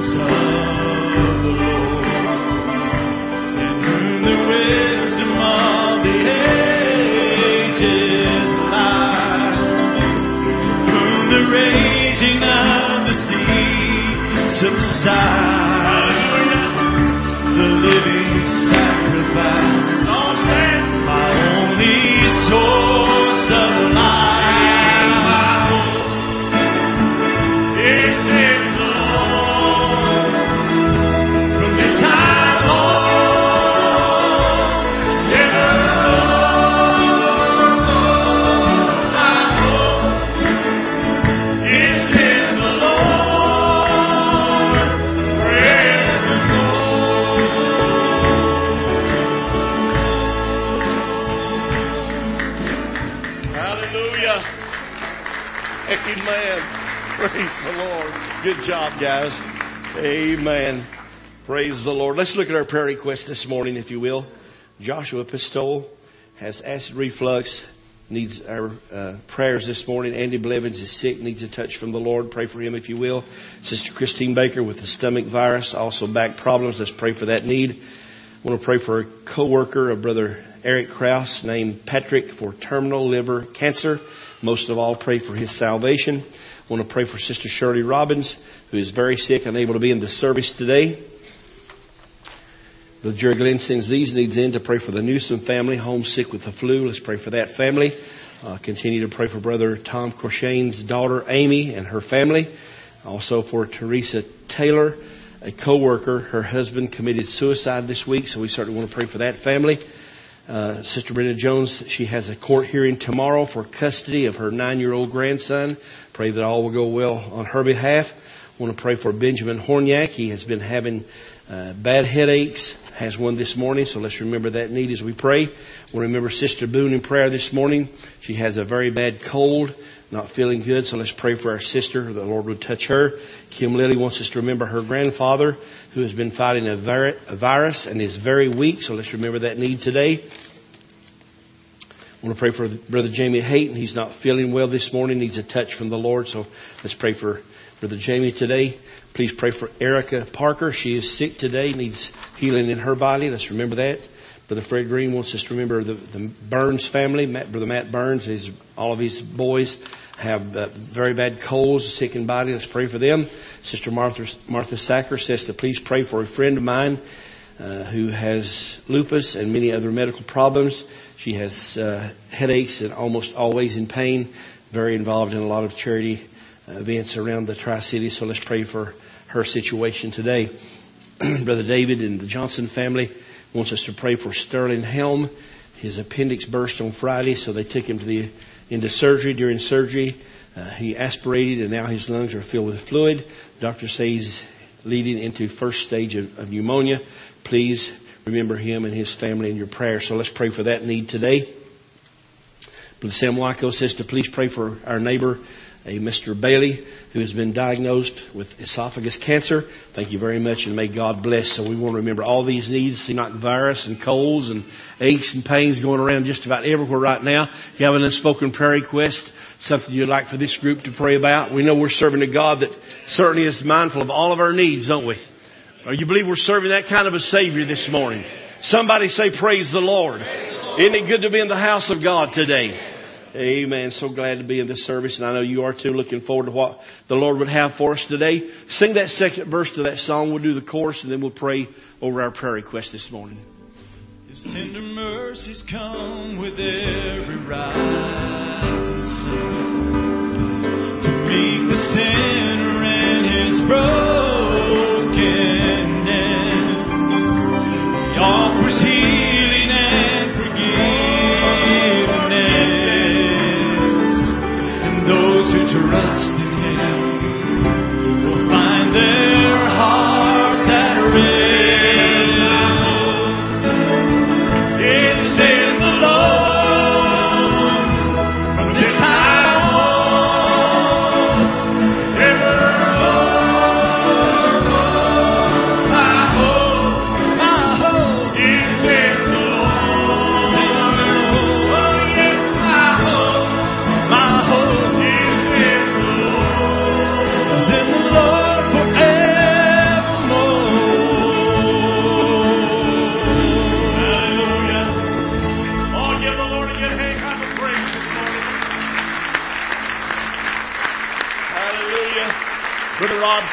Subsides the living sacrifice, my only source of life. It's in the Lord from this time on, I hope it's in the Lord. Hallelujah. Amen. Praise the Lord. Good job, guys. Amen. Praise the Lord. Let's look at our prayer request this morning, if you will. Joshua Pistole has acid reflux, needs our prayers this morning. Andy Blevins is sick, needs a touch from the Lord. Pray for him, if you will. Sister Christine Baker with the stomach virus, also back problems. Let's pray for that need. I want to pray for a co-worker of Brother Eric Krause named Patrick for terminal liver cancer. Most of all, pray for his salvation. I want to pray for Sister Shirley Robbins, who is very sick, unable to be in the service today. Brother Jerry Glenn sends these needs in to pray for the Newsom family, homesick with the flu. Let's pray for that family. Continue to pray for Brother Tom Crochane's daughter, Amy, and her family. Also for Teresa Taylor, a co-worker. Her husband committed suicide this week, so we certainly want to pray for that family. Sister Brenda Jones, she has a court hearing tomorrow for custody of her 9-year-old grandson. Pray that all will go well on her behalf. I want to pray for Benjamin Horniak. He has been having bad headaches, has one this morning, so let's remember that need as we pray. We'll remember Sister Boone in prayer this morning. She has a very bad cold, not feeling good, so let's pray for our sister. The Lord would touch her. Kim Lilly wants us to remember her grandfather, who has been fighting a virus and is very weak, so let's remember that need today. I want to pray for Brother Jamie Hayton. He's not feeling well this morning, needs a touch from the Lord, so let's pray for Brother Jamie today. Please pray for Erica Parker. She is sick today, needs healing in her body. Let's remember that. Brother Fred Green wants us to remember the Burns family. Brother Matt Burns, all of his boys have very bad colds, sick in body. Let's pray for them. Sister Martha Sacker says to please pray for a friend of mine who has lupus and many other medical problems. She has headaches and almost always in pain. Very involved in a lot of charity events around the Tri-Cities. So let's pray for her situation today. Brother David and the Johnson family wants us to pray for Sterling Helm. His appendix burst on Friday, so they took him into surgery. During surgery, he aspirated, and now his lungs are filled with fluid. Doctor says he's leading into first stage of pneumonia. Please remember him and his family in your prayers. So let's pray for that need today. Brother Sam Wyco says to please pray for our neighbor, a Mr. Bailey, who has been diagnosed with esophagus cancer. Thank you very much, and may God bless. So we want to remember all these needs. See, like virus and colds and aches and pains going around just about everywhere right now. If you have an unspoken prayer request, something you'd like for this group to pray about, we know we're serving a God that certainly is mindful of all of our needs, don't we? Or you believe we're serving that kind of a Savior this morning? Somebody say, praise the Lord. Isn't it good to be in the house of God today? Amen. So glad to be in this service, and I know you are too. Looking forward to what the Lord would have for us today. Sing that second verse to that song. We'll do the chorus, and then we'll pray over our prayer request this morning. His tender mercies come with every rising sun to meet the sinner and his brokenness. He offers healing and forgiveness, and those who trust in him will find their hearts at rest. It's in the Lord from this time on, evermore.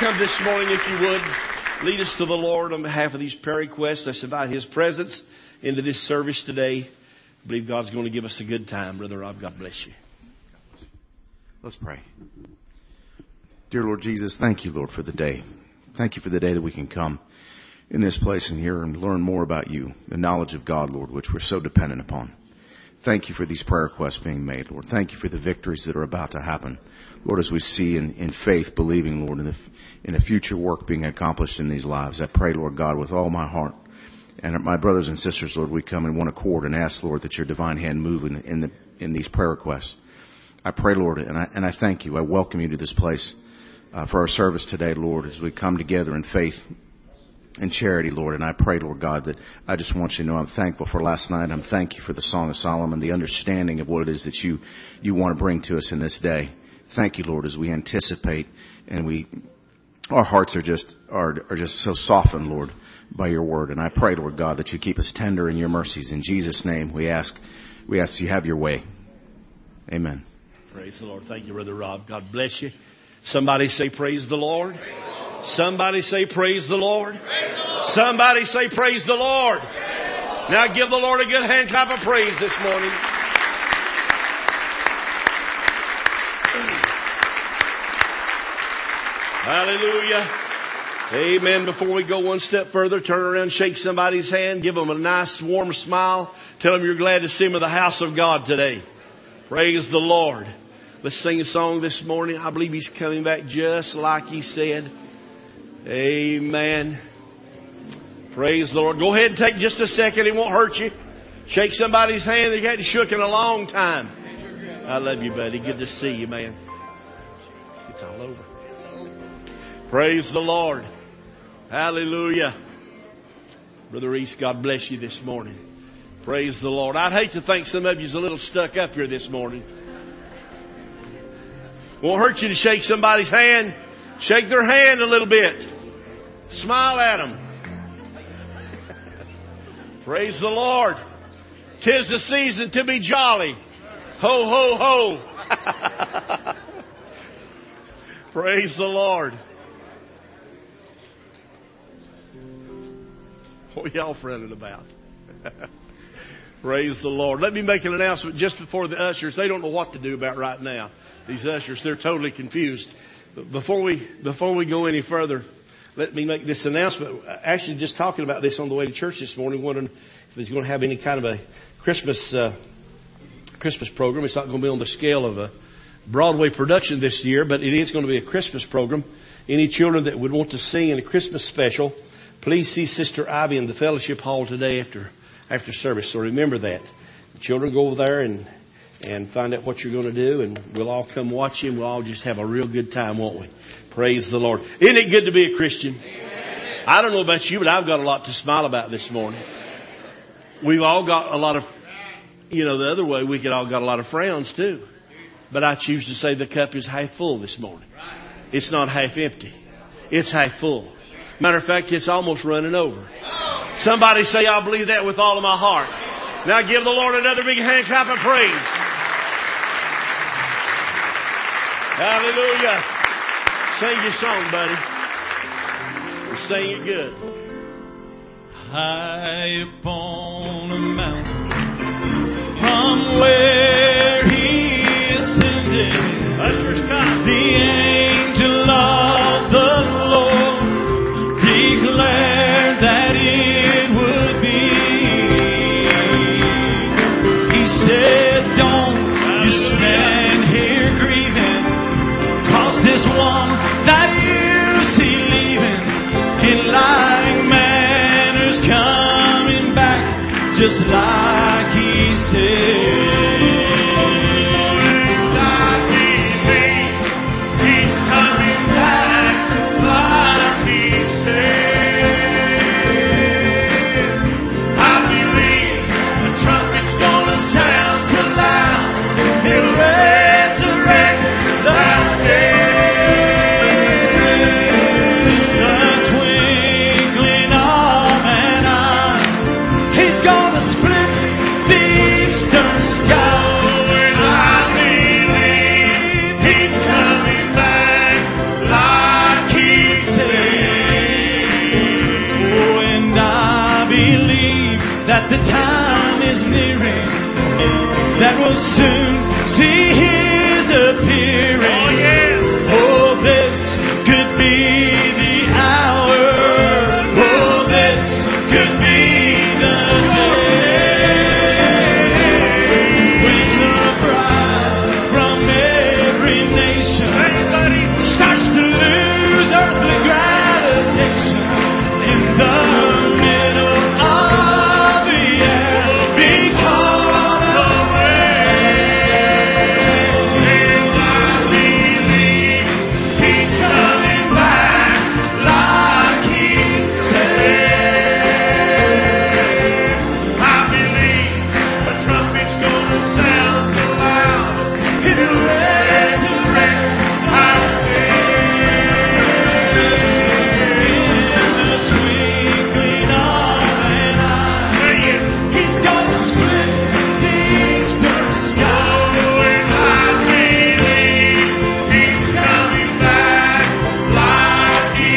come this morning, if you would, lead us to the Lord on behalf of these prayer requests. Let's invite His presence into this service today. I believe God's going to give us a good time. Brother Rob, God bless you. Let's pray. Dear Lord Jesus, thank you, Lord, for the day. Thank you for the day that we can come in this place and hear and learn more about you, the knowledge of God, Lord, which we're so dependent upon. Thank you for these prayer requests being made, Lord. Thank you for the victories that are about to happen. Lord, as we see in faith, believing, Lord, in the future work being accomplished in these lives, I pray, Lord God, with all my heart. And my brothers and sisters, Lord, we come in one accord and ask, Lord, that your divine hand move in these prayer requests. I pray, Lord, and I thank you. I welcome you to this place for our service today, Lord, as we come together in faith and charity, Lord. And I pray, Lord God, that I just want you to know I'm thankful for last night. I'm thankful you for the Song of Solomon, the understanding of what it is that you want to bring to us in this day. Thank you, Lord, as we anticipate and our hearts are just so softened, Lord, by your word. And I pray, Lord God, that you keep us tender in your mercies. In Jesus' name, we ask you have your way. Amen. Praise the Lord. Thank you, Brother Rob. God bless you. Somebody say praise the Lord. Praise the Lord. Somebody say praise the Lord. Praise the Lord. Somebody say praise the Lord. Praise the Lord. Now give the Lord a good hand clap of praise this morning. Hallelujah. Amen. Before we go one step further, turn around, shake somebody's hand, give them a nice warm smile. Tell them you're glad to see them in the house of God today. Praise the Lord. Let's sing a song this morning. I believe He's coming back just like He said. Amen. Praise the Lord. Go ahead and take just a second. It won't hurt you. Shake somebody's hand that you hadn't shook in a long time. I love you, buddy. Good to see you, man. It's all over. Praise the Lord. Hallelujah. Brother East, God bless you this morning. Praise the Lord. I'd hate to think some of you's a little stuck up here this morning. Won't hurt you to shake somebody's hand. Shake their hand a little bit. Smile at them. Praise the Lord. 'Tis the season to be jolly. Ho, ho, ho. Praise the Lord. What are y'all fretting about? Praise the Lord. Let me make an announcement just before the ushers. They don't know what to do about right now. These ushers, they're totally confused. But before we go any further, let me make this announcement. Actually, just talking about this on the way to church this morning, wondering if there's going to have any kind of a Christmas program. It's not going to be on the scale of a Broadway production this year, but it is going to be a Christmas program. Any children that would want to sing in a Christmas special, please see Sister Ivy in the fellowship hall today after service. So remember that. The children, go over there and find out what you're going to do, and we'll all come watch you, and we'll all just have a real good time, won't we? Praise the Lord. Isn't it good to be a Christian? Amen. I don't know about you, but I've got a lot to smile about this morning. We've all got a lot of, the other way, we could all got a lot of frowns too. But I choose to say the cup is half full this morning. It's not half empty. It's half full. Matter of fact, it's almost running over. Somebody say, I believe that with all of my heart. Now give the Lord another big hand clap of praise. Hallelujah. Sing your song, buddy. Sing it good. High upon a mountain, from where He ascended, the angel of the Lord declared that it would be. He said, don't you stand here grieving, 'cause this one that you see leaving in like manners coming back, just like He said. Like He's coming back, like He said. I believe the trumpet's gonna sound so loud, He'll resurrect that day. The twinkling of an eye, He's gonna split the eastern that the time is nearing, that we'll soon see His appearing. Oh, yes. Oh, this could be the hour. Oh, this could be the day when the bride from every nation starts to lose earthly gravitation in the middle of the air. Be caught away. And I believe He's coming back like He said. I believe the trumpet's gonna sound so loud it'll resurrect our faith. In the twinkling of an eye, He's gonna split the eastern sky. And I believe He's coming back like He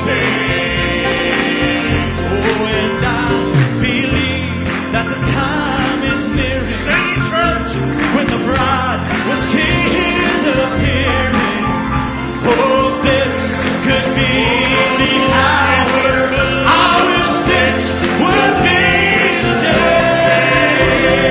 said. Oh, and I believe that the time is nearing. Sing, church, when the bride will see His appearing. Oh, this could be the hour. I wish this would be the day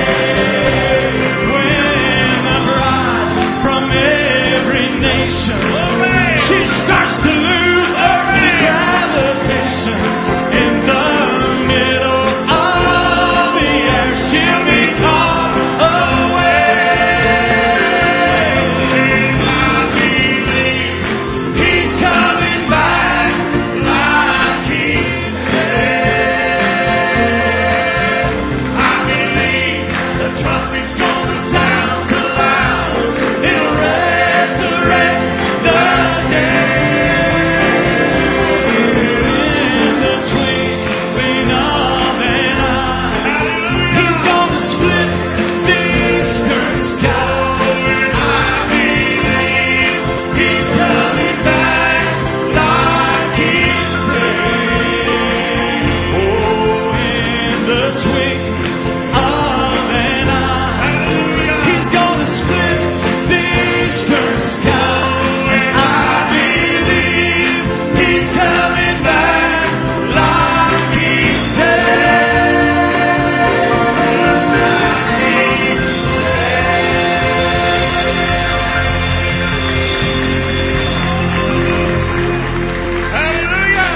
when the bride from every nation, she starts to lose earthly gravitation in the middle of the air. She'll be caught away. And I believe He's coming back like He said. I believe the trumpet's gonna sound so loud it'll resurrect the day. In the twinkling of an eye, He's gonna split the eastern sky. I believe He's coming back like He said. Oh, in the twinkling of an eye, He's gonna split the eastern sky. And I believe He's coming back like He Hallelujah.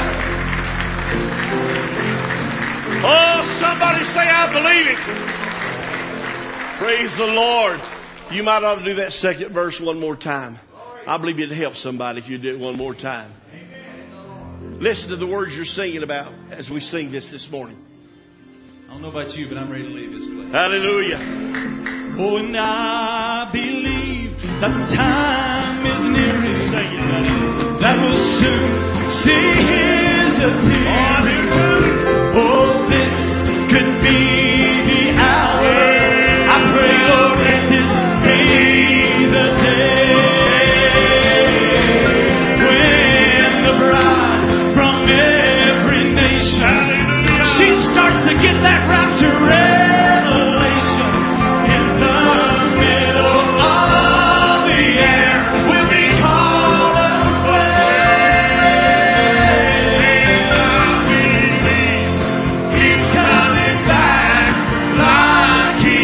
Oh, somebody say, I believe it. Praise the Lord. You might ought to do that second verse one more time. I believe it'd help somebody if you do it one more time. Listen to the words you're singing about as we sing this morning. I don't know about you, but I'm ready to leave this place. Hallelujah. Oh, and I believe that the time is nearing. Sing it, buddy. That will soon see His appearing. Oh, this could be the hour. I pray, Lord, let this be the day when the bride from every nation, she starts to get that rapture revelation in the middle of the air. We'll be caught away. He's coming back like He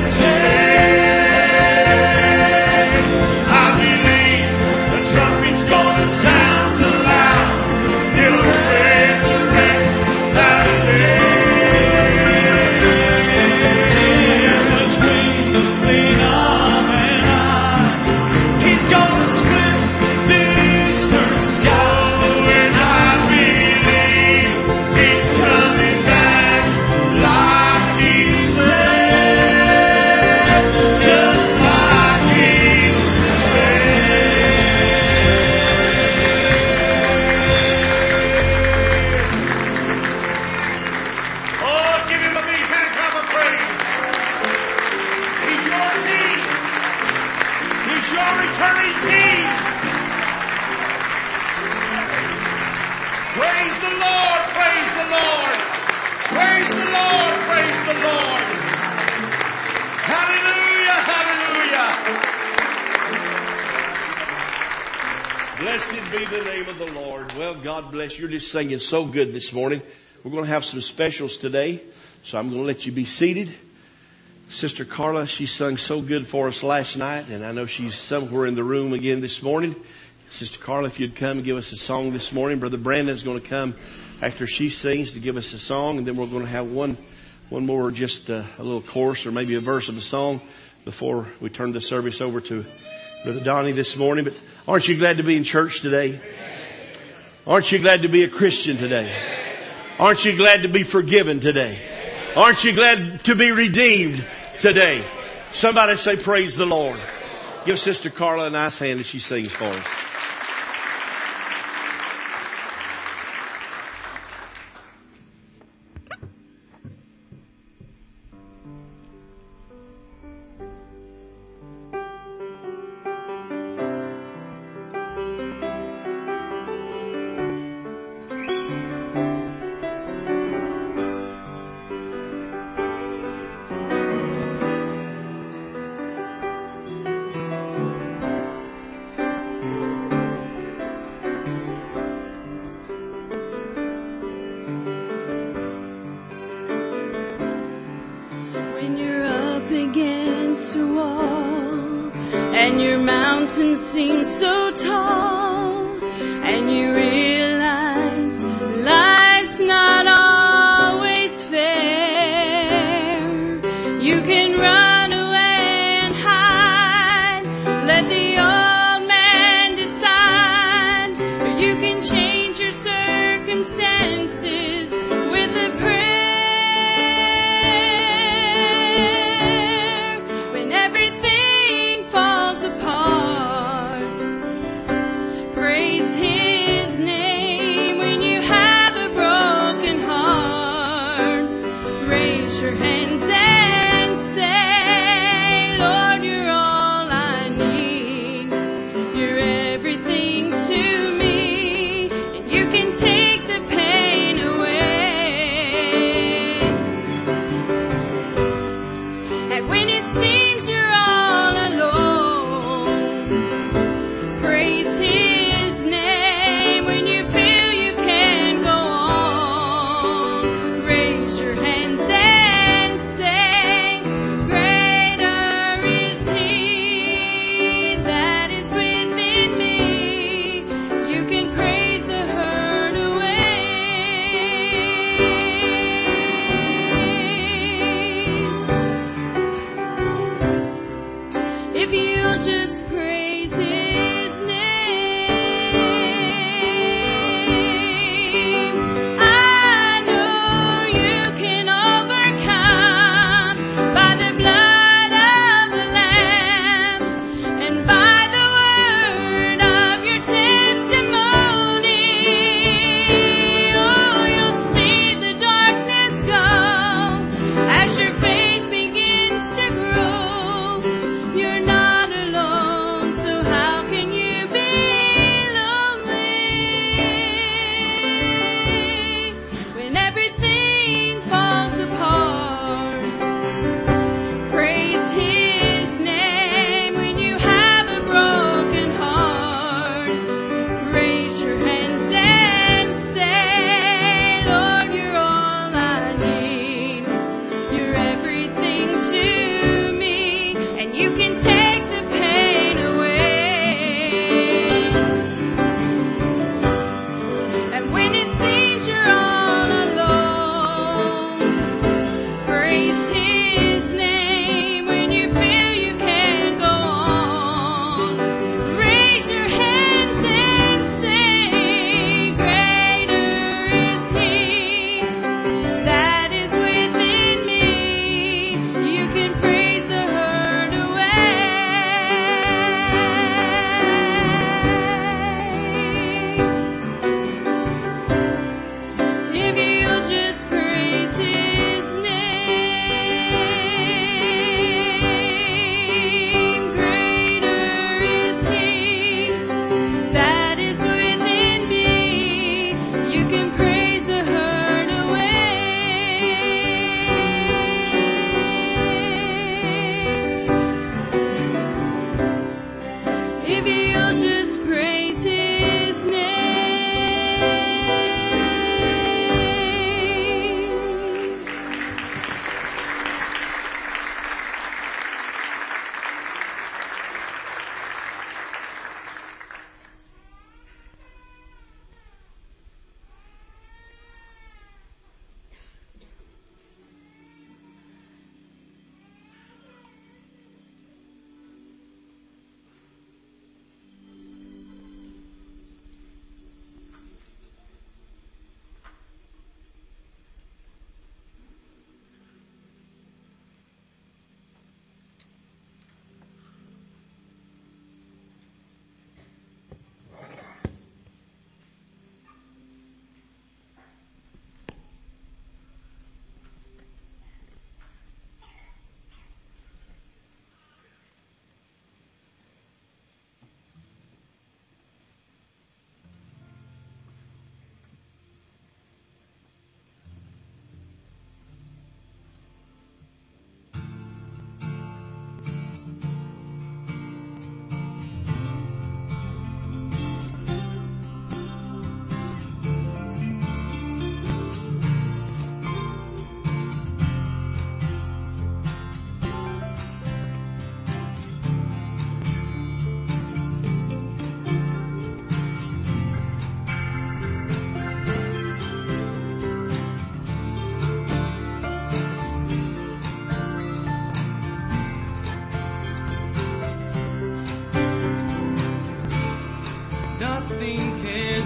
said. I believe the trumpet's gonna sound so loud it'll resurrect that day. In the twinkling of an eye, He's gonna split the eastern sky. And I believe He's coming back like He said, just like He Oh, give Him a big hand clap of praise. He's your King. He's your returning King. Praise the Lord. Praise the Lord. Praise the Lord. praise the Lord. Hallelujah, hallelujah. Blessed be the name of the Lord. Well, God bless you. You're just singing so good this morning. We're going to have some specials today, so I'm going to let you be seated. Sister Carla, she sung so good for us last night, and I know she's somewhere in the room again this morning. Sister Carla, if you'd come and give us a song this morning. Brother Brandon's going to come after she sings to give us a song, and then we're going to have one more, just a little chorus or maybe a verse of a song before we turn the service over to Brother Donnie this morning. But aren't you glad to be in church today? Aren't you glad to be a Christian today? Aren't you glad to be forgiven today? Aren't you glad to be redeemed today? Somebody say, praise the Lord. Give Sister Carla a nice hand as she sings for us. Seems so tall, and you realize life's not always fair. You can run away and hide, let the old man decide, or you can change your circumstances with a prayer. When everything falls apart, praise His name.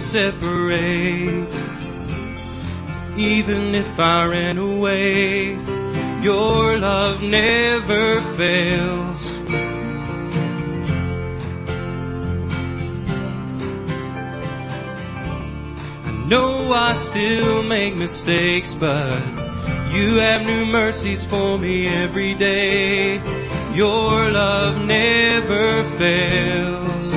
separate. Even if I ran away, your love never fails. I know I still make mistakes, but you have new mercies for me every day. Your love never fails.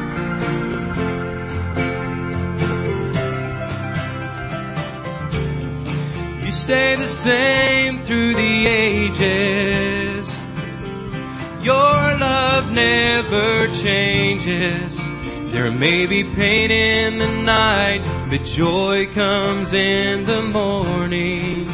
You stay the same through the ages. Your love never changes. There may be pain in the night, but joy comes in the morning.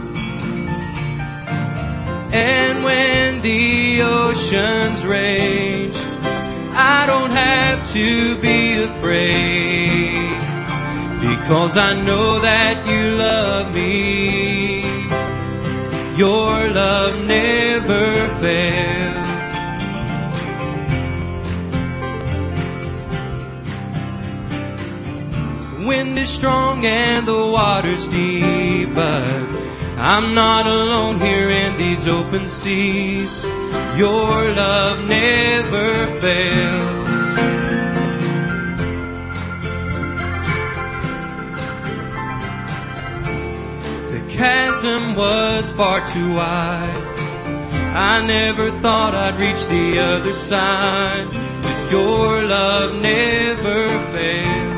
And when the oceans rage, I don't have to be afraid, because I know that you love me. Your love never fails. The wind is strong and the water's deep, but I'm not alone here in these open seas. Your love never fails. The chasm was far too wide. I never thought I'd reach the other side, but your love never fails.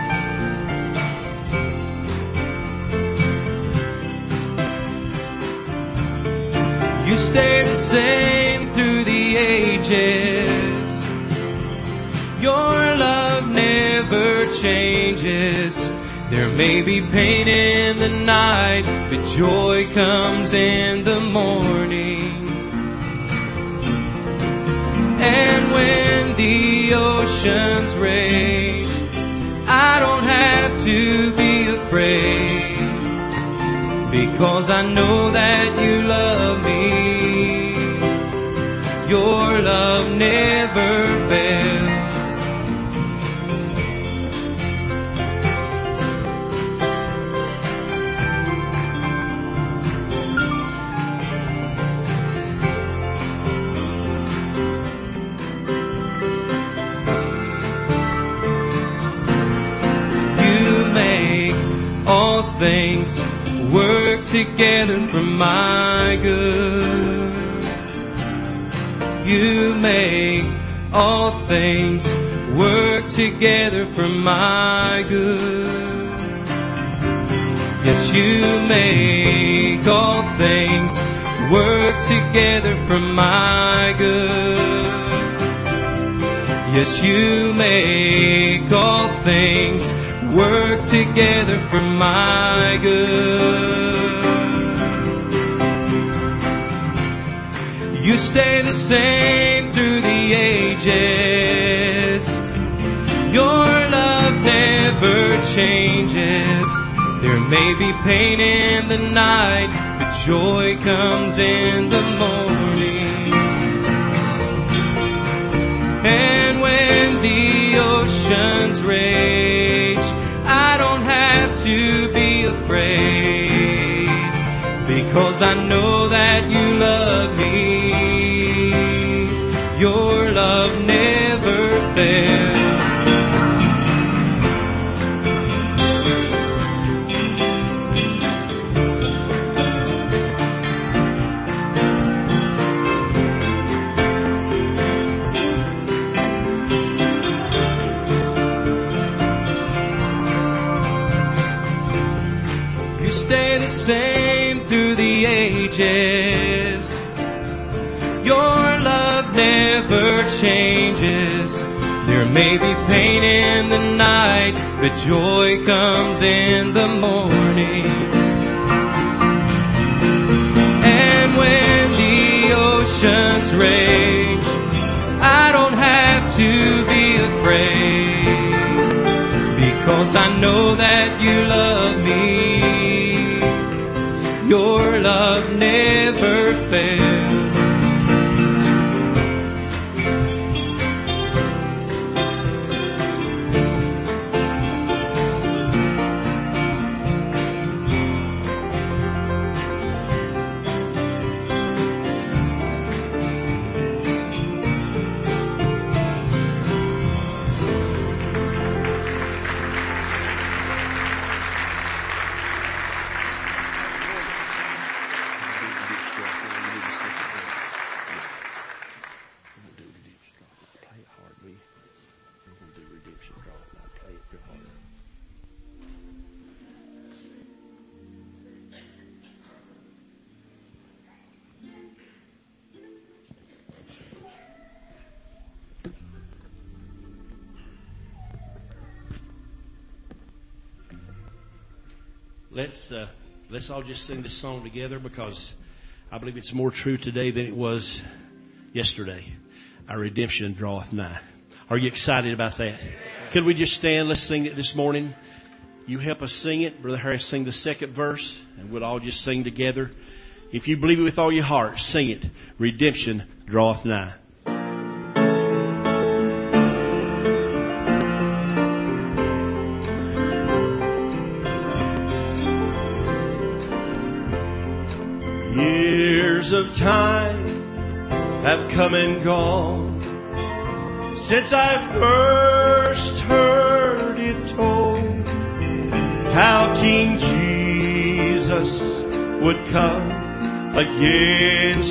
You stay the same through the ages. Your love never changes. There may be pain in the night, but joy comes in the morning. And when the oceans rage, I don't have to be afraid, because I know that you love me. Your love never fails. You make all things work together for my good. You make all things work together for my good. Yes, you make all things work together for my good. Yes, you make all things work together for my good. You stay the same through the ages. Your love never changes. There may be pain in the night, but joy comes in the morning. And when the oceans rage, I don't have to be afraid, because I know that you love me. Your love never fails. You stay the same through the ages. Your love never changes. There may be pain in the night, but joy comes in the morning. And when the oceans rage, I don't have to be afraid, because I know that you love me. Your love never fails. Let's all just sing this song together, because I believe it's more true today than it was yesterday. Our redemption draweth nigh. Are you excited about that? Could we just stand? Let's sing it this morning. You help us sing it. Brother Harris, sing the second verse, and we'll all just sing together. If you believe it with all your heart, sing it. Redemption draweth nigh. Years of time have come and gone since I first heard it told how King Jesus would come again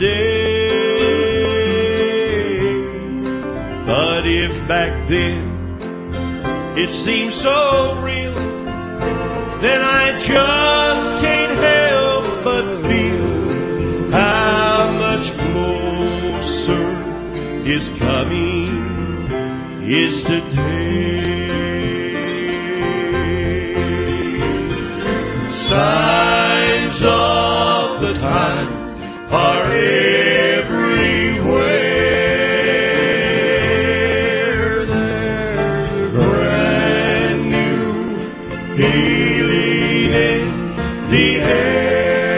someday. But if back then it seemed so real, then I just can't help but feel how much closer His coming is today. Signs of the time are everywhere. They're brand new, healing in the air.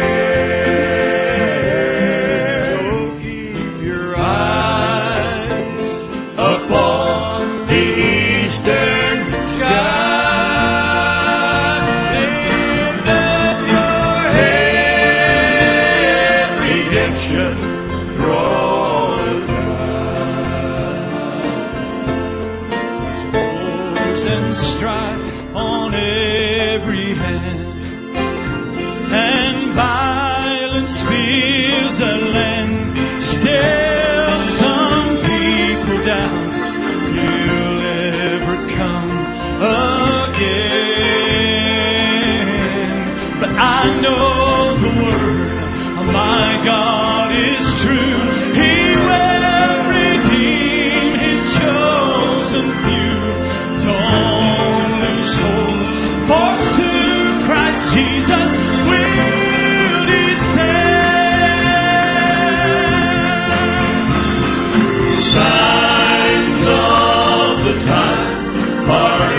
Still some people doubt He'll ever come again. But I know the word of my God is true. He will redeem His chosen few. Don't lose hope, for soon Christ Jesus will descend. Signs of the time are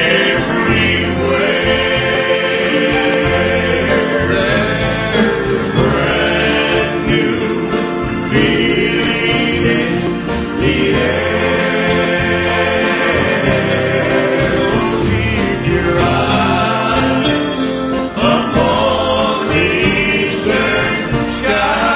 everywhere. They're brand new, feeling in the air. Keep your eyes upon the eastern sky.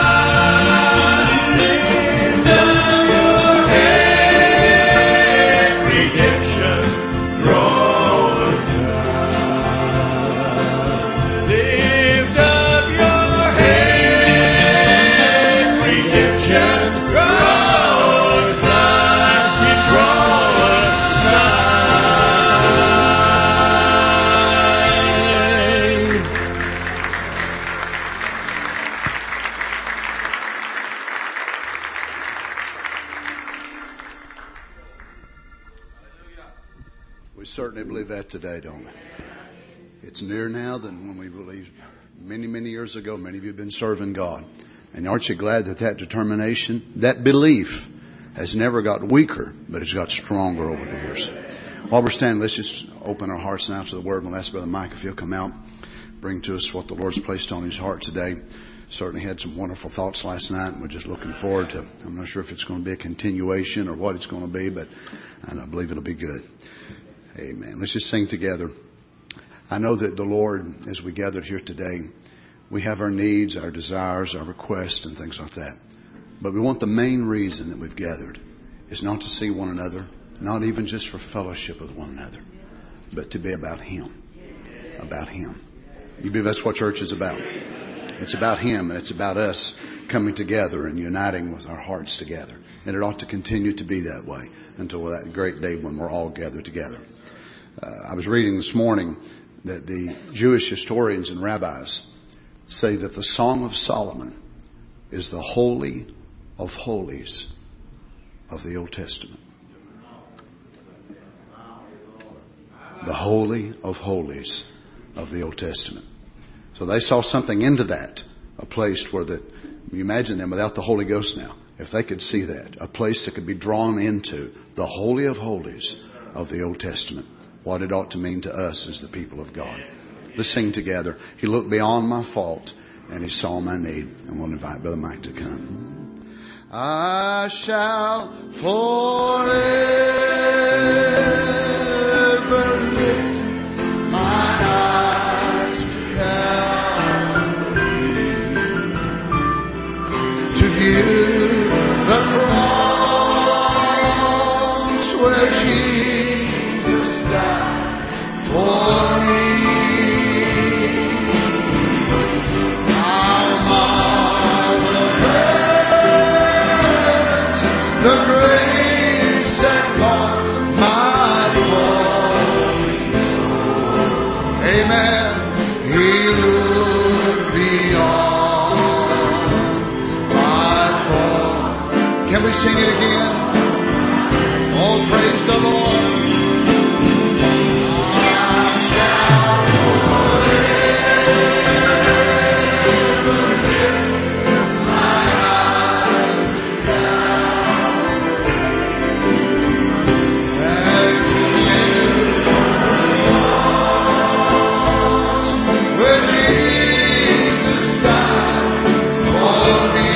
Today, don't we? It's nearer now than when we believed many, many years ago. Many of you have been serving God. And aren't you glad that that determination, that belief has never got weaker, but it's got stronger over the years. While we're standing, let's just open our hearts now to the Word. We'll ask Brother Mike if he'll come out, bring to us what the Lord's placed on his heart today. Certainly had some wonderful thoughts last night, and we're just looking forward to, I'm not sure if it's going to be a continuation or what it's going to be, but I believe it'll be good. Amen. Let's just sing together. I know that the Lord, as we gathered here today, we have our needs, our desires, our requests, and things like that. But we want the main reason that we've gathered is not to see one another, not even just for fellowship with one another, but to be about Him. About Him. You believe that's what church is about? It's about Him, and it's about us coming together and uniting with our hearts together. And it ought to continue to be that way until that great day when we're all gathered together. I was reading this morning that the Jewish historians and rabbis say that the Song of Solomon is the Holy of Holies of the Old Testament. The Holy of Holies of the Old Testament. So they saw something into that, a place where you imagine them without the Holy Ghost now. If they could see that, a place that could be drawn into the Holy of Holies of the Old Testament, what it ought to mean to us as the people of God. Let's sing together. He looked beyond my fault and He saw my need. And we'll invite Brother Mike to come. I shall forever lift my eyes to Calvary to view the cross where Jesus died for me. The grace that caught my falling soul. Amen. He looked beyond my fault. Can we sing it again? Oh, praise the Lord. I shall forever lift my eyes to where Jesus died for me.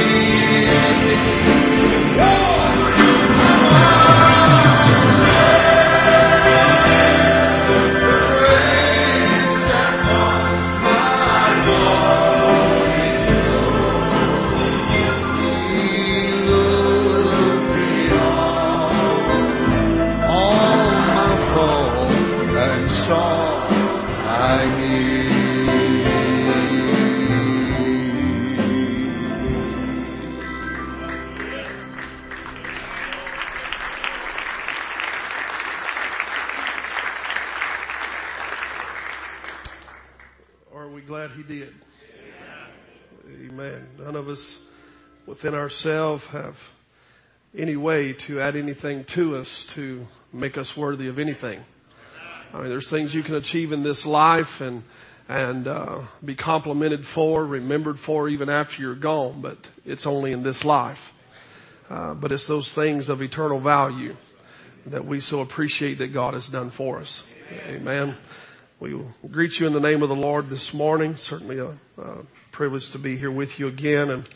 Within ourselves have any way to add anything to us to make us worthy of anything. I mean, there's things you can achieve in this life and be complimented for, remembered for even after you're gone, but it's only in this life. But it's those things of eternal value that we so appreciate that God has done for us. Amen. We will greet you in the name of the Lord this morning. Certainly a privilege to be here with you again, and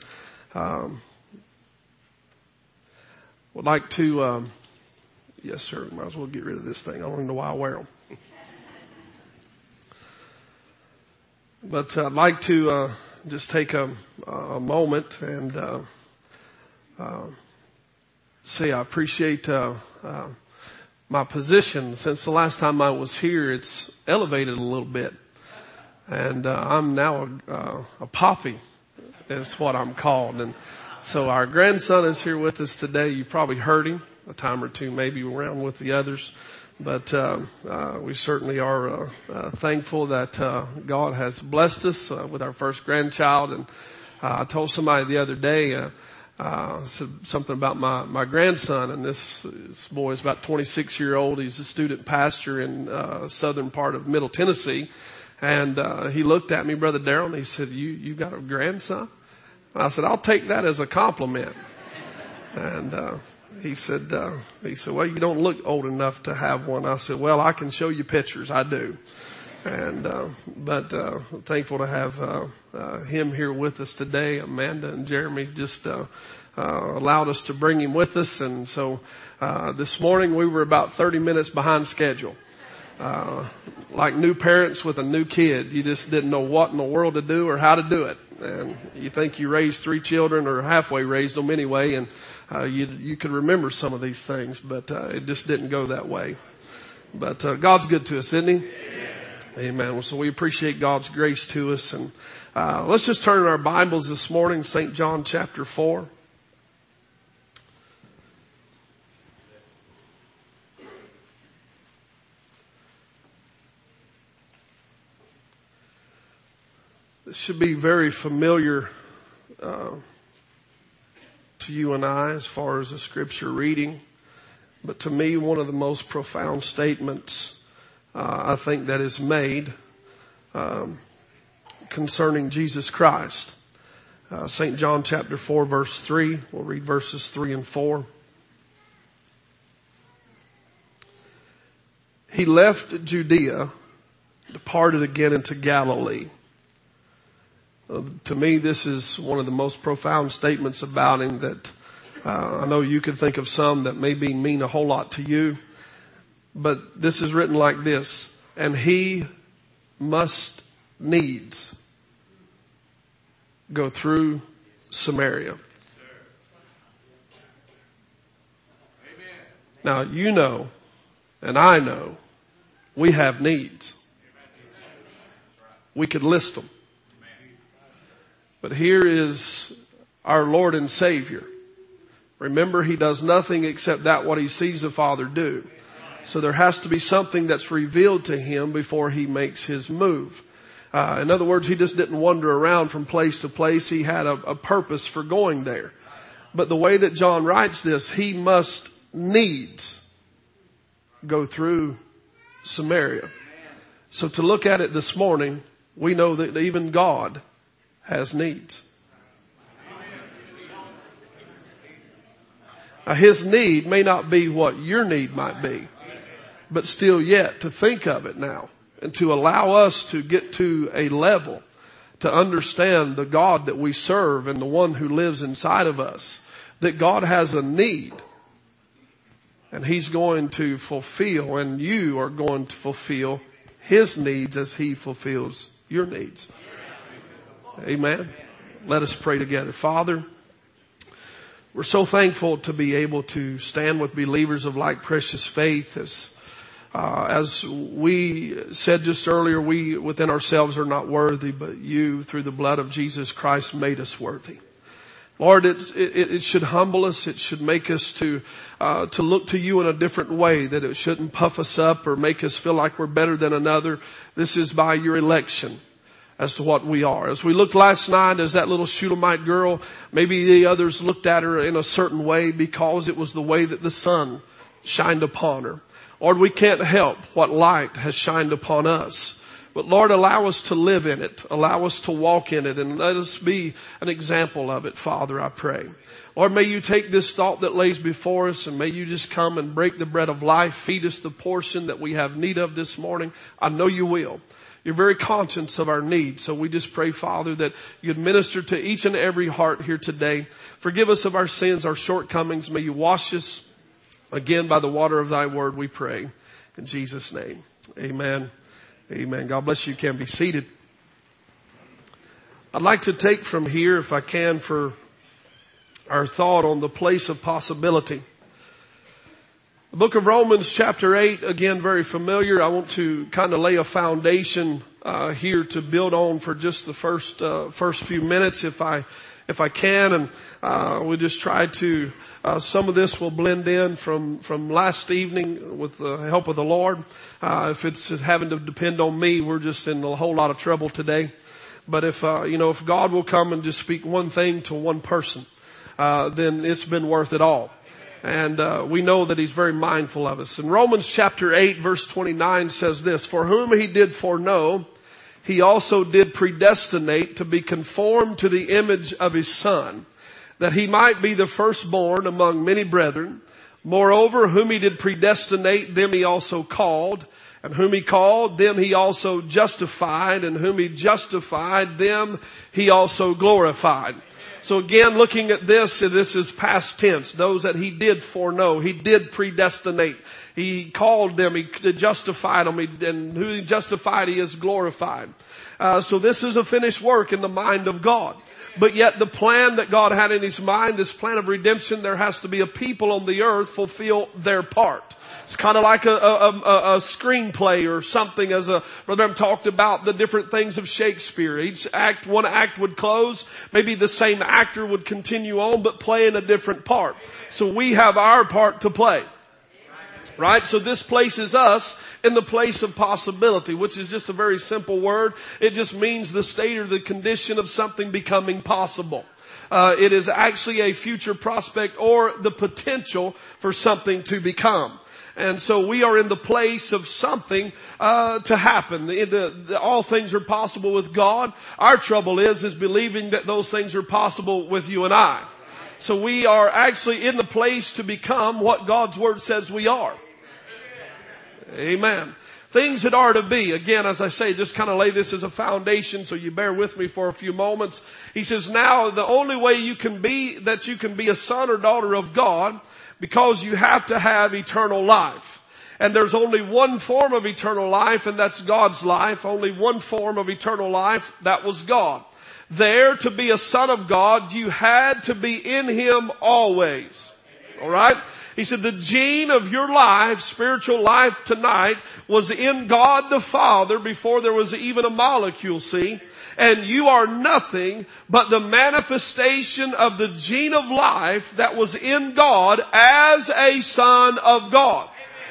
would like to, yes sir, might as well get rid of this thing. I don't even know why I wear them. But I'd like to just take a moment and say I appreciate my position. Since the last time I was here, it's elevated a little bit. And I'm now a poppy. Is what I'm called. And so our grandson is here with us today. You probably heard him a time or two, maybe around with the others. But we certainly are thankful that God has blessed us with our first grandchild. And I told somebody the other day, said something about my grandson. And this boy is about 26-year-old. He's a student pastor in southern part of Middle Tennessee. And he looked at me, Brother Darrell, and he said, you got a grandson? I said, I'll take that as a compliment. And he said, well, you don't look old enough to have one. I said, well, I can show you pictures. I do. And but thankful to have him here with us today. Amanda and Jeremy just allowed us to bring him with us. And so this morning we were about 30 minutes behind schedule. Like new parents with a new kid. You just didn't know what in the world to do or how to do it. And you think you raised 3 children or halfway raised them anyway, and you could remember some of these things, but it just didn't go that way. But God's good to us, isn't He? Amen. So we appreciate God's grace to us. And let's just turn our Bibles this morning, St. John chapter 4. This should be very familiar to you and I as far as the scripture reading. But to me, one of the most profound statements I think that is made concerning Jesus Christ. St. John chapter 4 verse 3. We'll read verses 3 and 4. He left Judea, departed again into Galilee. To me, this is one of the most profound statements about him that I know you could think of some that maybe mean a whole lot to you. But this is written like this: and he must needs go through Samaria. Now, you know, and I know, we have needs. We could list them. But here is our Lord and Savior. Remember, He does nothing except that what He sees the Father do. So there has to be something that's revealed to Him before He makes His move. In other words, He just didn't wander around from place to place. He had a purpose for going there. But the way that John writes this, He must needs go through Samaria. So to look at it this morning, we know that even God has needs. Now, His need may not be what your need might be, but still yet to think of it now and to allow us to get to a level to understand the God that we serve and the one who lives inside of us, that God has a need and He's going to fulfill, and you are going to fulfill His needs as He fulfills your needs. Amen. Let us pray together. Father, we're so thankful to be able to stand with believers of like precious faith. As we said just earlier, we within ourselves are not worthy, but you, through the blood of Jesus Christ, made us worthy. Lord, it should humble us. It should make us to look to you in a different way, that it shouldn't puff us up or make us feel like we're better than another. This is by your election as to what we are. As we looked last night as that little Shulamite girl, maybe the others looked at her in a certain way because it was the way that the sun shined upon her. Lord, we can't help what light has shined upon us. But Lord, allow us to live in it. Allow us to walk in it, and let us be an example of it, Father, I pray. Lord, may you take this thought that lays before us, and may you just come and break the bread of life, feed us the portion that we have need of this morning. I know you will. You're very conscious of our needs. So we just pray, Father, that you'd minister to each and every heart here today. Forgive us of our sins, our shortcomings. May you wash us again by the water of thy word, we pray. In Jesus' name. Amen. Amen. God bless you. You can be seated. I'd like to take from here, if I can, for our thought on the place of possibility. The book of Romans chapter 8, again, very familiar. I want to kind of lay a foundation here to build on for just the first few minutes, if I can, and we'll just try to. Some of this will blend in from last evening with the help of the Lord. If it's having to depend on me, we're just in a whole lot of trouble today. But if God will come and just speak one thing to one person, then it's been worth it all. And we know that He's very mindful of us. In Romans chapter 8 verse 29 says this: for whom He did foreknow, He also did predestinate to be conformed to the image of His Son, that He might be the firstborn among many brethren. Moreover, whom He did predestinate, them He also called. And whom He called, them He also justified. And whom He justified, them He also glorified. So again, looking at this is past tense. Those that He did foreknow, He did predestinate. He called them, He justified them, and who He justified, He is glorified. So this is a finished work in the mind of God. But yet the plan that God had in His mind, this plan of redemption, there has to be a people on the earth fulfill their part. It's kind of like a screenplay or something, as Brother Bram talked about the different things of Shakespeare. One act would close. Maybe the same actor would continue on, but play in a different part. So we have our part to play. Right? So this places us in the place of possibility, which is just a very simple word. It just means the state or the condition of something becoming possible. It is actually a future prospect or the potential for something to become. And so we are in the place of something to happen. All things are possible with God. Our trouble is believing that those things are possible with you and I. So we are actually in the place to become what God's Word says we are. Amen. Things that are to be. Again, as I say, just kind of lay this as a foundation, so you bear with me for a few moments. He says, now the only way you can be a son or daughter of God, because you have to have eternal life. And there's only one form of eternal life, and that's God's life. Only one form of eternal life, that was God. There, to be a son of God, you had to be in Him always. Alright? He said the gene of your life, spiritual life tonight, was in God the Father before there was even a molecule, see? And you are nothing but the manifestation of the gene of life that was in God as a son of God.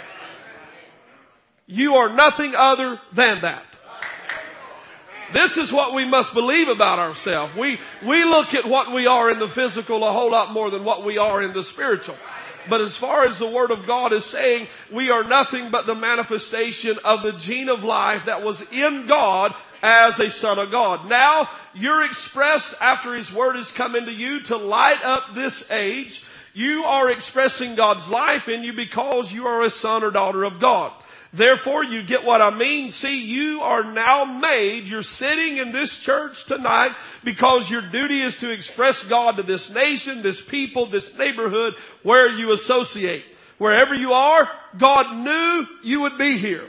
You are nothing other than that. This is what we must believe about ourselves. We look at what we are in the physical a whole lot more than what we are in the spiritual. But as far as the Word of God is saying, we are nothing but the manifestation of the gene of life that was in God as a son of God. Now, you're expressed after His Word has come into you to light up this age. You are expressing God's life in you because you are a son or daughter of God. Therefore, you get what I mean. See, you are now made. You're sitting in this church tonight because your duty is to express God to this nation, this people, this neighborhood where you associate. Wherever you are, God knew you would be here.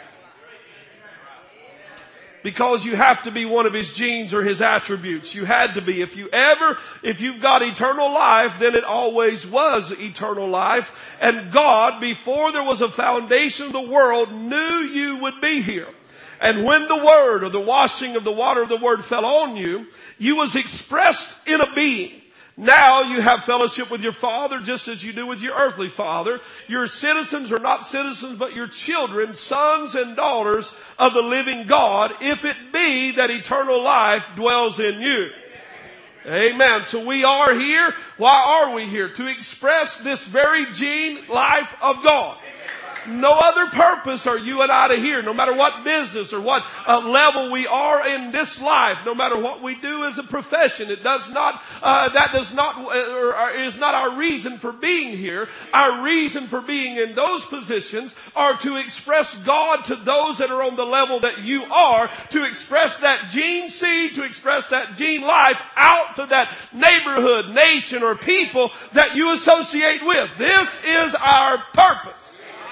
Because you have to be one of His genes or His attributes. You had to be. If you've got eternal life, then it always was eternal life. And God, before there was a foundation of the world, knew you would be here. And when the Word, or the washing of the water of the Word fell on you, you was expressed in a being. Now you have fellowship with your Father just as you do with your earthly father. Your citizens are not citizens, but your children, sons and daughters of the living God, if it be that eternal life dwells in you. Amen. So we are here. Why are we here? To express this very gene life of God. No other purpose are you and I to hear, no matter what business or what level we are in this life, no matter what we do as a profession. It does not, is not our reason for being here. Our reason for being in those positions are to express God to those that are on the level that you are, to express that gene seed, to express that gene life out to that neighborhood, nation, or people that you associate with. This is our purpose.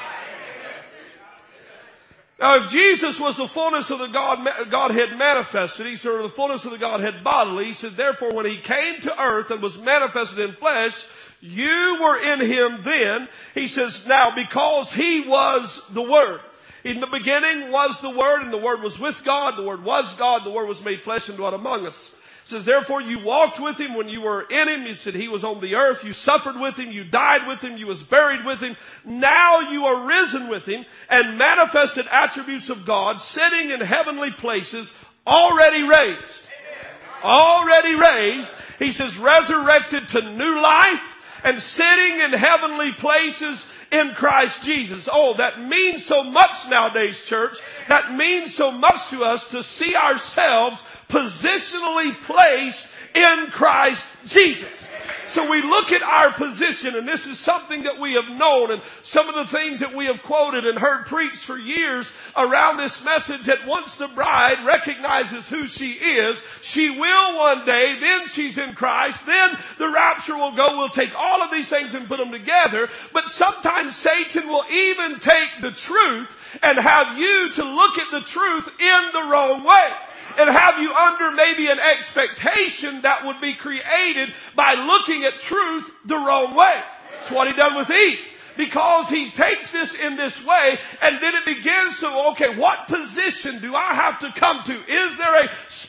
Now, if Jesus was the fullness of the Godhead manifested, He said, or the fullness of the Godhead bodily, He said, therefore, when He came to earth and was manifested in flesh, you were in Him then. He says, now, because He was the Word. In the beginning was the Word, and the Word was with God. The Word was God. The Word was made flesh and dwelt among us. It says, therefore you walked with Him when you were in Him. He said He was on the earth. You suffered with Him. You died with Him. You was buried with Him. Now you are risen with Him and manifested attributes of God, sitting in heavenly places, already raised. Already raised. He says resurrected to new life and sitting in heavenly places in Christ Jesus. Oh, that means so much nowadays, church. That means so much to us to see ourselves positionally placed in Christ Jesus. So we look at our position, and this is something that we have known, and some of the things that we have quoted and heard preached for years around this message, that once the bride recognizes who she is, she will one day, then she's in Christ, then the rapture will go. We'll take all of these things and put them together, but sometimes Satan will even take the truth and have you to look at the truth in the wrong way. And have you under maybe an expectation that would be created by looking at truth the wrong way. That's what He done with Eve. Because He takes this in this way, and then it begins to, okay, what position do I have to come to? Is there a spot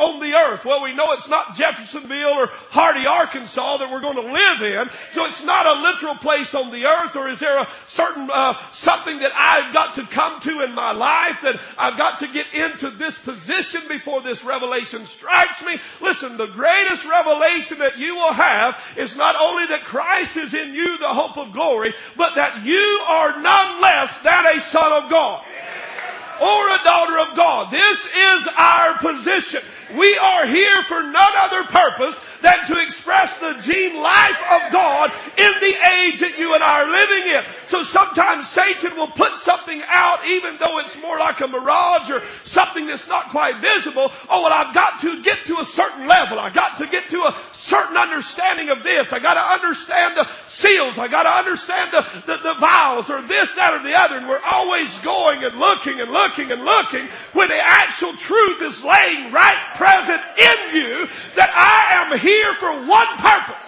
on the earth. Well, we know it's not Jeffersonville or Hardy, Arkansas that we're going to live in. So it's not a literal place on the earth. Or is there a certain something that I've got to come to in my life, that I've got to get into this position before this revelation strikes me? Listen, the greatest revelation that you will have is not only that Christ is in you, the hope of glory, but that you are none less than a son of God or a daughter of God. This is our position. We are here for none other purpose than to express the gene life of God in the age that you and I are living in. So sometimes Satan will put something out, even though it's more like a mirage or something that's not quite visible. Oh, well, I've got to get to a certain level. I've got to get to a certain understanding of this. I got to understand the seals. I got to understand the vials, or this, that, or the other. And we're always going and looking and looking and looking, when the actual truth is laying right present in you, that I am here for one purpose.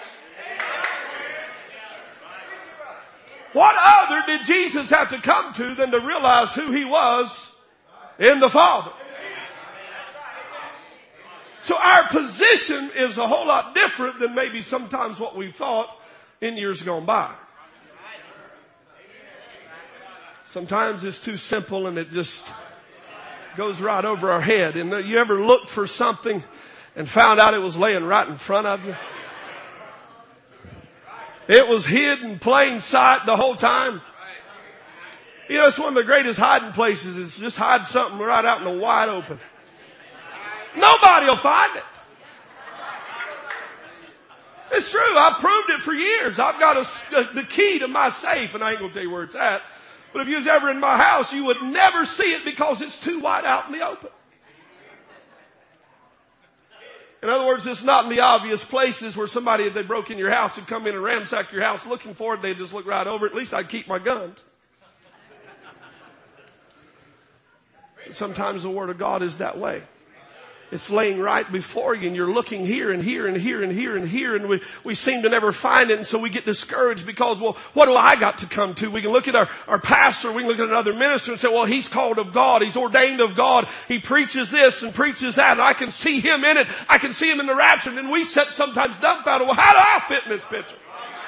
What other did Jesus have to come to than to realize who He was in the Father? So our position is a whole lot different than maybe sometimes what we thought in years gone by. Sometimes it's too simple and it just goes right over our head. And you ever looked for something and found out it was laying right in front of you? It was hid in plain sight the whole time. You know, it's one of the greatest hiding places, is just hide something right out in the wide open. Nobody will find it. It's true. I've proved it for years. I've got the key to my safe, and I ain't going to tell you where it's at. But if you was ever in my house, you would never see it because it's too wide out in the open. In other words, it's not in the obvious places where somebody, if they broke in your house, would come in and ransack your house looking for it. They'd just look right over it. At least I'd keep my guns. Sometimes the Word of God is that way. It's laying right before you, and you're looking here and here and here and here and here, and we seem to never find it, and so we get discouraged because, well, what do I got to come to? We can look at our pastor, we can look at another minister and say, well, he's called of God, he's ordained of God, he preaches this and preaches that, and I can see him in it, I can see him in the rapture, and then we sit sometimes dumbfounded, well, how do I fit in this picture?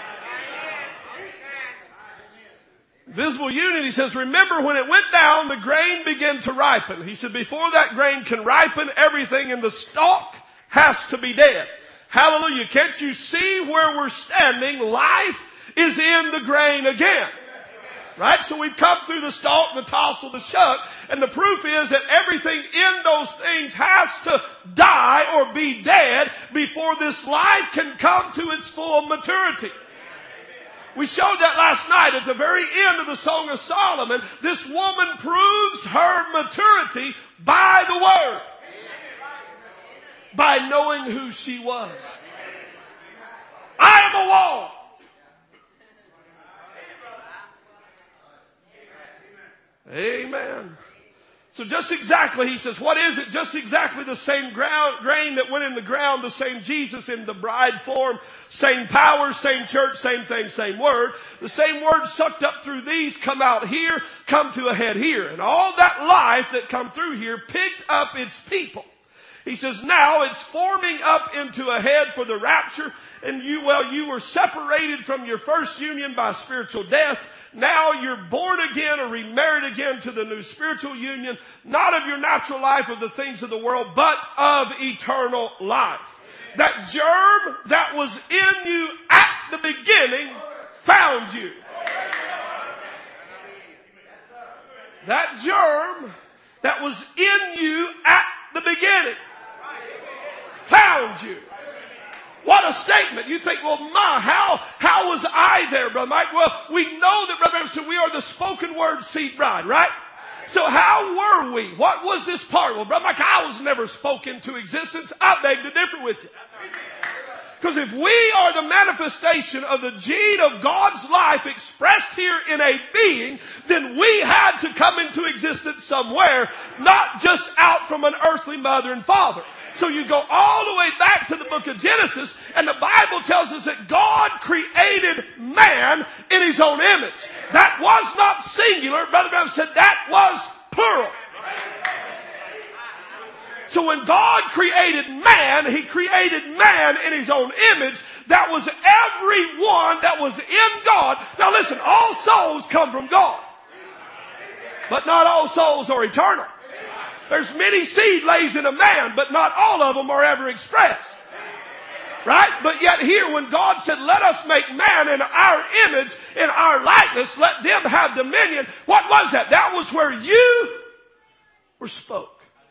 Visible unity says, remember when it went down, the grain began to ripen. He said, before that grain can ripen, everything in the stalk has to be dead. Hallelujah. Can't you see where we're standing? Life is in the grain again. Right? So we've come through the stalk, the tassel, the shuck, and the proof is that everything in those things has to die or be dead before this life can come to its full maturity. We showed that last night at the very end of the Song of Solomon. This woman proves her maturity by the Word. By knowing who she was. I am a wall. Amen. So just exactly, he says, what is it? Just exactly the same grain that went in the ground, the same Jesus in the bride form, same power, same church, same thing, same word. The same word sucked up through these come out here, come to a head here. And all that life that come through here picked up its people. He says, now it's forming up into a head for the rapture. And you were separated from your first union by spiritual death. Now you're born again or remarried again to the new spiritual union, not of your natural life of the things of the world, but of eternal life. That germ that was in you at the beginning found you. That germ that was in you at the beginning found you. What a statement. You think, well, how was I there, Brother Mike? Well, we know that, Brother Emerson, we are the spoken word seed bride, right? So how were we? What was this part? Well, Brother Mike, I was never spoken to existence. I beg to differ with you. Because if we are the manifestation of the gene of God's life expressed here in a being, then we had to come into existence somewhere, not just out from an earthly mother and father. So you go all the way back to the book of Genesis, and the Bible tells us that God created man in His own image. That was not singular. Brother Brown said that was plural. So when God created man, He created man in His own image. That was everyone that was in God. Now listen, all souls come from God. But not all souls are eternal. There's many seed lays in a man, but not all of them are ever expressed. Right? But yet here when God said, let us make man in our image, in our likeness, let them have dominion. What was that? That was where you were spoke.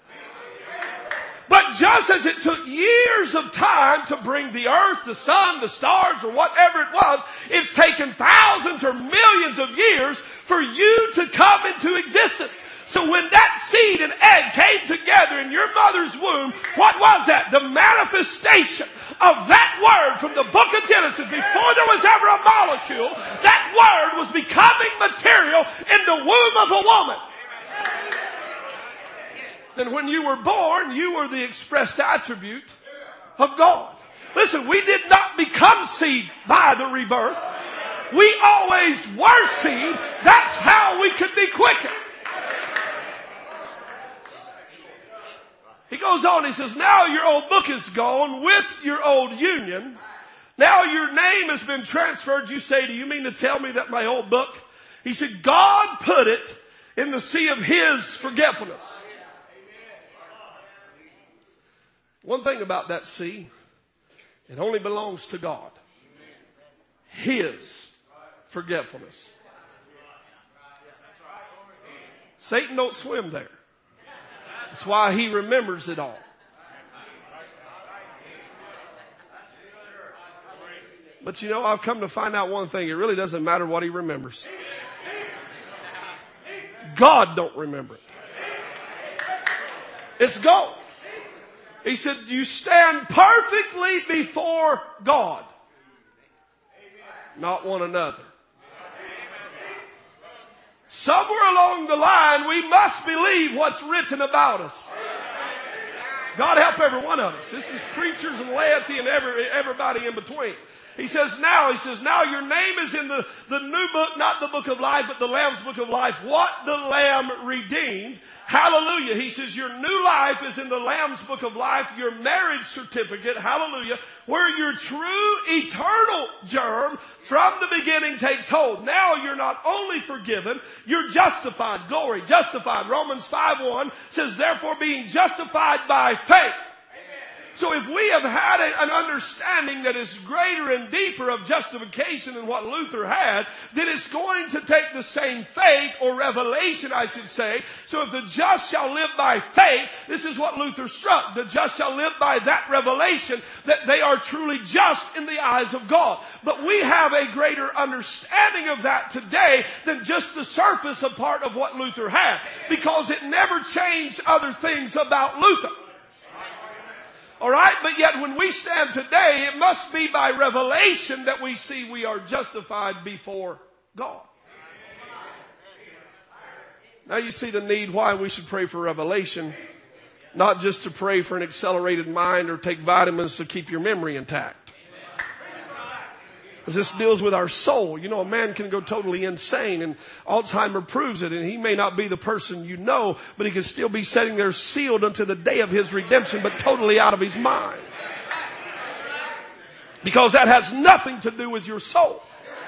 But just as it took years of time to bring the earth, the sun, the stars, or whatever it was, it's taken thousands or millions of years for you to come into existence. So when that seed and egg came together in your mother's womb, what was that? The manifestation of that word from the book of Genesis. Before there was ever a molecule, that word was becoming material in the womb of a woman. Then when you were born, you were the expressed attribute of God. Listen, we did not become seed by the rebirth. We always were seed. That's how we could be quickened. He goes on, he says, now your old book is gone with your old union. Now your name has been transferred. You say, do you mean to tell me that my old book? He said, God put it in the sea of His forgetfulness. One thing about that sea, it only belongs to God. His forgetfulness. Satan don't swim there. That's why he remembers it all. But you know, I've come to find out one thing. It really doesn't matter what he remembers. God don't remember it. It's gone. He said, you stand perfectly before God, not one another. Somewhere along the line, we must believe what's written about us. God help every one of us. This is preachers and laity and everybody in between. He says, now your name is in the new book, not the book of life, but the Lamb's book of life. What the Lamb redeemed. Hallelujah. He says, your new life is in the Lamb's book of life, your marriage certificate. Hallelujah. Where your true eternal germ from the beginning takes hold. Now you're not only forgiven, you're justified. Glory, justified. Romans 5:1 says, therefore being justified by faith. So if we have had an understanding that is greater and deeper of justification than what Luther had, then it's going to take the same faith, or revelation I should say. So if the just shall live by faith, this is what Luther struck. The just shall live by that revelation that they are truly just in the eyes of God. But we have a greater understanding of that today than just the surface of part of what Luther had. Because it never changed other things about Luther. Alright, but yet when we stand today, it must be by revelation that we see we are justified before God. Now you see the need why we should pray for revelation. Not just to pray for an accelerated mind or take vitamins to keep your memory intact. Because this deals with our soul. You know, a man can go totally insane, and Alzheimer proves it, and he may not be the person you know, but he can still be sitting there sealed unto the day of his redemption, but totally out of his mind. Because that has nothing to do with your soul.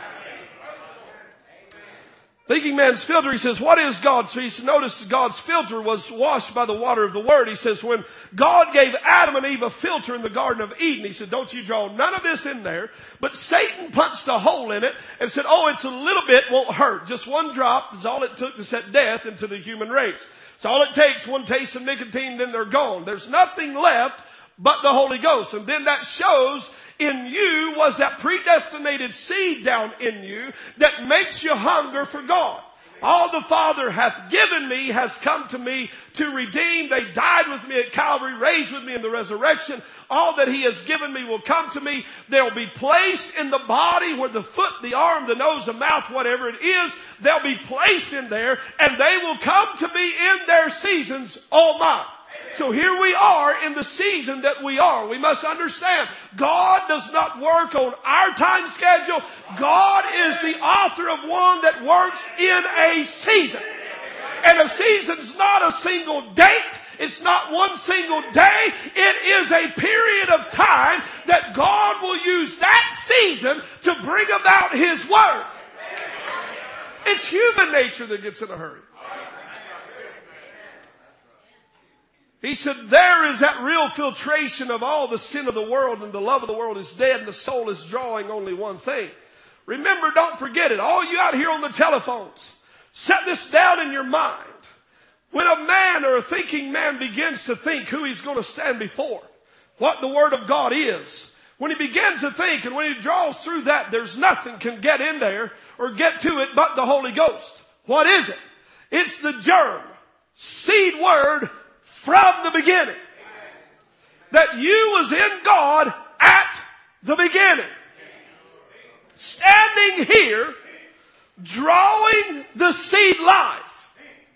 Thinking man's filter, he says, what is God's? So he noticed God's filter was washed by the water of the Word. He says, when God gave Adam and Eve a filter in the Garden of Eden, he said, don't you draw none of this in there. But Satan punched a hole in it and said, oh, it's a little bit, won't hurt. Just one drop is all it took to set death into the human race. So all it takes, one taste of nicotine, then they're gone. There's nothing left but the Holy Ghost. And then that shows in you was that predestinated seed down in you that makes you hunger for God. All the Father hath given me has come to me to redeem. They died with me at Calvary, raised with me in the resurrection. All that He has given me will come to me. They'll be placed in the body where the foot, the arm, the nose, the mouth, whatever it is, they'll be placed in there, and they will come to me in their seasons, all mine. So here we are in the season that we are. We must understand, God does not work on our time schedule. God is the author of one that works in a season. And a season's not a single date. It's not one single day. It is a period of time that God will use that season to bring about His Word. It's human nature that gets in a hurry. He said, there is that real filtration of all the sin of the world, and the love of the world is dead, and the soul is drawing only one thing. Remember, don't forget it. All you out here on the telephones, set this down in your mind. When a man or a thinking man begins to think who he's going to stand before, what the Word of God is, when he begins to think and when he draws through that, there's nothing can get in there or get to it but the Holy Ghost. What is it? It's the germ, seed word from the beginning. That you was in God at the beginning. Standing here, drawing the seed life.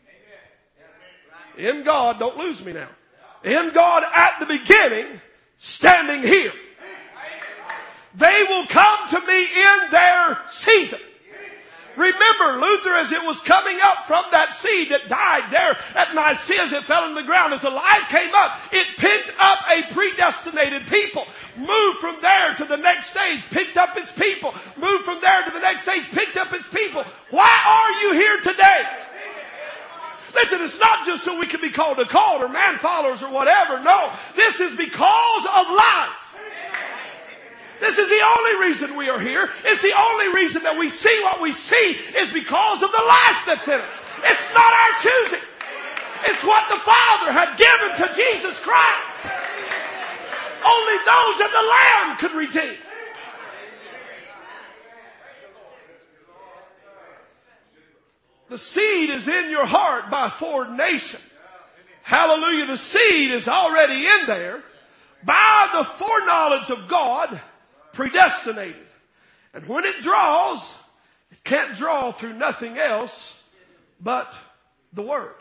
In God, don't lose me now. In God at the beginning, standing here. They will come to me in their season. Remember, Luther, as it was coming up from that seed that died there at Nicaea, as it fell in the ground, as the life came up, it picked up a predestinated people. Moved from there to the next stage, picked up its people. Moved from there to the next stage, picked up its people. Why are you here today? Listen, it's not just so we can be called a cult or man followers or whatever. No, this is because of life. This is the only reason we are here. It's the only reason that we see what we see is because of the life that's in us. It's not our choosing. It's what the Father had given to Jesus Christ. Only those that the Lamb could redeem. The seed is in your heart by foreknowledge. Hallelujah. The seed is already in there by the foreknowledge of God, predestinated. And when it draws, it can't draw through nothing else but the Word.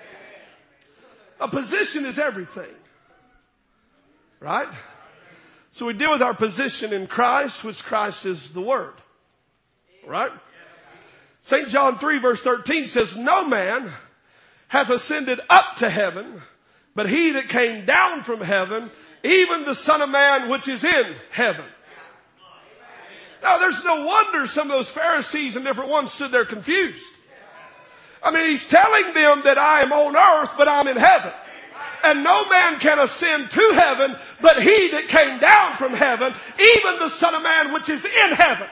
A position is everything. Right? So we deal with our position in Christ, which Christ is the Word. Right? St. John 3 verse 13 says, no man hath ascended up to heaven, but he that came down from heaven, even the Son of Man which is in heaven. Now there's no wonder some of those Pharisees and different ones stood there confused. I mean, he's telling them that I am on earth, but I'm in heaven. And no man can ascend to heaven, but he that came down from heaven, even the Son of Man which is in heaven.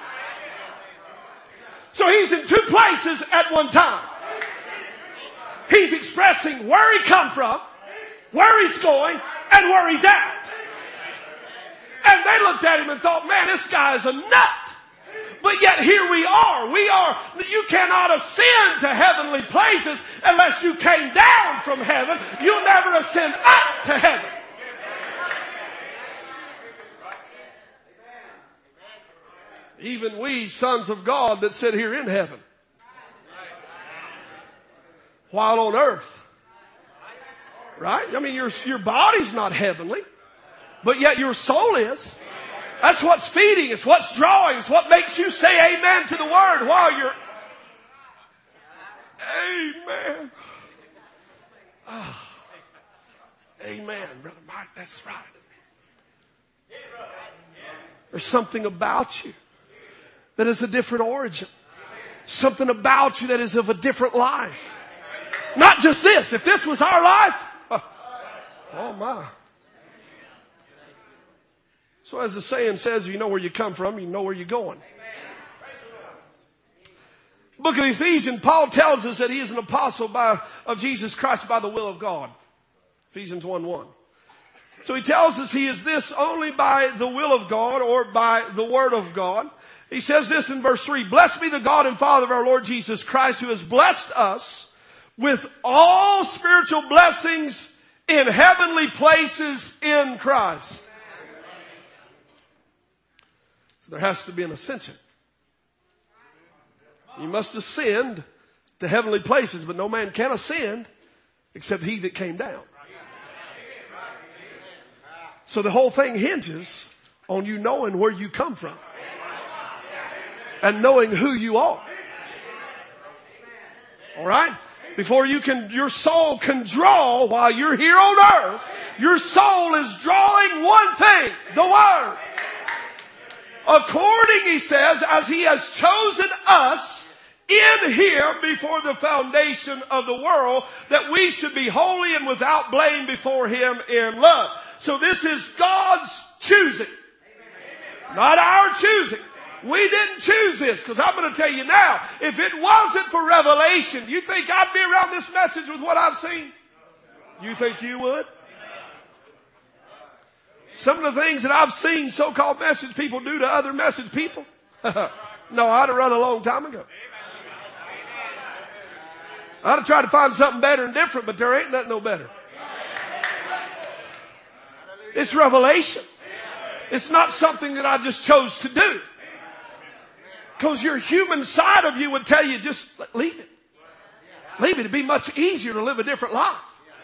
So he's in two places at one time. He's expressing where he come from, where he's going, and where he's at. And they looked at him and thought, man, this guy's a nut. But yet here we are. You cannot ascend to heavenly places unless you came down from heaven. You'll never ascend up to heaven. Even we, sons of God that sit here in heaven, while on earth. Right? I mean, your body's not heavenly, but yet your soul is. That's what's feeding. It's what's drawing. It's what makes you say amen to the Word while you're... Amen. Oh. Amen, Brother Mike. That's right. There's something about you that is a different origin. Something about you that is of a different life. Not just this. If this was our life, oh my. So as the saying says, you know where you come from, you know where you're going. Book of Ephesians, Paul tells us that he is an apostle of Jesus Christ by the will of God. Ephesians 1:1. So he tells us he is this only by the will of God or by the Word of God. He says this in verse 3, blessed be the God and Father of our Lord Jesus Christ, who has blessed us with all spiritual blessings in heavenly places in Christ. So there has to be an ascension. You must ascend to heavenly places, but no man can ascend except he that came down. So the whole thing hinges on you knowing where you come from and knowing who you are. All right? Before your soul can draw while you're here on earth, your soul is drawing one thing, the Word. According, he says, as he has chosen us in him before the foundation of the world, that we should be holy and without blame before him in love. So this is God's choosing, not our choosing. We didn't choose this, because I'm going to tell you now, if it wasn't for revelation, you think I'd be around this message with what I've seen? You think you would? Some of the things that I've seen so-called message people do to other message people, no, I'd have run a long time ago. I'd have tried to find something better and different, but there ain't nothing no better. It's revelation. It's not something that I just chose to do. Because your human side of you would tell you, just leave it. Leave it. It'd be much easier to live a different life.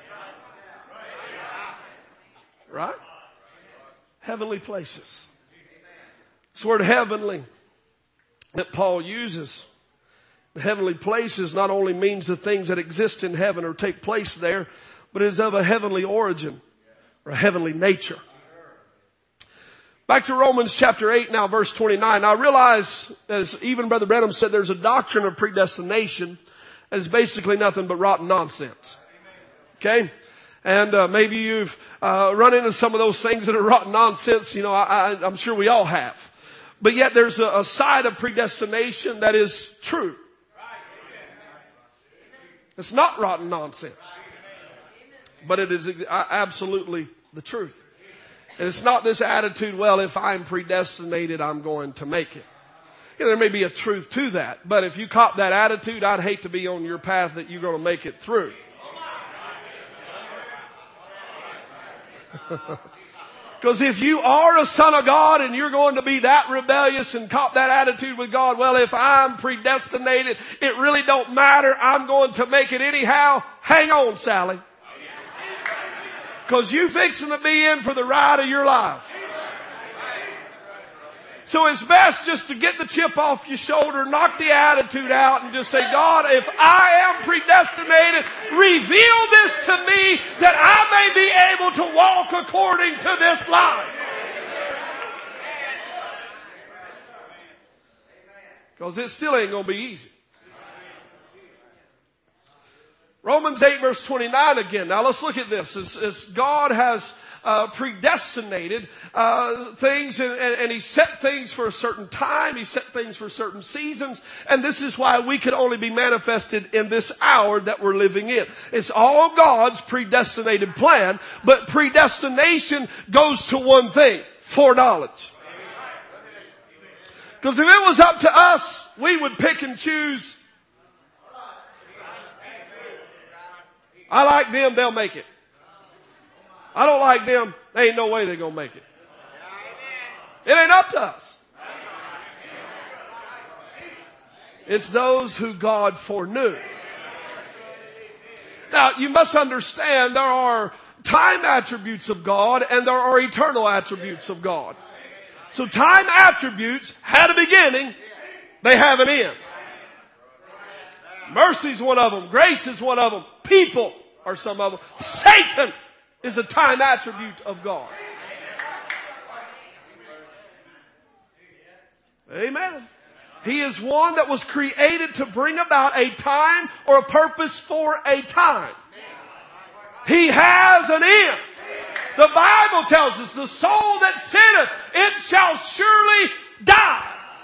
Right? Heavenly places. This word heavenly that Paul uses, the heavenly places, not only means the things that exist in heaven or take place there, but it is of a heavenly origin or a heavenly nature. Back to Romans chapter 8 now, verse 29. Now I realize, as even Brother Branham said, there's a doctrine of predestination that is basically nothing but rotten nonsense. Okay? And maybe you've run into some of those things that are rotten nonsense. You know, I'm sure we all have. But yet there's a side of predestination that is true. It's not rotten nonsense. But it is absolutely the truth. And it's not this attitude, well, if I'm predestinated, I'm going to make it. You know, there may be a truth to that. But if you cop that attitude, I'd hate to be on your path that you're going to make it through. Because if you are a son of God and you're going to be that rebellious and cop that attitude with God, well, if I'm predestinated, it really don't matter. I'm going to make it anyhow. Hang on, Sally. Because you fixing to be in for the ride of your life. So it's best just to get the chip off your shoulder, knock the attitude out, and just say, God, if I am predestinated, reveal this to me that I may be able to walk according to this life. Because it still ain't going to be easy. Romans 8 verse 29 again. Now let's look at this. As God has predestinated things and He set things for a certain time. He set things for certain seasons. And this is why we can only be manifested in this hour that we're living in. It's all God's predestinated plan. But predestination goes to one thing. Foreknowledge. Because if it was up to us, we would pick and choose. I like them, they'll make it. I don't like them, there ain't no way they're going to make it. It ain't up to us. It's those who God foreknew. Now, you must understand there are time attributes of God and there are eternal attributes of God. So time attributes had a beginning, they have an end. Mercy is one of them. Grace is one of them. People are some of them. Satan is a time attribute of God. Amen. He is one that was created to bring about a time or a purpose for a time. He has an end. The Bible tells us the soul that sinneth, it shall surely die.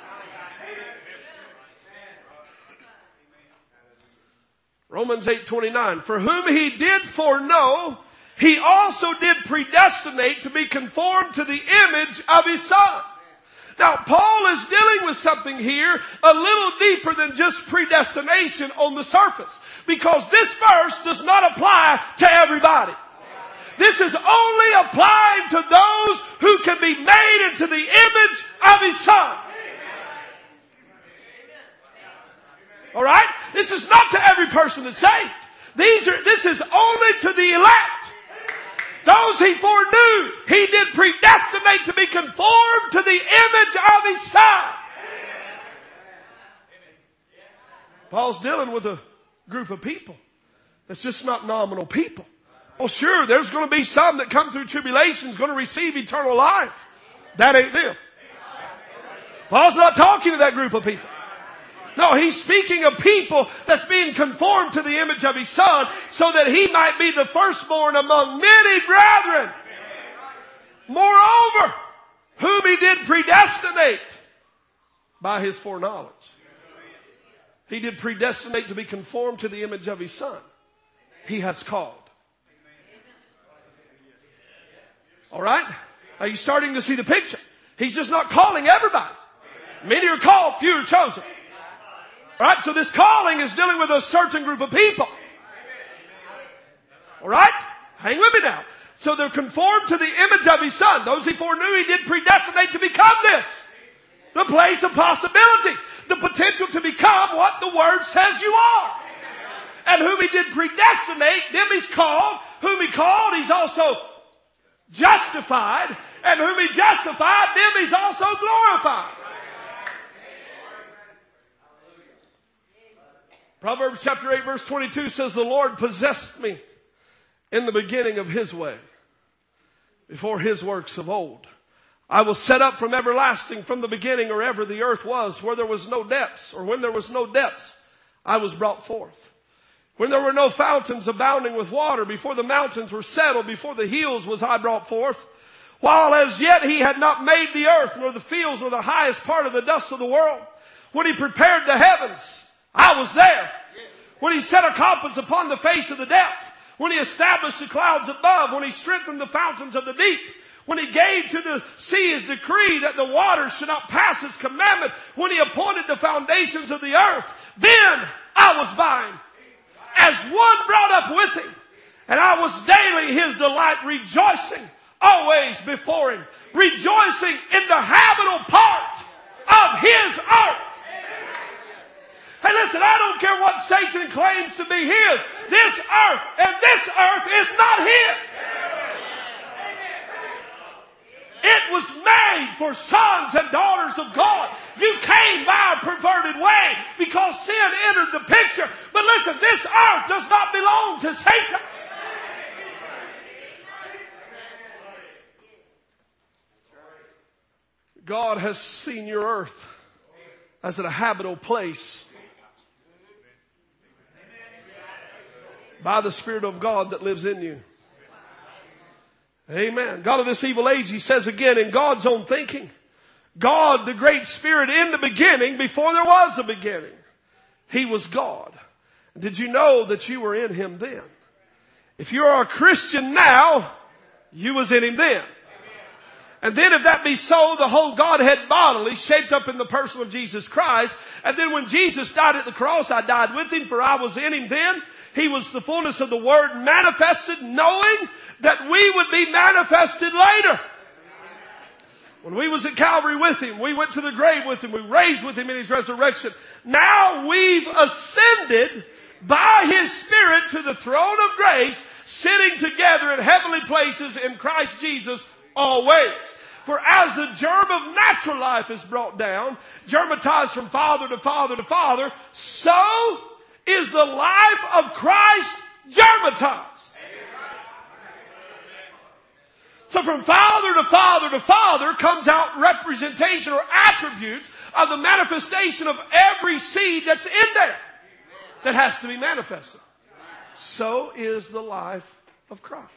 Romans 8:29. For whom He did foreknow, He also did predestinate to be conformed to the image of His Son. Now, Paul is dealing with something here a little deeper than just predestination on the surface. Because this verse does not apply to everybody. This is only applying to those who can be made into the image of His Son. Alright? This is not to every person that's saved. This is only to the elect. Those He foreknew, He did predestinate to be conformed to the image of His Son. Paul's dealing with a group of people That's just not nominal people. Well, sure, there's going to be some that come through tribulations going to receive eternal life. That ain't them. Paul's not talking to that group of people. No, he's speaking of people that's being conformed to the image of his Son so that he might be the firstborn among many brethren. Moreover, whom he did predestinate by his foreknowledge. He did predestinate to be conformed to the image of his Son. He has called. All right? Are you starting to see the picture? He's just not calling everybody. Many are called, few are chosen. All right? So this calling is dealing with a certain group of people. All right? Hang with me now. So they're conformed to the image of his Son. Those he foreknew, he did predestinate to become this. The place of possibility. The potential to become what the Word says you are. And whom he did predestinate, them he's called. Whom he called, he's also justified. And whom he justified, them he's also glorified. Proverbs chapter 8 verse 22 says, the Lord possessed me in the beginning of his way, before his works of old. I was set up from everlasting, from the beginning, or ever the earth was, where there was no depths, or when there was no depths, I was brought forth. When there were no fountains abounding with water, before the mountains were settled, before the hills was I brought forth. While as yet he had not made the earth, nor the fields, nor the highest part of the dust of the world. When he prepared the heavens, I was there. When he set a compass upon the face of the depth. When he established the clouds above. When he strengthened the fountains of the deep. When he gave to the sea his decree that the waters should not pass his commandment. When he appointed the foundations of the earth. Then I was by him, as one brought up with him. And I was daily his delight, rejoicing always before him. Rejoicing in the habitable part of his earth. Hey, listen, I don't care what Satan claims to be his. This earth and this earth is not his. It was made for sons and daughters of God. You came by a perverted way because sin entered the picture. But listen, this earth does not belong to Satan. God has seen your earth as a habitable place by the Spirit of God that lives in you. Amen. God of this evil age, he says again, in God's own thinking. God, the great Spirit in the beginning, before there was a beginning. He was God. Did you know that you were in him then? If you are a Christian now, you was in him then. And then if that be so, the whole Godhead bodily shaped up in the person of Jesus Christ. And then when Jesus died at the cross, I died with him, for I was in him then. He was the fullness of the Word manifested, knowing that we would be manifested later. When we was at Calvary with him, we went to the grave with him, we raised with him in his resurrection. Now we've ascended by his Spirit to the throne of grace, sitting together in heavenly places in Christ Jesus always. For as the germ of natural life is brought down, germatized from father to father to father, so is the life of Christ germatized. So from father to father to father comes out representation or attributes of the manifestation of every seed that's in there that has to be manifested. So is the life of Christ.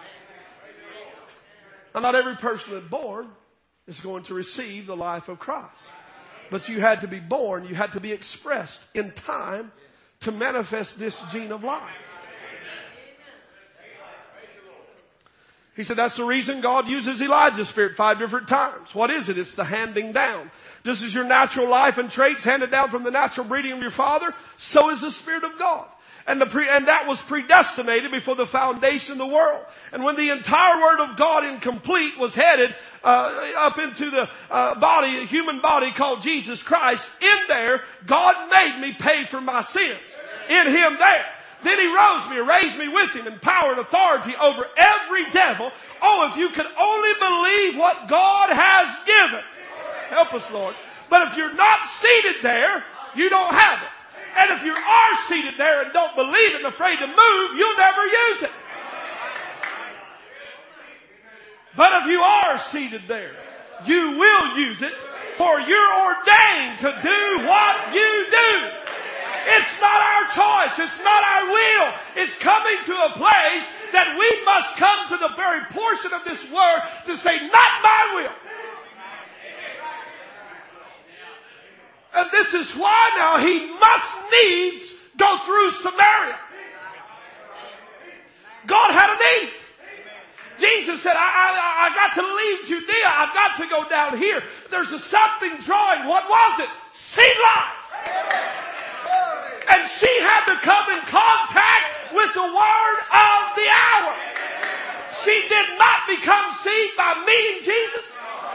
Now, not every person that's born is going to receive the life of Christ. But you had to be born, you had to be expressed in time to manifest this gene of life. He said that's the reason God uses Elijah's spirit 5 different times. What is it? It's the handing down. Just as your natural life and traits handed down from the natural breeding of your father, so is the Spirit of God. And that was predestinated before the foundation of the world. And when the entire Word of God incomplete was headed up into the body, a human body called Jesus Christ, in there, God made me pay for my sins. In Him there. Then He rose me, raised me with Him in power and authority over every devil. Oh, if you could only believe what God has given. Help us, Lord. But if you're not seated there, you don't have it. And if you are seated there and don't believe it and afraid to move, you'll never use it. But if you are seated there, you will use it, for you're ordained to do what you do. It's not our choice. It's not our will. It's coming to a place that we must come to the very portion of this word to say, not my will. And this is why now he must needs go through Samaria. God had a need. Jesus said, I got to leave Judea. I've got to go down here. There's something drawing. What was it? Seed life. And she had to come in contact with the word of the hour. She did not become seed by meeting Jesus.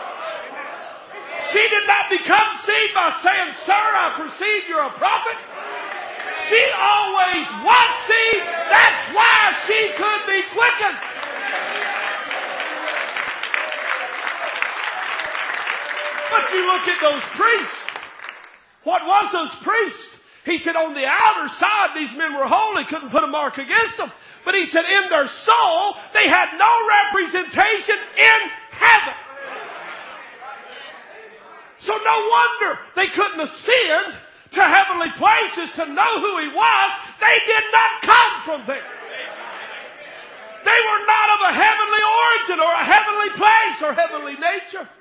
She did not become seed by saying, sir, I perceive you're a prophet. She always was seed. That's why she could be quickened. But you look at those priests. What was those priests? He said on the outer side these men were holy, couldn't put a mark against them. But he said in their soul they had no representation in heaven. So no wonder they couldn't ascend to heavenly places to know who he was. They did not come from there. They were not of a heavenly origin or a heavenly place or heavenly nature.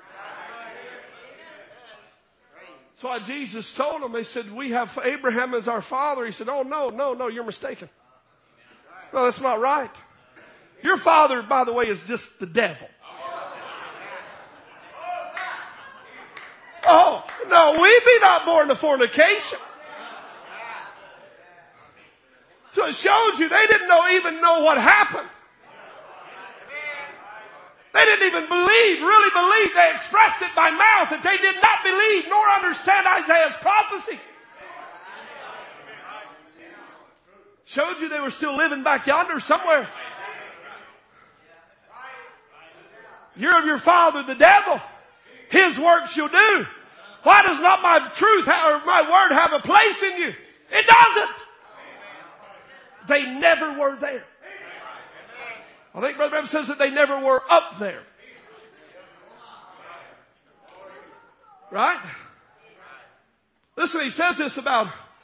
That's why Jesus told them, they said, we have Abraham as our father. He said, oh, no, you're mistaken. No, that's not right. Your father, by the way, is just the devil. Oh, no, we be not born of fornication. So it shows you they didn't even know what happened. They didn't even really believe. They expressed it by mouth that they did not believe nor understand Isaiah's prophecy. Showed you they were still living back yonder somewhere. You're of your father, the devil. His works you'll do. Why does not my truth or my word have a place in you? It doesn't. They never were there. I think Brother Branham says that they never were up there. Right? Listen, he says this about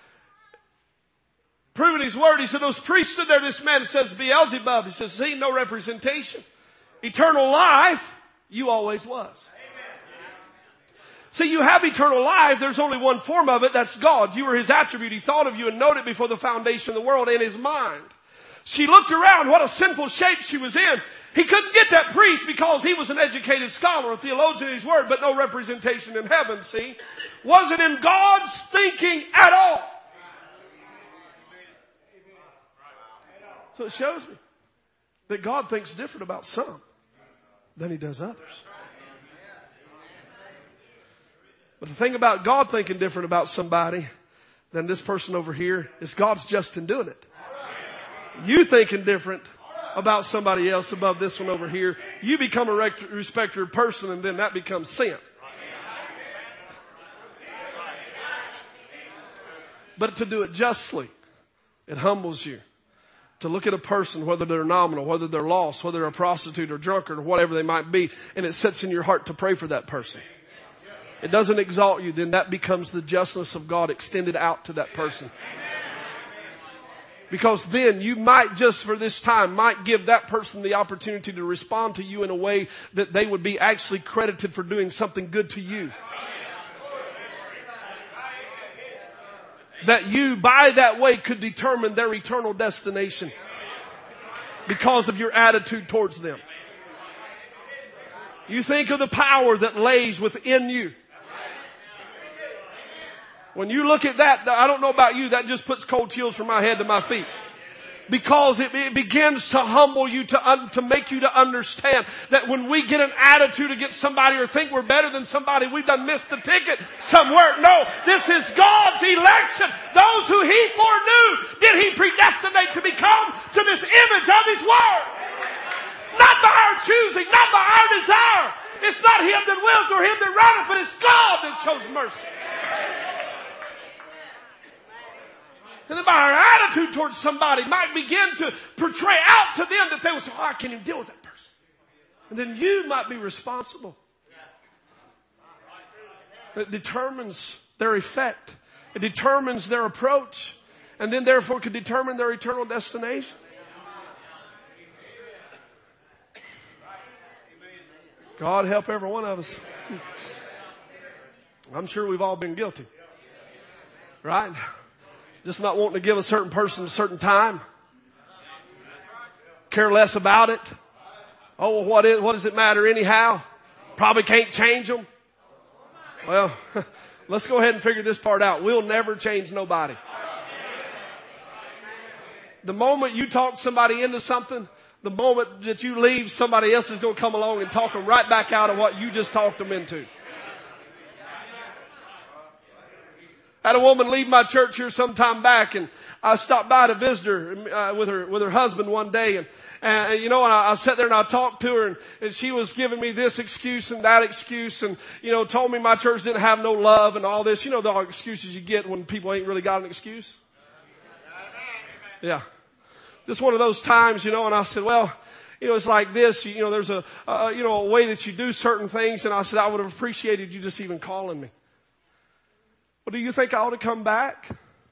proving his word. He said, those priests stood there. This man says Beelzebub. He says, see, no representation. Eternal life, you always was. See, you have eternal life. There's only one form of it. That's God. You were his attribute. He thought of you and knowed it before the foundation of the world in his mind. She looked around, what a sinful shape she was in. He couldn't get that priest because he was an educated scholar, a theologian in his word, but no representation in heaven, see. Wasn't in God's thinking at all. So it shows me that God thinks different about some than he does others. But the thing about God thinking different about somebody than this person over here is God's just in doing it. You thinking different about somebody else above this one over here, you become a respecter of person, and then that becomes sin. But to do it justly, it humbles you. To look at a person, whether they're nominal, whether they're lost, whether they're a prostitute or drunkard or whatever they might be, and it sets in your heart to pray for that person. It doesn't exalt you, then that becomes the justness of God extended out to that person. Because then you might just for this time might give that person the opportunity to respond to you in a way that they would be actually credited for doing something good to you. That you by that way could determine their eternal destination because of your attitude towards them. You think of the power that lays within you. When you look at that, I don't know about you, that just puts cold chills from my head to my feet. Because it begins to humble you, to make you to understand that when we get an attitude against somebody or think we're better than somebody, we've done missed the ticket somewhere. No, this is God's election. Those who he foreknew did he predestinate to become to this image of his word. Not by our choosing, not by our desire. It's not him that wills nor him that runneth, but it's God that shows mercy. And then by our attitude towards somebody might begin to portray out to them that they will say, oh, I can't even deal with that person. And then you might be responsible. It determines their effect. It determines their approach. And then therefore could determine their eternal destination. God help every one of us. I'm sure we've all been guilty. Right? Just not wanting to give a certain person a certain time. Care less about it. Oh, well, what does it matter anyhow? Probably can't change them. Well, let's go ahead and figure this part out. We'll never change nobody. The moment you talk somebody into something, the moment that you leave, somebody else is going to come along and talk them right back out of what you just talked them into. I had a woman leave my church here some time back, and I stopped by to visit her with her husband one day, and I sat there and I talked to her, and she was giving me this excuse and that excuse, and told me my church didn't have no love and all this. You know the excuses you get when people ain't really got an excuse. Yeah, just one of those times, and I said, well, it's like this. There's a way that you do certain things, and I said I would have appreciated you just even calling me. Well, do you think I ought to come back?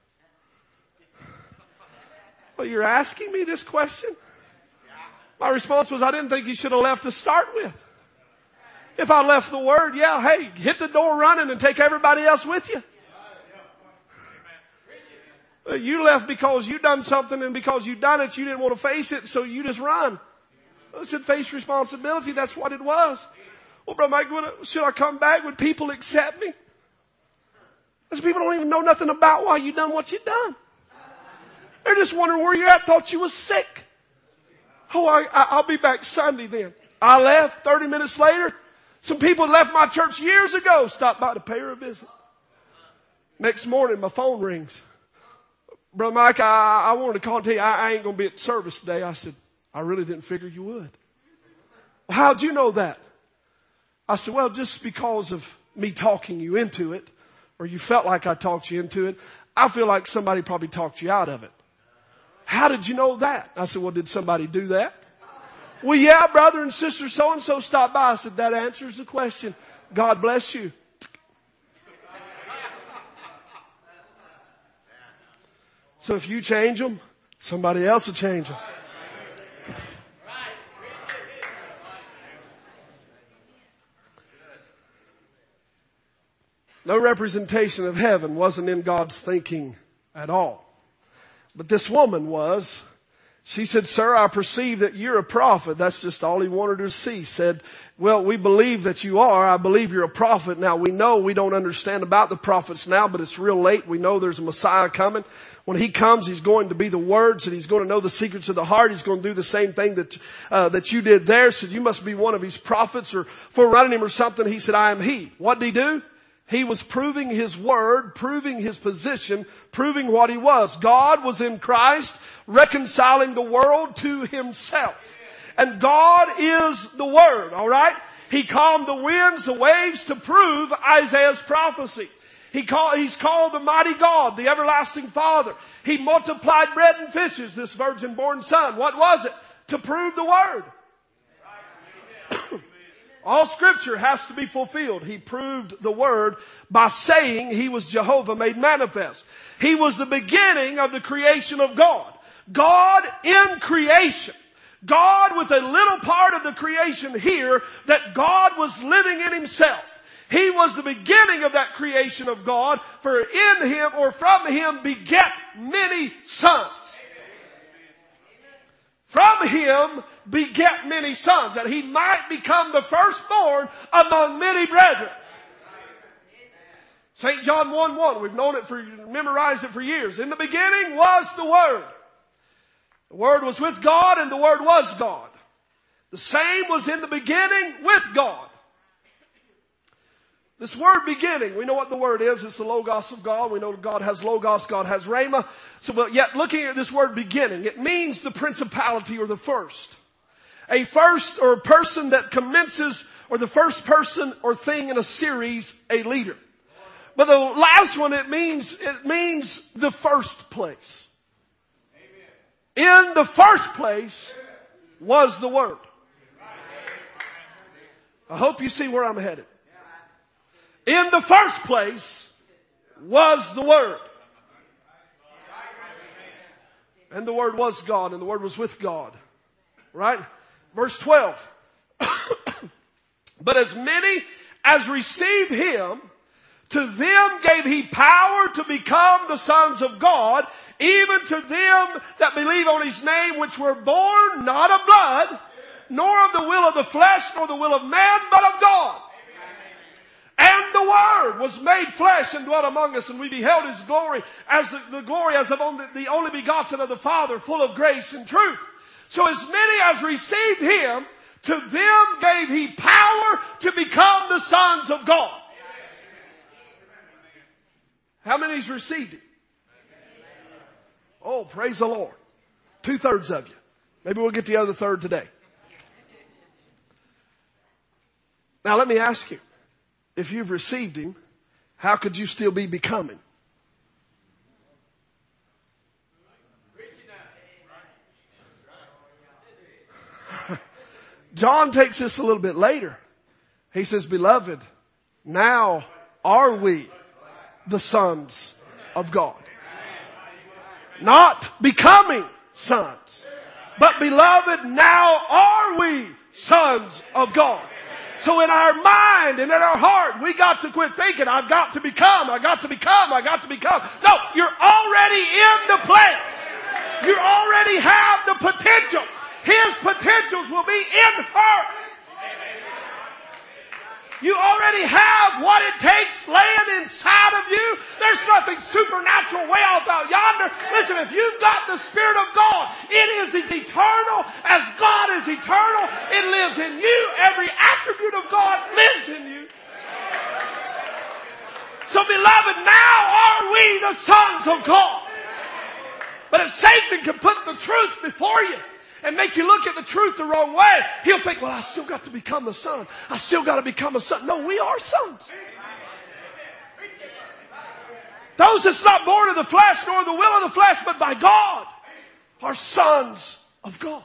Well, you're asking me this question? My response was, I didn't think you should have left to start with. If I left the word, yeah, hey, hit the door running and take everybody else with you. You left because you done something, and because you done it, you didn't want to face it, so you just run. I said, face responsibility. That's what it was. Well, Brother Mike, should I come back? Would people accept me? Because people don't even know nothing about why you done what you done. They're just wondering where you're at. Thought you was sick. Oh, I'll be back Sunday then. I left. 30 minutes later, some people left my church years ago. Stopped by to pay her a visit. Next morning, my phone rings. Brother Mike, I wanted to call and tell you I ain't going to be at service today. I said, I really didn't figure you would. Well, how'd you know that? I said, well, just because of me talking you into it, or you felt like I talked you into it, I feel like somebody probably talked you out of it. How did you know that? I said, well, did somebody do that? Well, yeah, brother and sister so-and-so stopped by. I said, that answers the question. God bless you. So if you change them, somebody else will change them. No representation of heaven wasn't in God's thinking at all. But this woman was. She said, sir, I perceive that you're a prophet. That's just all he wanted her to see. Said, well, we believe that you are. I believe you're a prophet. Now we know we don't understand about the prophets now, but it's real late. We know there's a Messiah coming. When he comes, he's going to be the words, and he's going to know the secrets of the heart. He's going to do the same thing that you did there. Said, you must be one of his prophets or forerunning him or something. He said, I am he. What did he do? He was proving his word, proving his position, proving what he was. God was in Christ, reconciling the world to himself. And God is the Word, alright? He calmed the winds, the waves to prove Isaiah's prophecy. He's called the mighty God, the everlasting Father. He multiplied bread and fishes, this virgin-born son. What was it? To prove the Word. All Scripture has to be fulfilled. He proved the Word by saying He was Jehovah made manifest. He was the beginning of the creation of God. God in creation. God with a little part of the creation here that God was living in Himself. He was the beginning of that creation of God, for in Him or from Him beget many sons. From Him beget many sons, that He might become the firstborn among many brethren. St. John 1:1, we've known it memorized it for years. In the beginning was the Word. The Word was with God, and the Word was God. The same was in the beginning with God. This word beginning, we know what the word is. It's the Logos of God. We know God has Logos, God has Rhema. So, but yet looking at this word beginning, it means the principality or the first. A first or a person that commences, or the first person or thing in a series, a leader. But the last one, it means the first place. In the first place was the Word. I hope you see where I'm headed. In the first place was the Word. And the Word was God, and the Word was with God. Right? Verse 12. But as many as received Him, to them gave He power to become the sons of God, even to them that believe on His name, which were born not of blood, nor of the will of the flesh, nor the will of man, but of God. And the Word was made flesh and dwelt among us, and we beheld His glory as the glory as of the only begotten of the Father, full of grace and truth. So as many as received Him, to them gave He power to become the sons of God. How many's received Him? Oh, praise the Lord. 2/3 of you. Maybe we'll get the other third today. Now let me ask you, if you've received Him, how could you still be becoming? John takes this a little bit later. He says, beloved, now are we the sons of God. Not becoming sons, but beloved, now are we sons of God. So in our mind and in our heart, we got to quit thinking, I've got to become, I got to become, I got to become. No, you're already in the place. You already have the potentials. His potentials will be in her. You already have what it takes laying inside of you. There's nothing supernatural way off out yonder. Listen, if you've got the Spirit of God, it is as eternal as God is eternal. It lives in you. Every attribute of God lives in you. So beloved, now are we the sons of God. But if Satan can put the truth before you and make you look at the truth the wrong way, he'll think, well, I still got to become the son. I still got to become a son. No, we are sons. Those that's not born of the flesh nor the will of the flesh, but by God, are sons of God.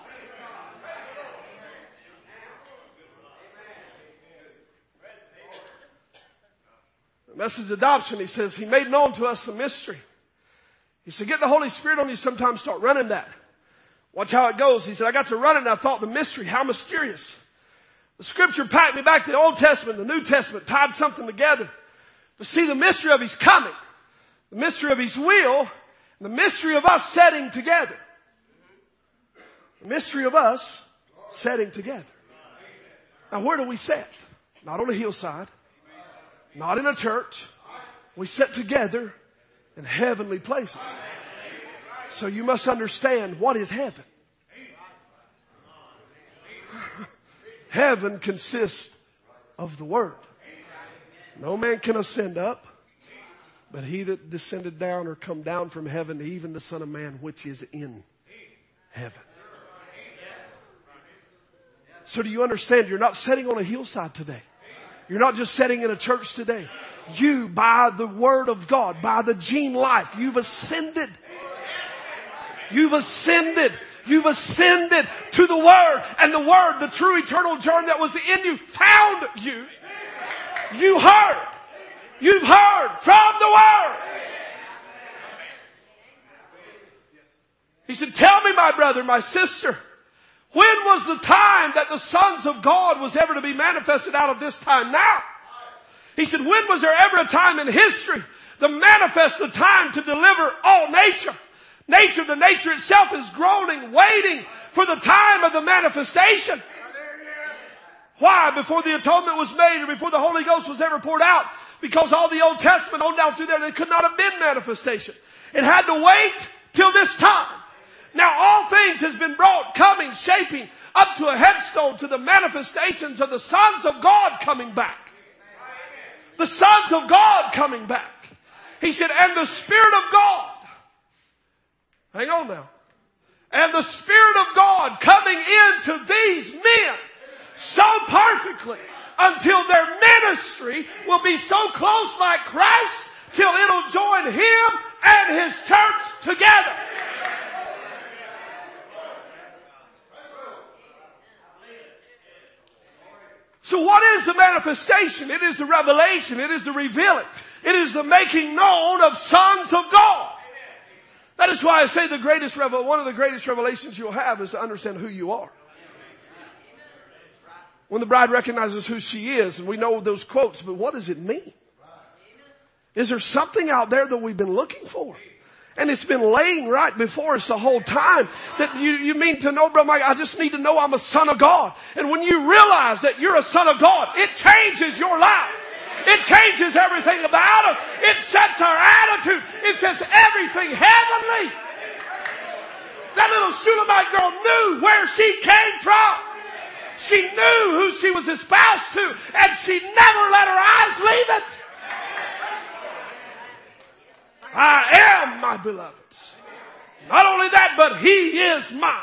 The message of adoption, he says, He made known to us the mystery. He said, get the Holy Spirit on you sometime, start running that. Watch how it goes. He said, I got to run it and I thought the mystery, how mysterious. The Scripture packed me back to the Old Testament, the New Testament, tied something together to see the mystery of His coming, the mystery of His will, and the mystery of us setting together. The mystery of us setting together. Now where do we set? Not on a hillside, not in a church. We set together in heavenly places. So you must understand, what is heaven? Heaven consists of the Word. No man can ascend up, but He that descended down or come down from heaven, even the Son of Man which is in heaven. So do you understand? You're not sitting on a hillside today. You're not just sitting in a church today. You, by the Word of God, by the gene life, you've ascended. You've ascended. You've ascended to the Word. And the Word, the true eternal germ that was in you, found you. You heard. You've heard from the Word. He said, tell me, my brother, my sister, when was the time that the sons of God was ever to be manifested out of this time now? He said, when was there ever a time in history to manifest the time to deliver all nature? Nature, the nature itself is groaning, waiting for the time of the manifestation. Why? Before the atonement was made or before the Holy Ghost was ever poured out. Because all the Old Testament on down through there, they could not have been manifestation. It had to wait till this time. Now all things has been brought, coming, shaping up to a headstone to the manifestations of the sons of God coming back. The sons of God coming back. He said, and the Spirit of God. Hang on now. And the Spirit of God coming into these men so perfectly, until their ministry will be so close like Christ till it'll join Him and His church together. So what is the manifestation? It is the revelation. It is the revealing. It is the making known of sons of God. That is why I say one of the greatest revelations you'll have is to understand who you are. When the bride recognizes who she is, and we know those quotes, but what does it mean? Is there something out there that we've been looking for? And it's been laying right before us the whole time that you mean to know, Brother Mike, I just need to know I'm a son of God. And when you realize that you're a son of God, it changes your life. It changes everything about us. It sets our attitude. It sets everything heavenly. That little Shulamite girl knew where she came from. She knew who she was espoused to, and she never let her eyes leave it. I am my beloved's. Not only that, but He is mine.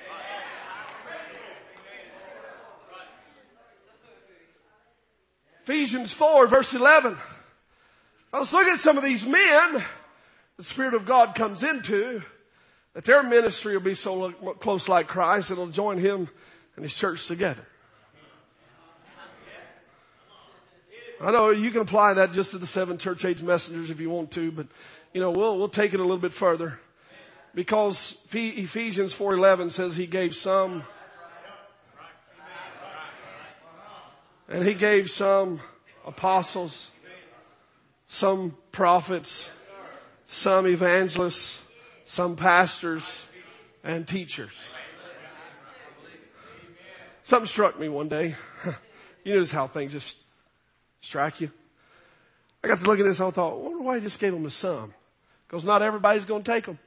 Ephesians 4 verse 11. Now let's look at some of these men the Spirit of God comes into, that their ministry will be so close like Christ, it'll join Him and His church together. I know you can apply that just to the 7 church age messengers if you want to, but we'll take it a little bit further, because Ephesians 4:11 says He gave some, and He gave some apostles, some prophets, some evangelists, some pastors, and teachers. Something struck me one day. You notice how things just strike you. I got to look at this and I thought, I wonder why He just gave them to some. Because not everybody's going to take them.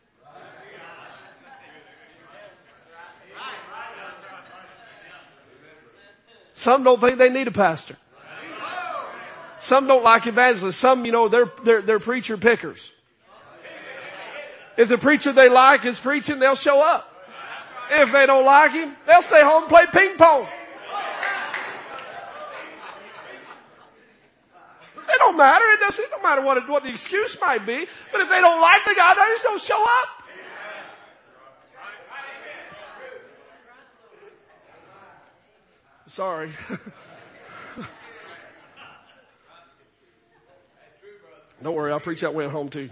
Some don't think they need a pastor. Some don't like evangelists. Some, they're preacher pickers. If the preacher they like is preaching, they'll show up. If they don't like him, they'll stay home and play ping pong. It don't matter. It don't matter what the excuse might be. But if they don't like the guy, they just don't show up. Sorry. Don't worry, I'll preach that way at home too.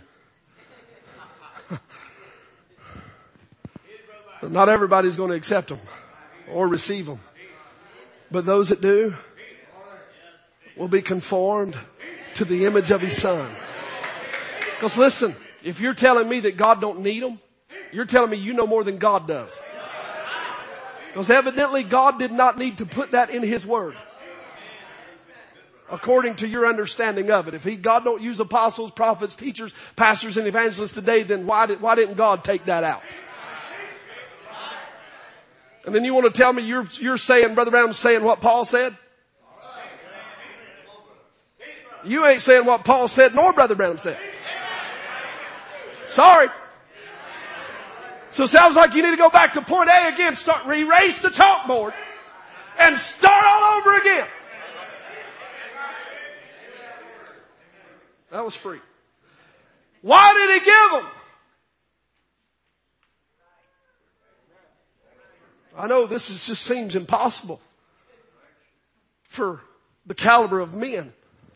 Not everybody's going to accept them or receive them. But those that do will be conformed to the image of His Son. Because listen, if you're telling me that God don't need them, you're telling me you know more than God does. Because evidently God did not need to put that in His Word. According to your understanding of it. If God don't use apostles, prophets, teachers, pastors, and evangelists today, then why didn't God take that out? And then you want to tell me you're saying, Brother Branham's saying what Paul said? You ain't saying what Paul said nor Brother Branham said. Sorry. So it sounds like you need to go back to point A again, erase the chalkboard, and start all over again. That was free. Why did He give them? I know this just seems impossible for the caliber of men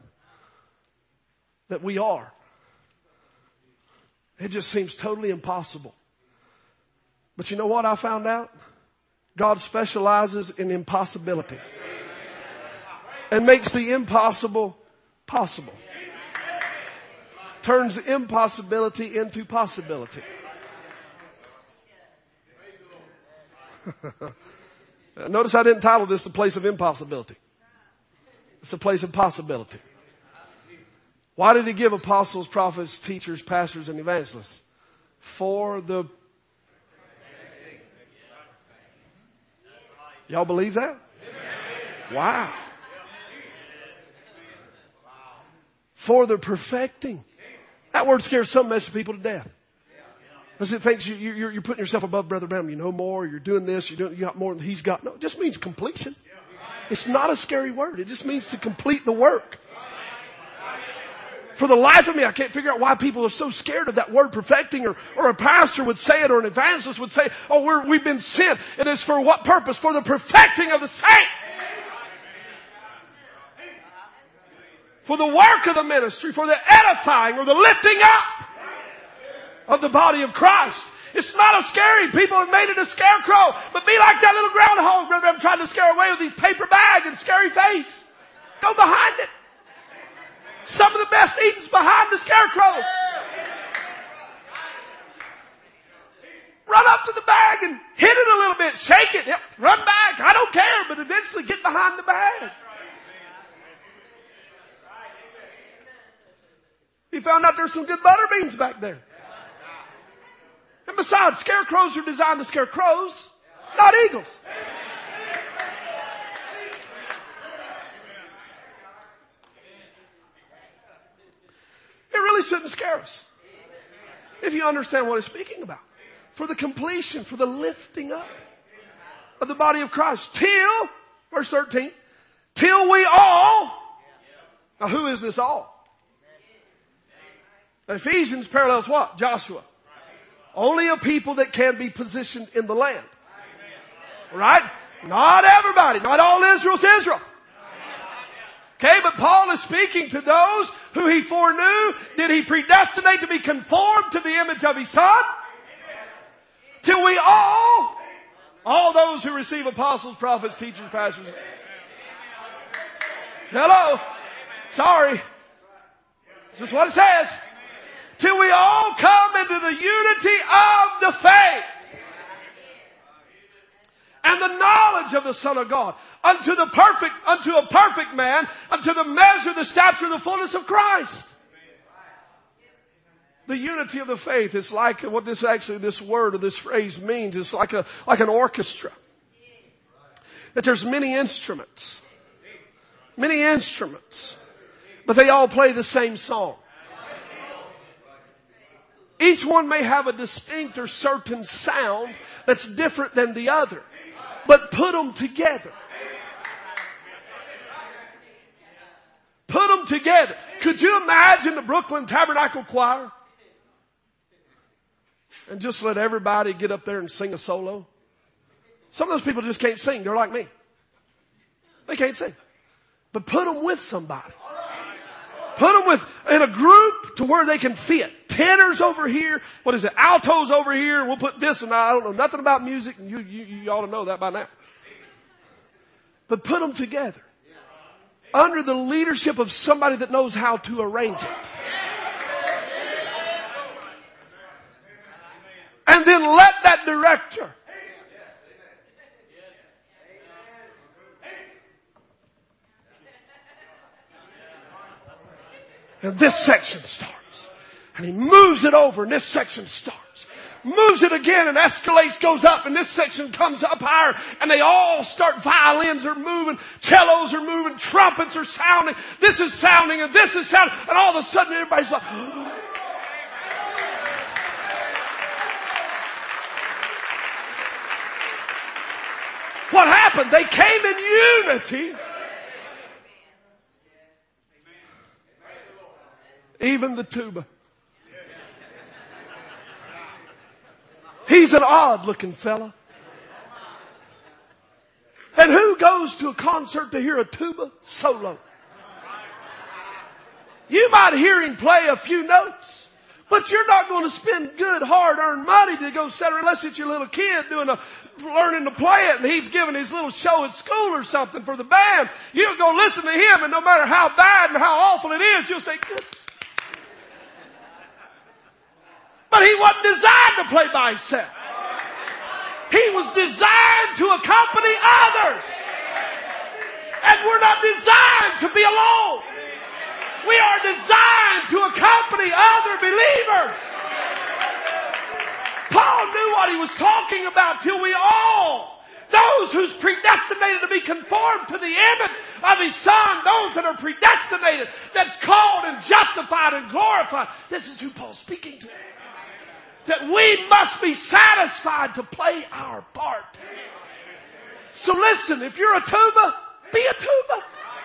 that we are. It just seems totally impossible. But you know what I found out? God specializes in impossibility and makes the impossible possible. Turns impossibility into possibility. Notice I didn't title this the place of impossibility. It's a place of possibility. Why did He give apostles, prophets, teachers, pastors, and evangelists? For the... Y'all believe that? Wow. For the perfecting. That word scares some mess of people to death. Because it thinks you're putting yourself above Brother Branham. You know more. You're doing this. You got more than he's got. No, it just means completion. It's not a scary word. It just means to complete the work. For the life of me, I can't figure out why people are so scared of that word perfecting, or a pastor would say it, or an evangelist would say, oh, we've been sent. It is for what purpose? For the perfecting of the saints. For the work of the ministry, for the edifying or the lifting up of the body of Christ. It's not a scary. People have made it a scarecrow. But be like that little groundhog, Brother Branham, trying to scare away with these paper bags and scary face. Go behind it. Some of the best eating's behind the scarecrow. Run up to the bag and hit it a little bit. Shake it. Yep. Run back. I don't care. But eventually get behind the bag. He found out there's some good butter beans back there. And besides, scarecrows are designed to scare crows, not eagles. It really shouldn't scare us if you understand what it's speaking about. For the completion, for the lifting up of the body of Christ. Till, verse 13, till we all, now who is this all? Ephesians parallels what? Joshua. Only a people that can be positioned in the land. Right? Not everybody. Not all Israel's Israel. Okay, but Paul is speaking to those who he foreknew. Did he predestinate to be conformed to the image of his Son? Till we all those who receive apostles, prophets, teachers, pastors. Hello? Sorry. This is what it says. Till we all come into the unity of the faith and the knowledge of the Son of God, unto a perfect man, unto the measure, the stature, the fullness of Christ. The unity of the faith is like what this word or this phrase means. It's like an orchestra. That there's many instruments, but they all play the same song. Each one may have a distinct or certain sound that's different than the other. But put them together. Put them together. Could you imagine the Brooklyn Tabernacle Choir? And just let everybody get up there and sing a solo? Some of those people just can't sing. They're like me. They can't sing. But put them with somebody. Put them in a group to where they can fit. Tenors over here. Altos over here. We'll put this one. I don't know nothing about music. And you ought to know that by now. But put them together. Under the leadership of somebody that knows how to arrange it. And then let that director and this section starts. And he moves it over and this section starts. Moves it again and escalates, goes up, and this section comes up higher, and they all start, violins are moving, cellos are moving, trumpets are sounding, this is sounding, and this is sounding, and all of a sudden everybody's like, what happened? They came in unity. Even the tuba. He's an odd looking fella. And who goes to a concert to hear a tuba solo? You might hear him play a few notes, but you're not going to spend good, hard-earned money to go sit unless it's your little kid learning to play it, and he's giving his little show at school or something for the band. You'll go listen to him, and no matter how bad and how awful it is, you'll say, good. But he wasn't designed to play by himself. He was designed to accompany others. And we're not designed to be alone. We are designed to accompany other believers. Paul knew what he was talking about. Till we all, those who's predestinated to be conformed to the image of his Son, those that are predestinated, that's called and justified and glorified. This is who Paul's speaking to. That we must be satisfied to play our part. So listen, if you're a tuba, Be a tuba.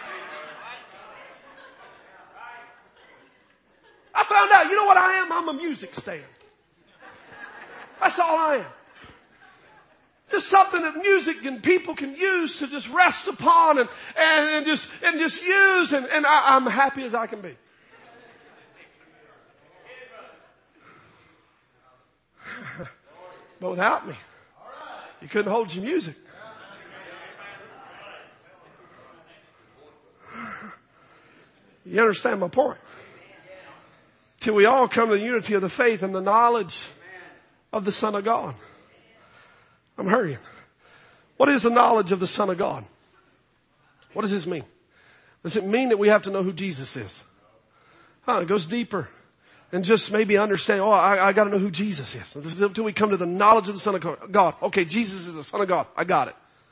I found out, you know what I am? I'm a music stand. That's all I am. Just something that music and people can use to just rest upon and just use, and I'm happy as I can be. But without me, you couldn't hold your music. You understand my point? Till we all come to the unity of the faith and the knowledge of the Son of God. I'm hurrying. What is the knowledge of the Son of God? What does this mean? Does it mean that we have to know who Jesus is? It goes deeper than just maybe understand, I got to know who Jesus is. Until we come to the knowledge of the Son of God. Okay, Jesus is the Son of God. I got it.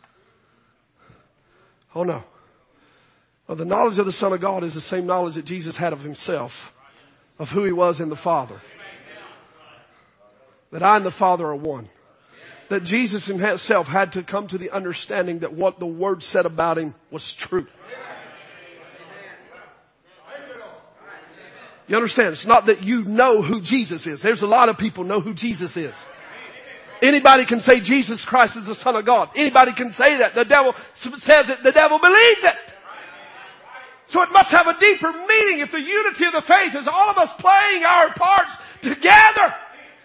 Oh no. Well, the knowledge of the Son of God is the same knowledge that Jesus had of himself, of who he was in the Father. That I and the Father are one. That Jesus himself had to come to the understanding that what the Word said about him was true. You understand? It's not that you know who Jesus is. There's a lot of people know who Jesus is. Anybody can say Jesus Christ is the Son of God. Anybody can say that. The devil says it. The devil believes it. So it must have a deeper meaning if the unity of the faith is all of us playing our parts together.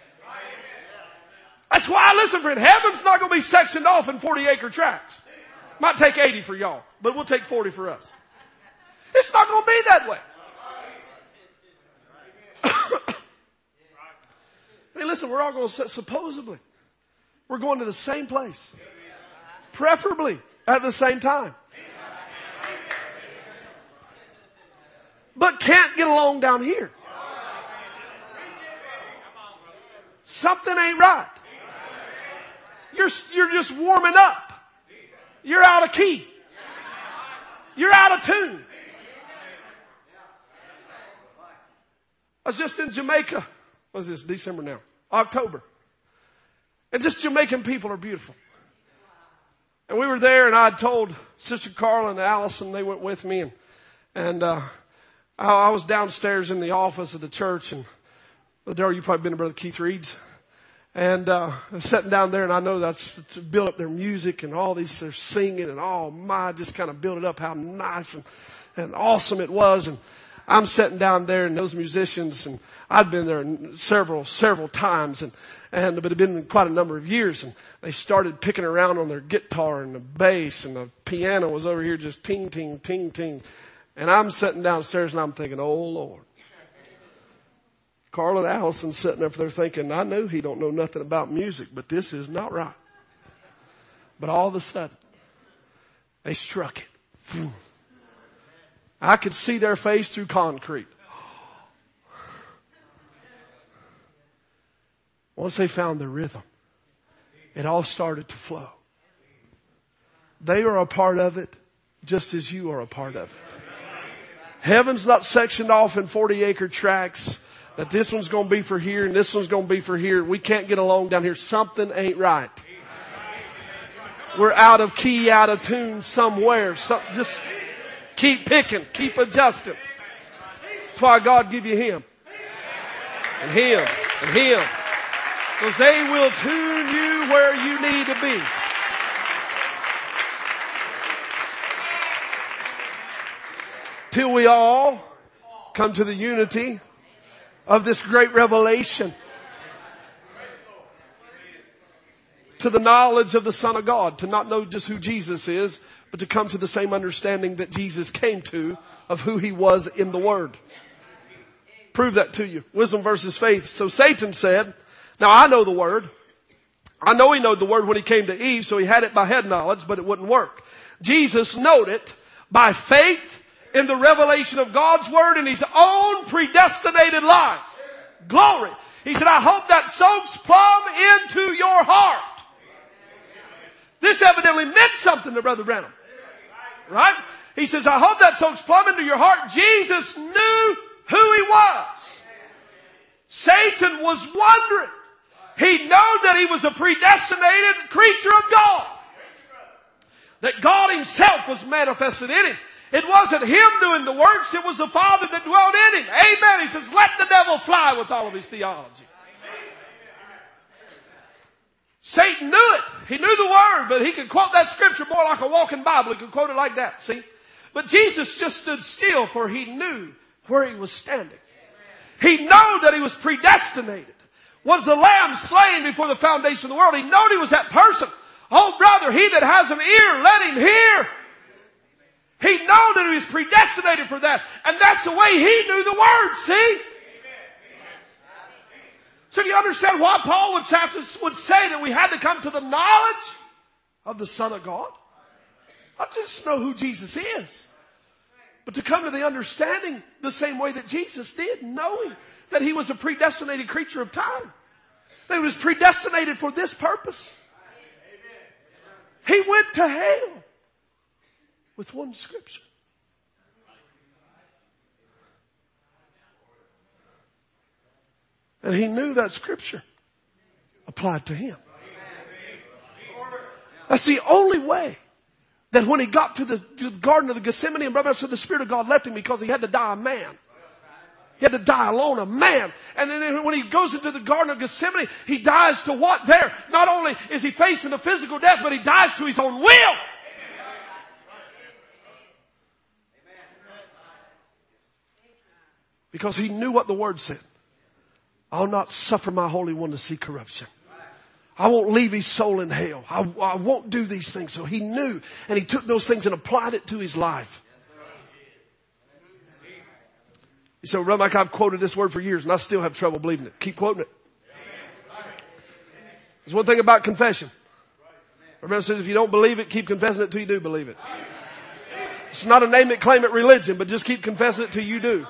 That's why, listen friend, heaven's not going to be sectioned off in 40-acre tracts. Might take 80 for y'all, but we'll take 40 for us. It's not going to be that way. Hey, listen, we're all going to, supposedly, we're going to the same place. Preferably at the same time. But can't get along down here. Something ain't right. You're just warming up. You're out of key. You're out of tune. I was just in Jamaica. What is this? December now. October. And just Jamaican people are beautiful. And we were there, and I had told Sister Carla and Allison, they went with me, and I was downstairs in the office of the church, and Darryl, you've probably been to Brother Keith Reed's. And I was sitting down there, and I know that's to build up their music and all these, they're singing, and just kind of build it up how nice and awesome it was. And I'm sitting down there, and those musicians, and I'd been there several times, but it had been quite a number of years, and they started picking around on their guitar and the bass, and the piano was over here just ting, ting, ting, ting. And I'm sitting downstairs, and I'm thinking, oh Lord. Carl and Allison sitting up there thinking, I know he don't know nothing about music, but this is not right. But all of a sudden, they struck it. I could see their face through concrete. Once they found their rhythm, it all started to flow. They are a part of it just as you are a part of it. Heaven's not sectioned off in 40-acre tracts. That this one's going to be for here and this one's going to be for here. We can't get along down here. Something ain't right. We're out of key, out of tune somewhere. Just keep picking, keep adjusting. That's why God give you Him. And Him. And Him. Because they will tune you where you need to be. Till we all come to the unity of this great revelation, to the knowledge of the Son of God, to not know just who Jesus is, but to come to the same understanding that Jesus came to of who He was in the Word. Prove that to you. Wisdom versus faith. So Satan said, now I know the Word. I know he knew the Word when he came to Eve, so he had it by head knowledge, but it wouldn't work. Jesus knowed it by faith in the revelation of God's Word in His own predestinated life. Glory. He said, I hope that soaks plumb into your heart. This evidently meant something to Brother Branham. Right? He says, I hope that soaks plumb into your heart. Jesus knew who He was. Satan was wondering. He knew that he was a predestinated creature of God. that God Himself was manifested in him. It wasn't him doing the works, it was the Father that dwelt in him. Amen. He says, let the devil fly with all of his theology. Satan knew it. He knew the Word, but he could quote that scripture more like a walking Bible. He could quote it like that, see? But Jesus just stood still, for He knew where He was standing. He knew that He was predestinated. Was the Lamb slain before the foundation of the world? He knew He was that person. Oh brother, he that has an ear, let him hear. He knew that He was predestinated for that. And that's the way He knew the Word, see? So do you understand why Paul would say that we had to come to the knowledge of the Son of God? Not just know who Jesus is, but to come to the understanding the same way that Jesus did, knowing that He was a predestinated creature of time. That He was predestinated for this purpose. He went to hell with one scripture. And He knew that scripture applied to Him. That's the only way that when He got to the Garden of the Gethsemane, and brother said the Spirit of God left Him because He had to die a man. He had to die alone, a man. And then when He goes into the Garden of Gethsemane, He dies to what there? Not only is He facing a physical death, but He dies to His own will. Because He knew what the Word said. I'll not suffer my Holy One to see corruption. I won't leave His soul in hell. I won't do these things. So He knew, and He took those things and applied it to His life. You say, well, Brother Mike, I've quoted this word for years and I still have trouble believing it. Keep quoting it. There's one thing about confession. Remember, says if you don't believe it, keep confessing it till you do believe it. It's not a name it, claim it religion, but just keep confessing it till you do.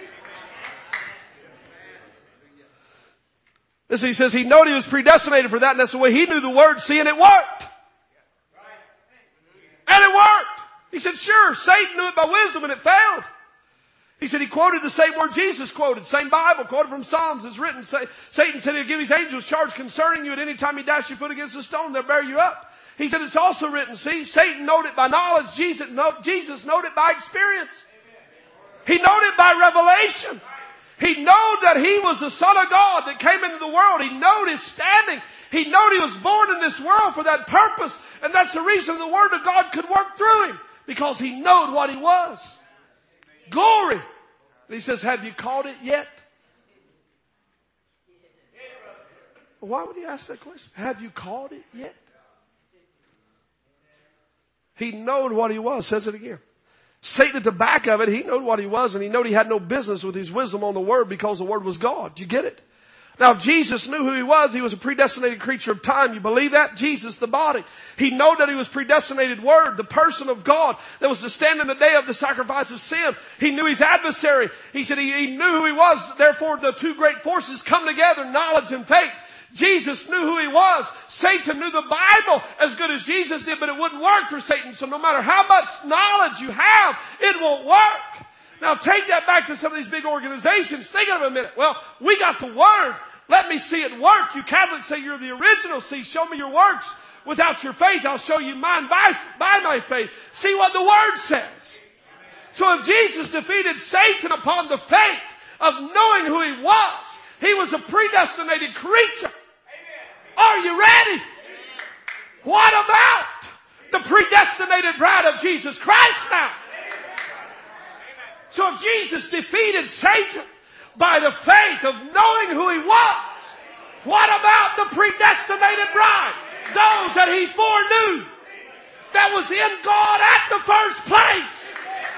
Listen, he says he knew He was predestinated for that, and that's the way He knew the Word. See, and it worked. And it worked. He said, sure, Satan knew it by wisdom and it failed. He said he quoted the same word Jesus quoted, same Bible, quoted from Psalms. It's written, Satan said He'll give His angels charge concerning you, at any time you dash your foot against a stone, they'll bear you up. He said it's also written, see, Satan knowed it by knowledge, Jesus knowed it by experience. He knowed it by revelation. He knowed that He was the Son of God that came into the world. He knowed His standing. He knowed He was born in this world for that purpose. And that's the reason the Word of God could work through Him. Because He knowed what He was. Glory. And He says, have you caught it yet? Well, why would He ask that question? Have you caught it yet? He knowed what He was. Says it again. Satan at the back of it, he knew what he was, and he knew he had no business with his wisdom on the Word because the Word was God. Do you get it? Now, Jesus knew who He was. He was a predestinated creature of time. You believe that? Jesus, the body. He knew that He was predestinated Word, the person of God that was to stand in the day of the sacrifice of sin. He knew His adversary. He said he knew who He was. Therefore, the two great forces come together, knowledge and faith. Jesus knew who He was. Satan knew the Bible as good as Jesus did, but it wouldn't work for Satan. So no matter how much knowledge you have, it won't work. Now take that back to some of these big organizations. Think of it a minute. Well, we got the Word. Let me see it work. You Catholics say you're the original. See, show me your works. Without your faith, I'll show you mine by my faith. See what the Word says. So if Jesus defeated Satan upon the faith of knowing who He was a predestinated creature. Are you ready? What about the predestinated bride of Jesus Christ now? So Jesus defeated Satan by the faith of knowing who He was. What about the predestinated bride? Those that He foreknew, that was in God at the first place.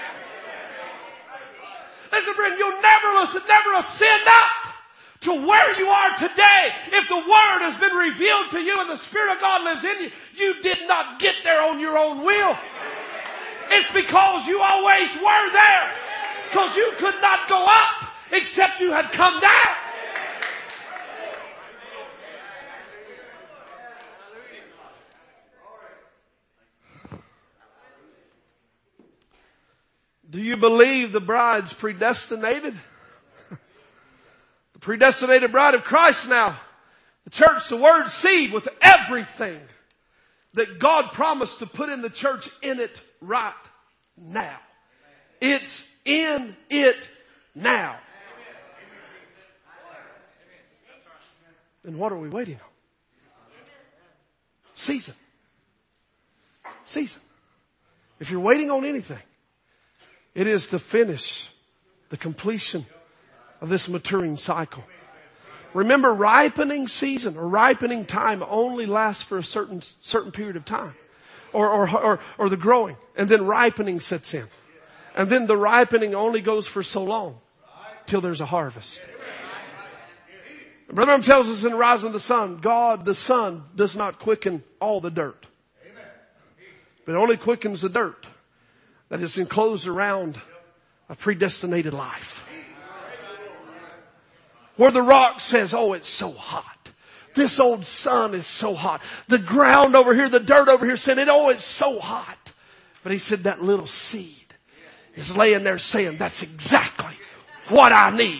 Listen, friend, you'll never ascend up to where you are today. If the Word has been revealed to you and the Spirit of God lives in you, you did not get there on your own will. It's because you always were there. Because you could not go up except you had come down. Do you believe the bride's predestinated? The predestinated bride of Christ now. The church, the word seed with everything that God promised to put in the church in it right now. It's in it now. Then what are we waiting on? Season. Season. If you're waiting on anything, it is to finish the completion of this maturing cycle. Remember, ripening season or ripening time only lasts for a certain period of time. Or the growing. And then ripening sets in. And then the ripening only goes for so long till there's a harvest. Brother Branham tells us in Rising of the Sun, God the Son does not quicken all the dirt. But only quickens the dirt that is enclosed around a predestinated life. Where the rock says, oh, it's so hot. This old sun is so hot. The ground over here, the dirt over here said, oh, it's so hot. But he said that little seed is laying there saying, that's exactly what I need.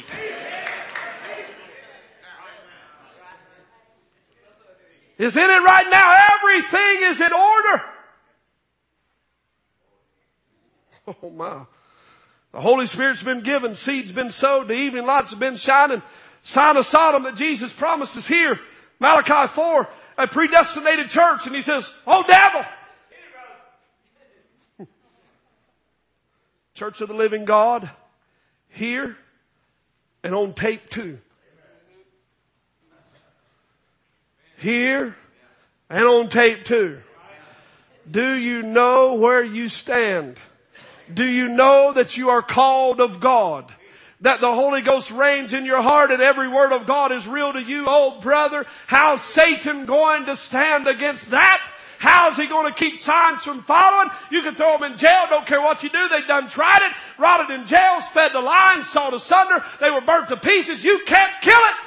Is in it right now. Everything is in order. Oh my. The Holy Spirit's been given. Seed's been sowed. The evening lights have been shining. Sign of Sodom that Jesus promised is here. Malachi 4, a predestinated church. And he says, oh devil. Church of the Living God. Here and on tape too. Here and on tape too. Do you know where you stand? Do you know that you are called of God? That the Holy Ghost reigns in your heart and every word of God is real to you? Oh brother, how's Satan going to stand against that? How's he going to keep signs from following? You can throw them in jail. Don't care what you do. They've done tried it. Rotted in jails, fed the lions, sawed asunder. They were burnt to pieces. You can't kill it.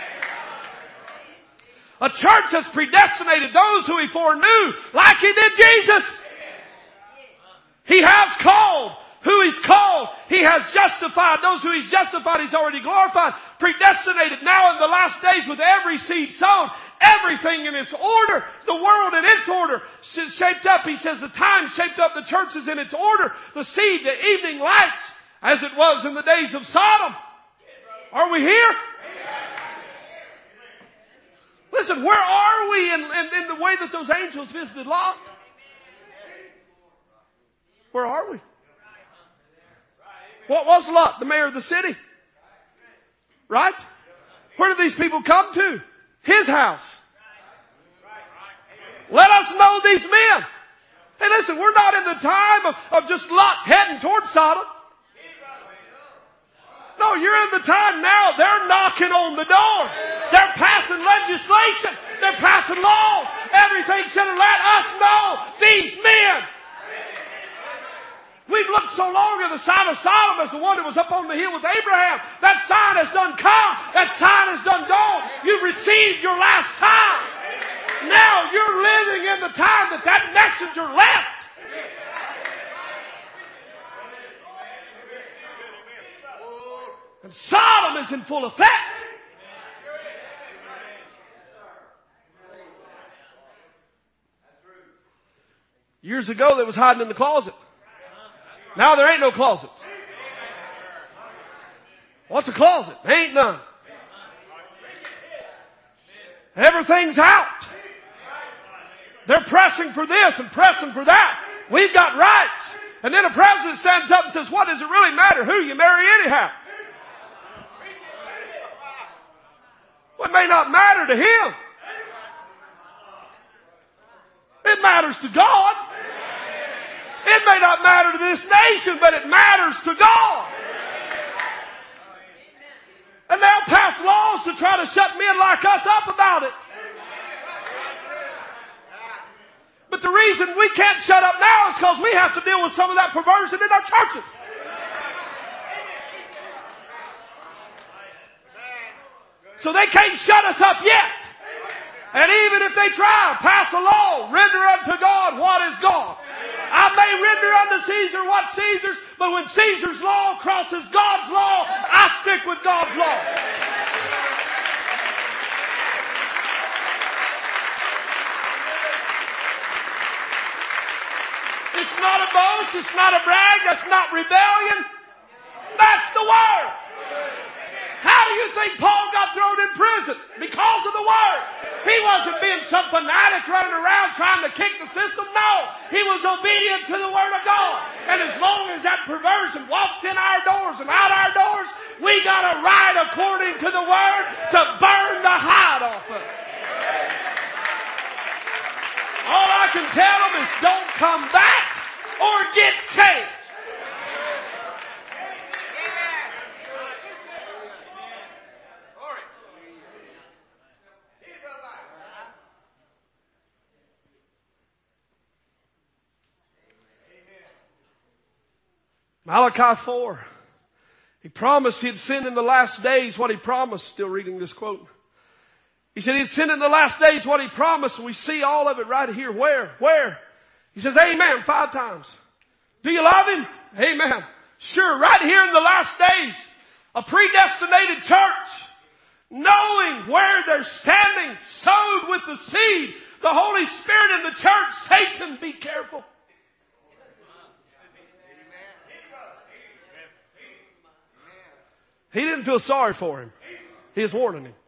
A church has predestinated those who he foreknew, like he did Jesus. He has called who he's called. He has justified those who he's justified. He's already glorified. Predestinated now in the last days with every seed sown. Everything in its order. The world in its order. Shaped up. He says the time shaped up. The church is in its order. The seed, the evening lights, as it was in the days of Sodom. Are we here? Listen, where are we in the way that those angels visited Lot? Where are we? What was Lot? The mayor of the city. Right? Where did these people come to? His house. Let us know these men. Hey listen, we're not in the time of just Lot heading towards Sodom. No, you're in the time now. They're knocking on the doors. They're passing legislation. They're passing laws. Everything should have let us know these men. We've looked so long at the sign of Sodom as the one that was up on the hill with Abraham. That sign has done come. That sign has done gone. You've received your last sign. Now you're living in the time that messenger left. And Sodom is in full effect. Years ago, they was hiding in the closet. Now there ain't no closets. What's a closet? There ain't none. Everything's out. They're pressing for this and pressing for that. We've got rights. And then a president stands up and says, what does it really matter who you marry anyhow? Well, it may not matter to him. It matters to God. It may not matter to this nation, but it matters to God. And they'll pass laws to try to shut men like us up about it. But the reason we can't shut up now is because we have to deal with some of that perversion in our churches. So they can't shut us up yet. And even if they try, pass a law, render unto God what is God's. I may render unto Caesar what's Caesar's, but when Caesar's law crosses God's law, I stick with God's law. It's not a boast. It's not a brag. That's not rebellion. That's the Word. How do you think Paul got thrown in prison? Because of the Word. He wasn't being some fanatic running around trying to kick the system. No. He was obedient to the Word of God. And as long as that perversion walks in our doors and out our doors, we got a right according to the Word to burn the hide off of it. All I can tell them is don't come back or get changed. Malachi 4. He promised he'd send in the last days what he promised. Still reading this quote. He said he'd send in the last days what he promised, and we see all of it right here. Where? He says, amen 5 times. Do you love him? Amen. Sure, right here in the last days, a predestinated church, knowing where they're standing, sowed with the seed, the Holy Spirit in the church. Satan, be careful. He didn't feel sorry for him. He was warning him.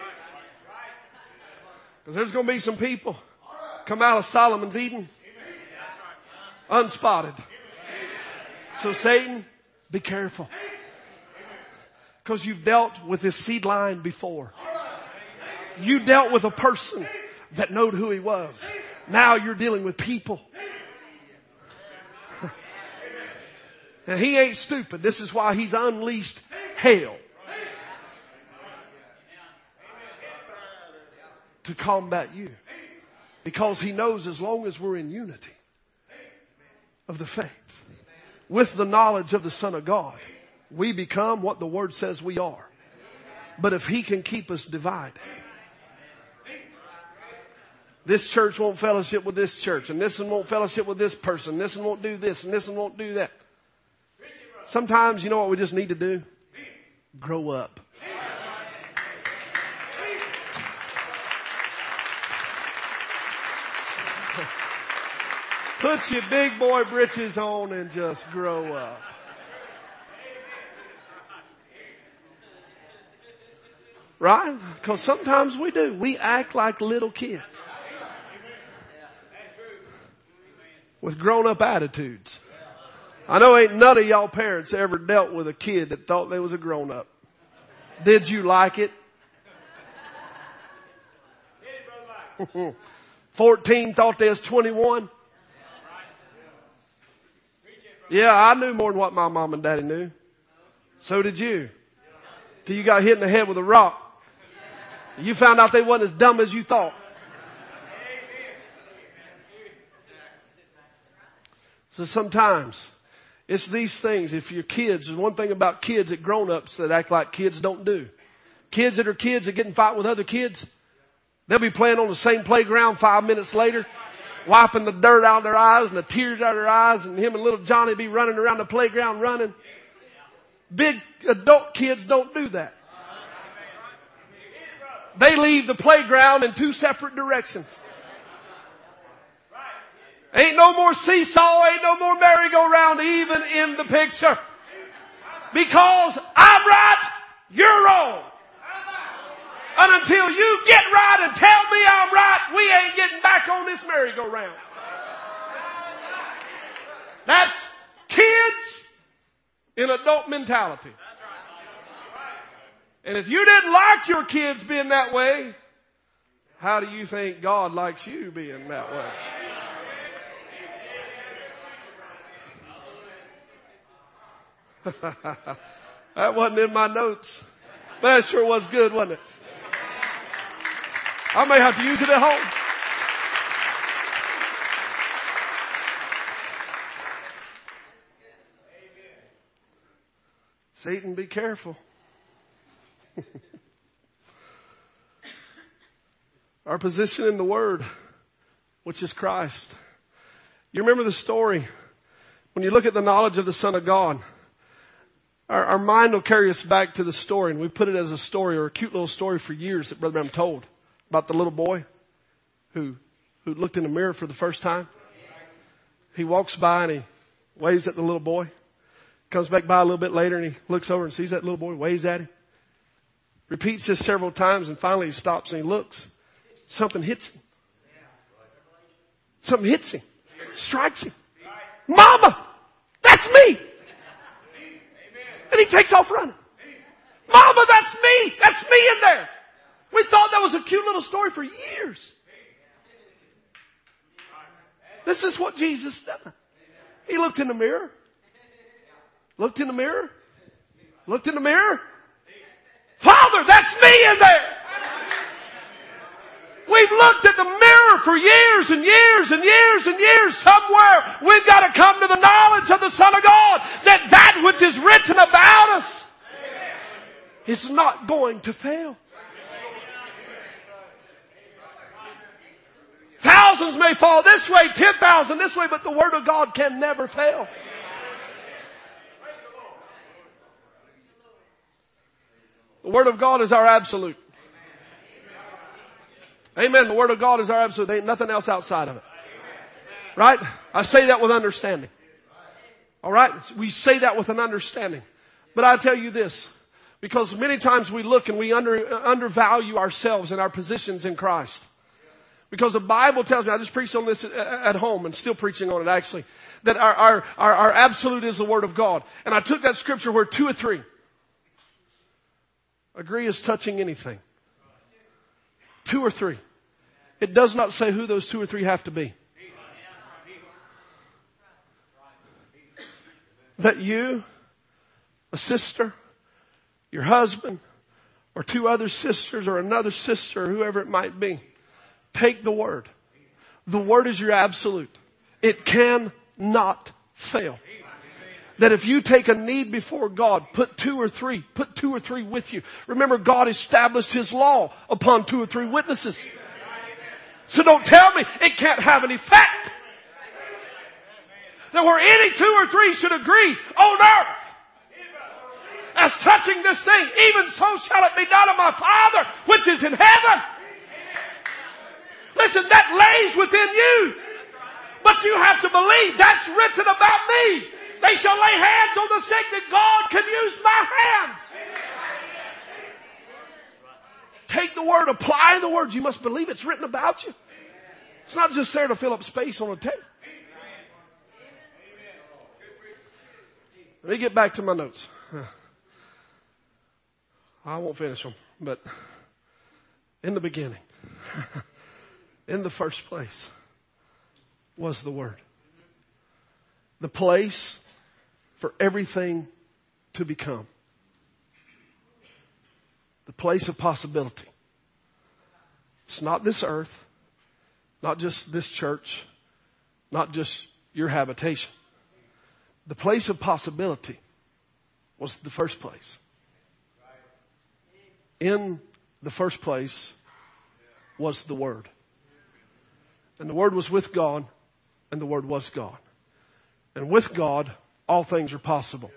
Because there's going to be some people come out of Solomon's Eden unspotted. So Satan, be careful. Because you've dealt with this seed line before. You dealt with a person that knowed who he was. Now you're dealing with people. And he ain't stupid. This is why he's unleashed hell to combat you. Because he knows as long as we're in unity of the faith, with the knowledge of the Son of God, we become what the Word says we are. But if he can keep us divided, this church won't fellowship with this church, and this one won't fellowship with this person, this one won't do this, and this one won't do that. Sometimes, you know what we just need to do? Grow up. Put your big boy britches on and just grow up. Right? Because sometimes we do. We act like little kids with grown-up attitudes. I know ain't none of y'all parents ever dealt with a kid that thought they was a grown-up. Did you like it? 14 thought they was 21. Yeah, I knew more than what my mom and daddy knew. So did you. Till you got hit in the head with a rock. You found out they wasn't as dumb as you thought. So sometimes it's these things. If your kids, there's one thing about kids that grown-ups that act like kids don't do. Kids that are kids that get in fight with other kids, they'll be playing on the same playground 5 minutes later, wiping the dirt out of their eyes and the tears out of their eyes, and him and little Johnny be running around the playground running. Big adult kids don't do that. They leave the playground in 2 separate directions. Ain't no more seesaw, ain't no more merry-go-round even in the picture. Because I'm right, you're wrong. And until you get right and tell me I'm right, we ain't getting back on this merry-go-round. That's kids in adult mentality. And if you didn't like your kids being that way, how do you think God likes you being that way? That wasn't in my notes. But that sure was good, wasn't it? I may have to use it at home. Satan, be careful. Our position in the Word, which is Christ. You remember the story? When you look at the knowledge of the Son of God, our mind will carry us back to the story, and we put it as a story or a cute little story for years that Brother Branham told about the little boy who looked in the mirror for the first time. He walks by and he waves at the little boy. Comes back by a little bit later and he looks over and sees that little boy, waves at him. Repeats this several times and finally he stops and he looks. Something hits him. Something hits him. Strikes him. Mama! That's me! And he takes off running. Mama, that's me! That's me in there! We thought that was a cute little story for years. This is what Jesus done. He looked in the mirror. Looked in the mirror. Looked in the mirror. Father, that's me in there! We've looked at the mirror for years and years and years and years. Somewhere we've got to come to the knowledge of the Son of God that which is written about us is not going to fail. Thousands may fall this way, 10,000 this way, but the Word of God can never fail. The Word of God is our absolute. Amen. The Word of God is our absolute. There ain't nothing else outside of it. Right? I say that with understanding. Alright? We say that with an understanding. But I tell you this. Because many times we look and we undervalue ourselves and our positions in Christ. Because the Bible tells me, I just preached on this at home and still preaching on it actually, that our absolute is the Word of God. And I took that scripture where 2 or 3 agree as touching anything. 2 or 3. It does not say who those 2 or 3 have to be. That you, a sister, your husband, or 2 other sisters, or another sister, or whoever it might be, take the Word. The Word is your absolute. It cannot fail. That if you take a need before God, put 2 or 3 with you. Remember, God established His law upon 2 or 3 witnesses. So don't tell me it can't have an effect. That where any 2 or 3 should agree on earth as touching this thing, even so shall it be done of my Father which is in heaven. Listen, that lays within you. But you have to believe that's written about me. They shall lay hands on the sick that God can use my hands. Take the Word, apply the words. You must believe it's written about you. It's not just there to fill up space on a tape. Let me get back to my notes. I won't finish them, but in the beginning, in the first place, was the Word. The place for everything to become. The place of possibility. It's not this earth, not just this church, not just your habitation. The place of possibility was the first place. In the first place was the Word. And the Word was with God, and the Word was God. And with God, all things are possible.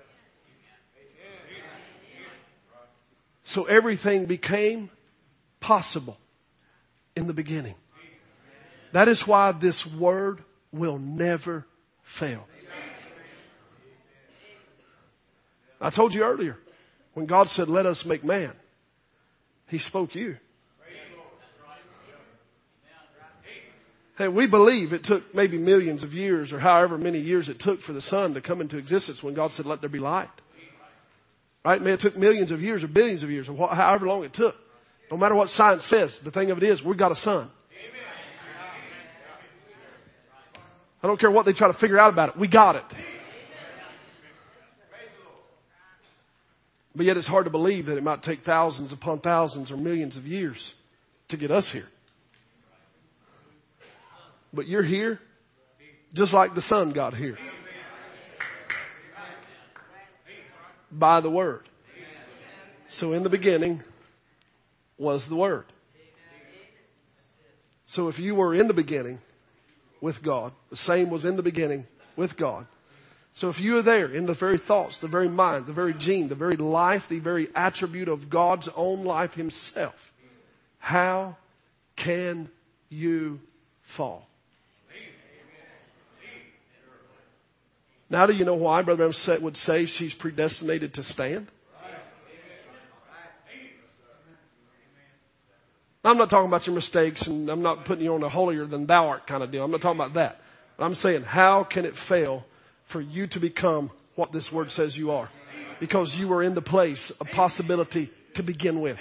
So everything became possible in the beginning. That is why this Word will never fail. I told you earlier, when God said, let us make man, He spoke you. Hey, we believe it took maybe millions of years or however many years it took for the sun to come into existence when God said, let there be light. Right? It took millions of years or billions of years or however long it took. No matter what science says, the thing of it is, we've got a sun. I don't care what they try to figure out about it. We got it. But yet it's hard to believe that it might take thousands upon thousands or millions of years to get us here. But you're here just like the sun got here. By the Word. So in the beginning was the Word. So if you were in the beginning with God, the same was in the beginning with God. So if you are there in the very thoughts, the very mind, the very gene, the very life, the very attribute of God's own life Himself, how can you fall? Now do you know why Brother Branham would say she's predestinated to stand? I'm not talking about your mistakes, and I'm not putting you on a holier than thou art kind of deal. I'm not talking about that. I'm saying, how can it fail for you to become what this word says you are? Because you were in the place of possibility to begin with.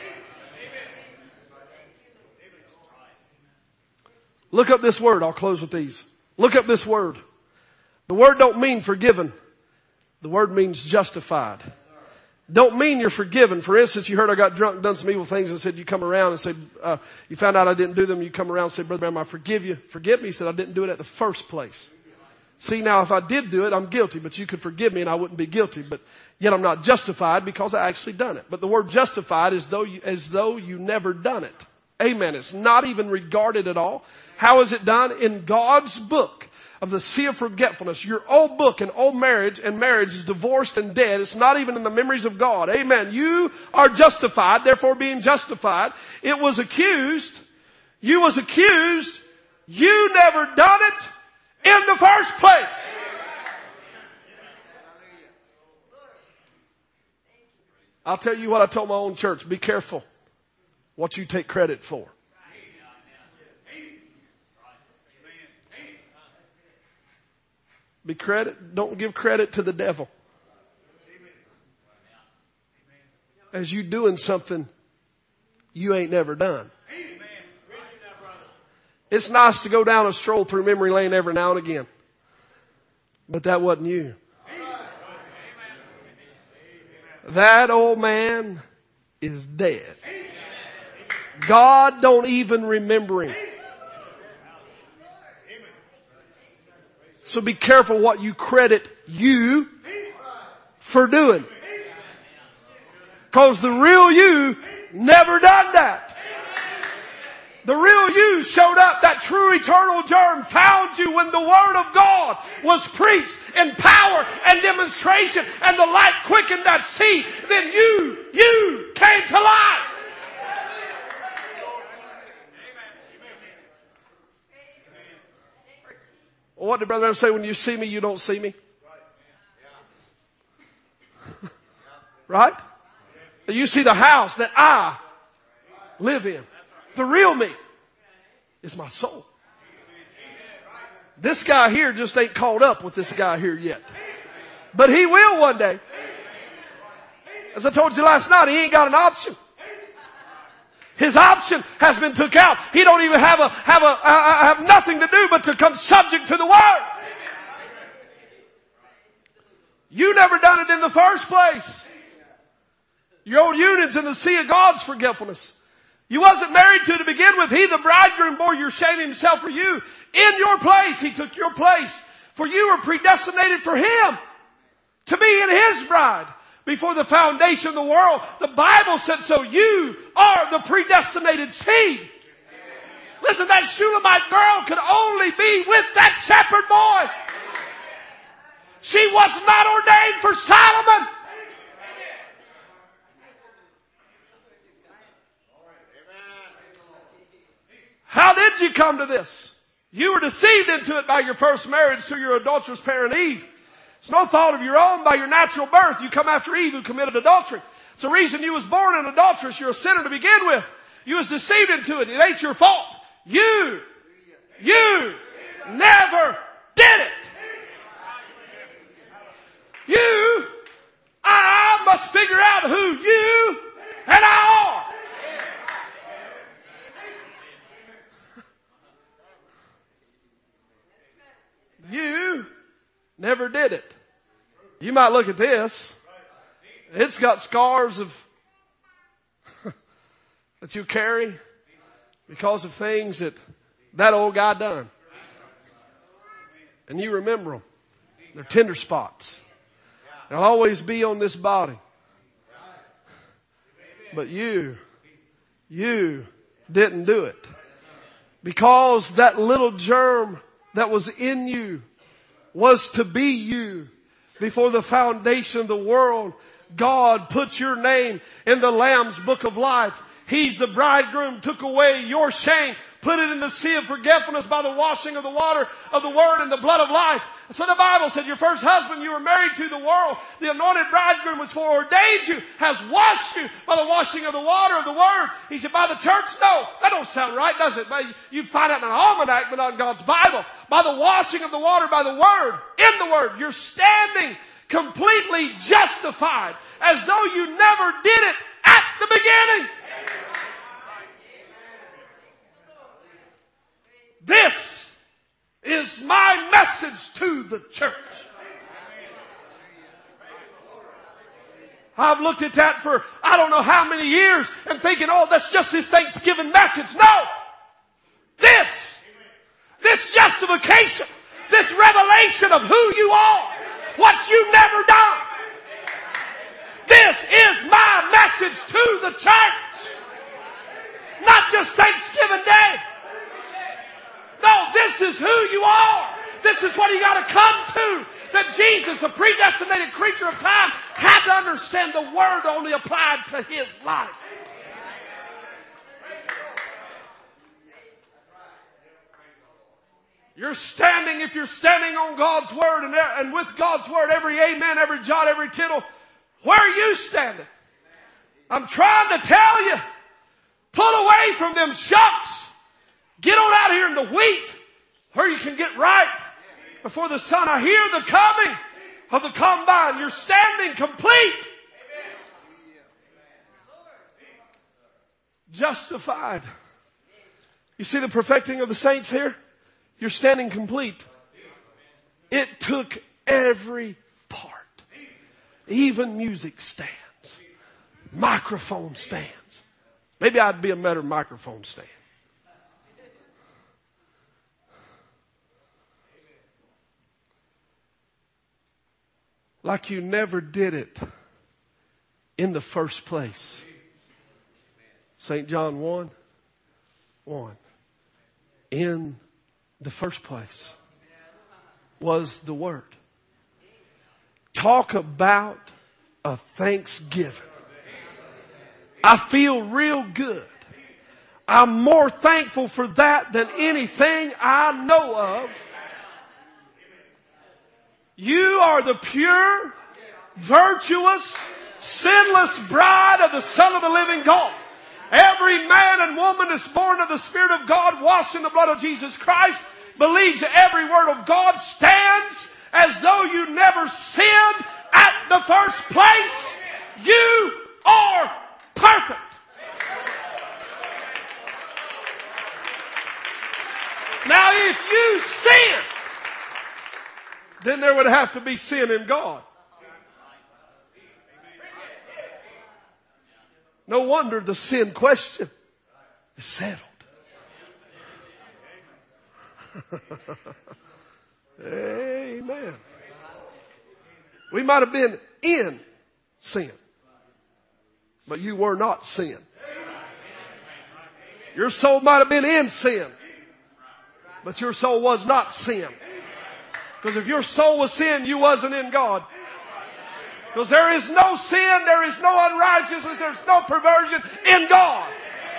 Look up this word. I'll close with these. Look up this word. The word don't mean forgiven. The word means justified. Don't mean you're forgiven. For instance, you heard I got drunk and done some evil things and said, you come around and said, you found out I didn't do them. You come around and say, Brother Branham, I forgive you. Forgive me. He said, I didn't do it at the first place. See, now if I did do it, I'm guilty, but you could forgive me and I wouldn't be guilty. But yet I'm not justified because I actually done it. But the word justified is as though you never done it. Amen. It's not even regarded at all. How is it done? In God's book of the sea of forgetfulness. Your old book and old marriage is divorced and dead. It's not even in the memories of God. Amen. You are justified, therefore being justified. It was accused. You was accused. You never done it in the first place. I'll tell you what I told my own church. Be careful what you take credit for. Don't give credit to the devil. As you doing something you ain't never done. It's nice to go down a stroll through memory lane every now and again. But that wasn't you. That old man is dead. God don't even remember him. So be careful what you credit you for doing. Because the real you never done that. The real you showed up. That true eternal germ found you when the Word of God was preached in power and demonstration and the light quickened that seed. Then you came to life. Well, what did Brother Branham say? When you see me, you don't see me. Right? You see the house that I live in. The real me is my soul. This guy here just ain't caught up with this guy here yet. But he will one day. As I told you last night, he ain't got an option. His option has been took out. He don't even have nothing to do but to come subject to the Word. You never done it in the first place. Your old union's in the sea of God's forgetfulness. You wasn't married to begin with. He, the bridegroom, bore your shame himself for you. In your place, he took your place. For you were predestinated for him to be in his bride. Before the foundation of the world, the Bible said so. You are the predestinated seed. Listen, that Shulamite girl could only be with that shepherd boy. She was not ordained for Solomon. How did you come to this? You were deceived into it by your first marriage through your adulterous parent Eve. It's no fault of your own. By your natural birth, you come after Eve who committed adultery. It's the reason you was born an adulteress. You're a sinner to begin with. You was deceived into it. It ain't your fault. You never did it. I must figure out who you and I are. You never did it. You might look at this. It's got scars of that you carry because of things that old guy done. And you remember them. They're tender spots. They'll always be on this body. But you didn't do it. Because that little germ that was in you was to be you. Before the foundation of the world, God put your name in the Lamb's book of life. He's the bridegroom, took away your shame, Put it in the sea of forgetfulness by the washing of the water of the Word and the blood of life. That's what the Bible said. Your first husband you were married to, the world, the anointed bridegroom was foreordained you, has washed you by the washing of the water of the Word. He said, by the church? No, that don't sound right, does it? You find out in an almanac, but not in God's Bible. By the washing of the water, by the Word, in the Word, you're standing completely justified, as though you never did it at the beginning. This is my message to the church. I've looked at that for I don't know how many years and thinking, oh, that's just his Thanksgiving message. No! This justification, this revelation of who you are, what you've never done. This is my message to the church. Not just Thanksgiving Day. No, this is who you are. This is what you got to come to. That Jesus, a predestinated creature of time, had to understand the Word only applied to his life. You're standing, if you're standing on God's Word and with God's Word, every amen, every jot, every tittle, where are you standing? I'm trying to tell you, pull away from them shucks. Get on out here in the wheat where you can get right before the sun. I hear the coming of the combine. You're standing complete. Justified. You see the perfecting of the saints here? You're standing complete. It took every part. Even music stands. Microphone stands. Maybe I'd be a better microphone stand. Like you never did it in the first place. St. John 1:1. In the first place was the Word. Talk about a Thanksgiving. I feel real good. I'm more thankful for that than anything I know of. You are the pure, virtuous, sinless bride of the Son of the living God. Every man and woman that's born of the Spirit of God, washed in the blood of Jesus Christ, believes that every word of God stands as though you never sinned at the first place. You are perfect. Now if you sin, then there would have to be sin in God. No wonder the sin question is settled. Amen. We might have been in sin, but you were not sin. Your soul might have been in sin, but your soul was not sin. Because if your soul was sin, you wasn't in God. Because there is no sin, there is no unrighteousness, there's no perversion in God.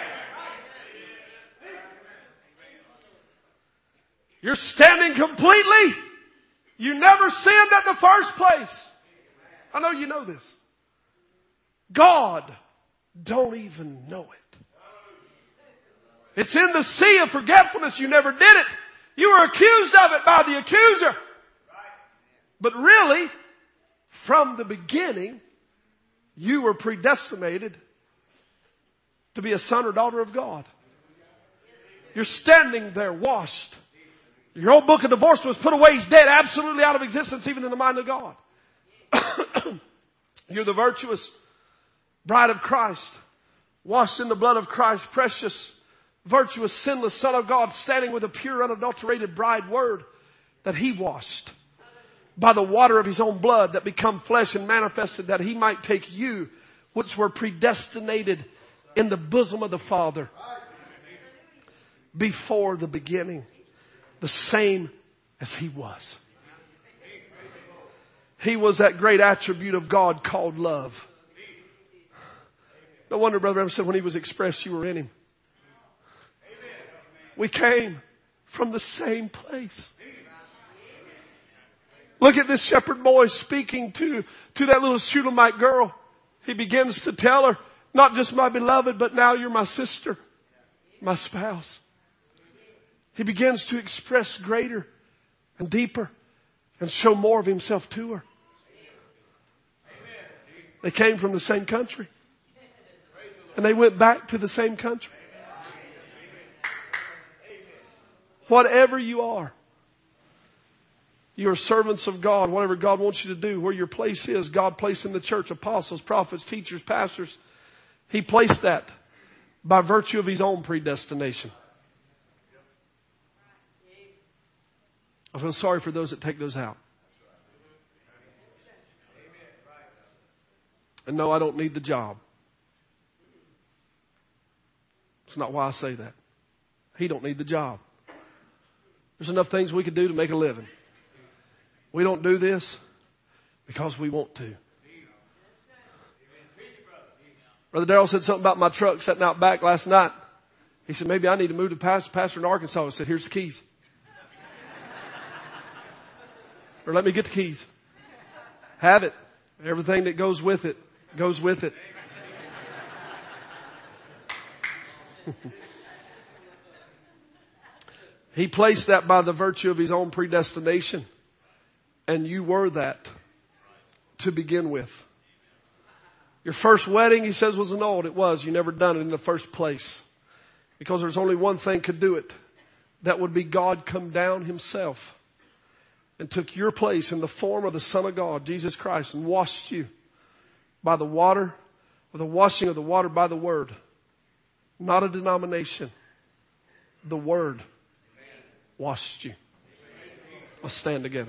You're standing completely. You never sinned at the first place. I know you know this. God don't even know it. It's in the sea of forgetfulness. You never did it. You were accused of it by the accuser. But really, from the beginning, you were predestinated to be a son or daughter of God. You're standing there washed. Your old book of divorce was put away. He's dead, absolutely out of existence, even in the mind of God. You're the virtuous bride of Christ, washed in the blood of Christ, precious, virtuous, sinless Son of God, standing with a pure, unadulterated bride word that He washed by the water of His own blood that become flesh and manifested, that He might take you, which were predestinated in the bosom of the Father before the beginning, the same as He was. He was that great attribute of God called love. No wonder Brother Branham said when He was expressed, you were in Him. We came from the same place. Look at this shepherd boy speaking to that little Shulamite girl. He begins to tell her, not just my beloved, but now you're my sister, my spouse. He begins to express greater and deeper and show more of himself to her. They came from the same country. And they went back to the same country. Whatever you are servants of God. Whatever God wants you to do, where your place is, God placed in the church apostles, prophets, teachers, pastors. He placed that by virtue of His own predestination. I feel sorry for those that take those out. And no, I don't need the job. It's not why I say that. He don't need the job. There's enough things we could do to make a living. We don't do this because we want to. Brother Darrell said something about my truck sitting out back last night. He said, maybe I need to move to pastor in Arkansas. I said, here's the keys. Or let me get the keys. Have it. Everything that goes with it goes with it. He placed that by the virtue of His own predestination. And you were that to begin with. Your first wedding, He says, was annulled. It was. You never done it in the first place. Because there's only one thing could do it. That would be God come down Himself. And took your place in the form of the Son of God, Jesus Christ, and washed you by the water, or the washing of the water by the Word. Not a denomination. The Word washed you. Let's stand together.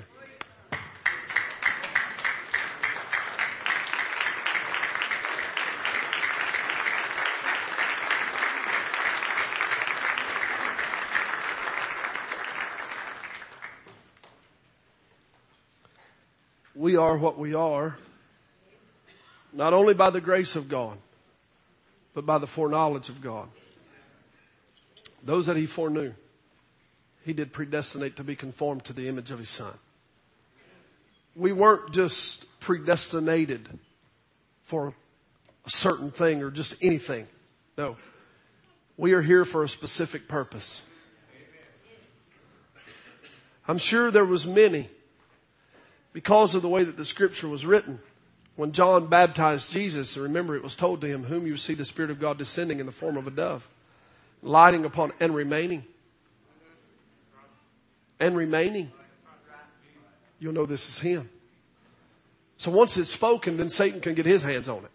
We are what we are, not only by the grace of God, but by the foreknowledge of God. Those that He foreknew, He did predestinate to be conformed to the image of His Son. We weren't just predestinated for a certain thing or just anything. No. We are here for a specific purpose. I'm sure there was many, because of the way that the scripture was written, when John baptized Jesus, and remember it was told to him, whom you see the Spirit of God descending in the form of a dove, lighting upon and remaining. And remaining. You'll know this is Him. So once it's spoken, then Satan can get his hands on it.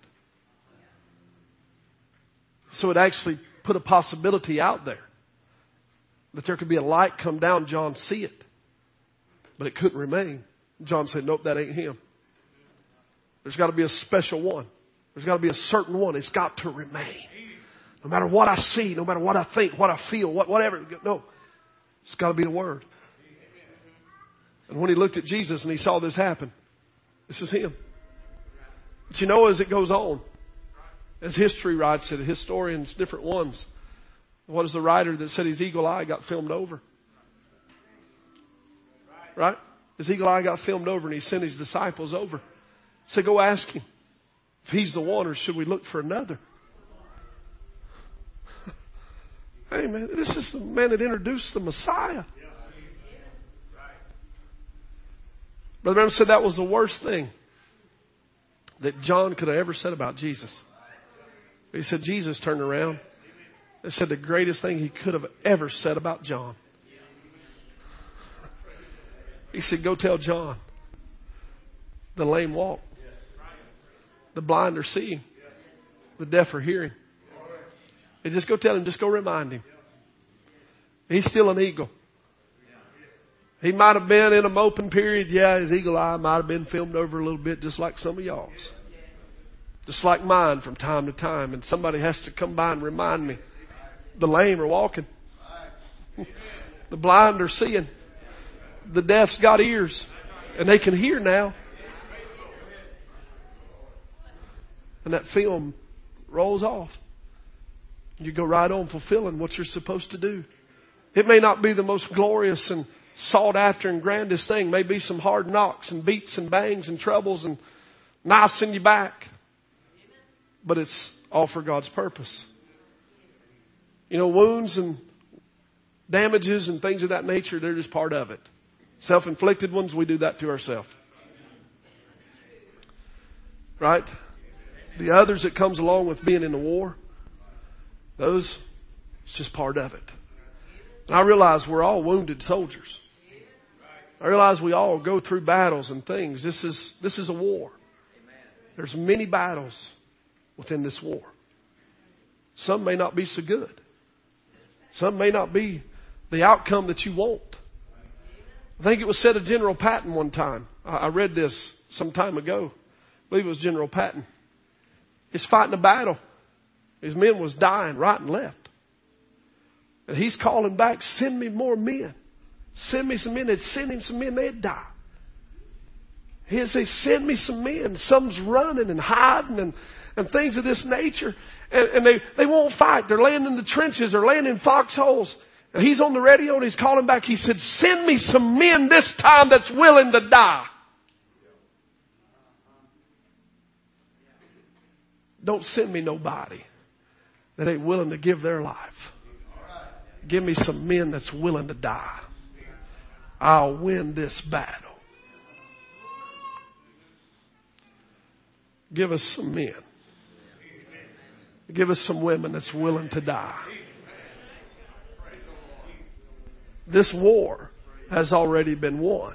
So it actually put a possibility out there that there could be a light come down, John see it. But it couldn't remain. John said, nope, that ain't Him. There's got to be a special one. There's got to be a certain one. It's got to remain. No matter what I see, no matter what I think, what I feel, whatever. No, it's got to be the Word. And when he looked at Jesus and he saw this happen, this is Him. But you know, as it goes on, as history writes it, historians, different ones, what is the writer that said his eagle eye got filmed over? Right? His eagle eye got filmed over and he sent his disciples over. He said, go ask him if he's the one or should we look for another? Hey man, this is the man that introduced the Messiah. Brother Branham said that was the worst thing that John could have ever said about Jesus. He said Jesus turned around and said the greatest thing he could have ever said about John. He said, go tell John. The lame walk. The blind are seeing. The deaf are hearing. And just go tell him, just go remind him. He's still an eagle. He might have been in a moping period. Yeah, his eagle eye might have been filmed over a little bit, just like some of y'all's. Just like mine from time to time. And somebody has to come by and remind me. The lame are walking. The blind are seeing. The deaf's got ears. And they can hear now. And that film rolls off. You go right on fulfilling what you're supposed to do. It may not be the most glorious and sought after and grandest thing. May be some hard knocks and beats and bangs and troubles and knives in your back. But it's all for God's purpose. Wounds and damages and things of that nature, they're just part of it. Self-inflicted ones, we do that to ourselves. Right? The others that comes along with being in the war, those, it's just part of it. And I realize we're all wounded soldiers. I realize we all go through battles and things. This is a war. There's many battles within this war. Some may not be so good. Some may not be the outcome that you want. I think it was said of General Patton one time. I read this some time ago. I believe it was General Patton. He's fighting a battle. His men was dying right and left. And he's calling back, send me more men. Send me some men. They'd send him some men, they'd die. He'd say, send me some men. Some's running and hiding and things of this nature. And they won't fight. They're laying in the trenches. They're laying in foxholes. And he's on the radio and he's calling back. He said, send me some men this time that's willing to die. Don't send me nobody that ain't willing to give their life. Give me some men that's willing to die. I'll win this battle. Give us some men. Give us some women that's willing to die. This war has already been won.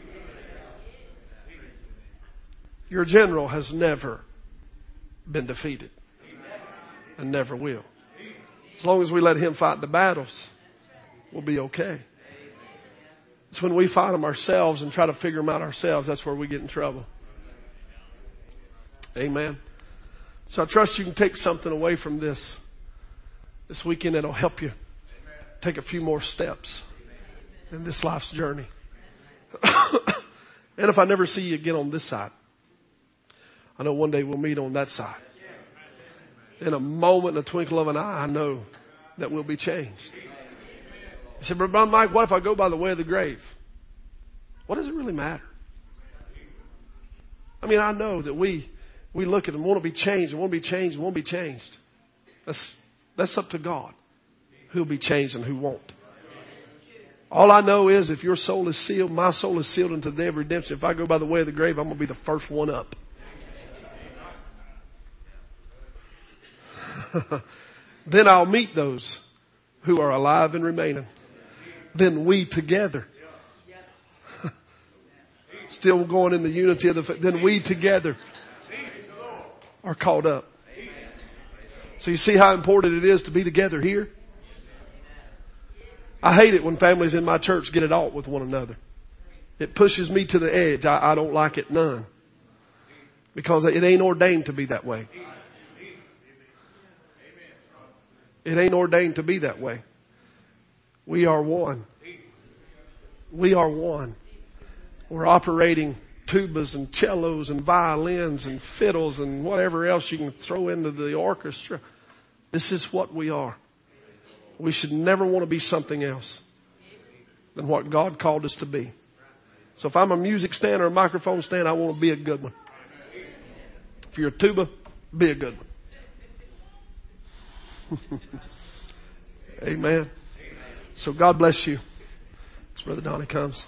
Your general has never been defeated and never will. As long as we let him fight the battles, we'll be okay. It's when we fight them ourselves and try to figure them out ourselves, that's where we get in trouble. Amen. So I trust you can take something away from this weekend that'll help you take a few more steps in this life's journey. And if I never see you again on this side, I know one day we'll meet on that side. In a moment, in a twinkle of an eye, I know that we'll be changed. I said, Brother Mike, what if I go by the way of the grave? What does it really matter? I mean, I know that we look at and want to be changed and want to be changed and want to be changed. That's up to God. Who'll be changed and who won't. All I know is if your soul is sealed, my soul is sealed unto the day of redemption. If I go by the way of the grave, I'm going to be the first one up. Then I'll meet those who are alive and remaining. Then we together. Still going in the unity of the faith. Then we together are caught up. So you see how important it is to be together here? I hate it when families in my church get it out with one another. It pushes me to the edge. I don't like it none. Because it ain't ordained to be that way. It ain't ordained to be that way. We are one. We are one. We're operating tubas and cellos and violins and fiddles and whatever else you can throw into the orchestra. This is what we are. We should never want to be something else than what God called us to be. So if I'm a music stand or a microphone stand, I want to be a good one. If you're a tuba, be a good one. Amen. So God bless you. As Brother Donnie comes.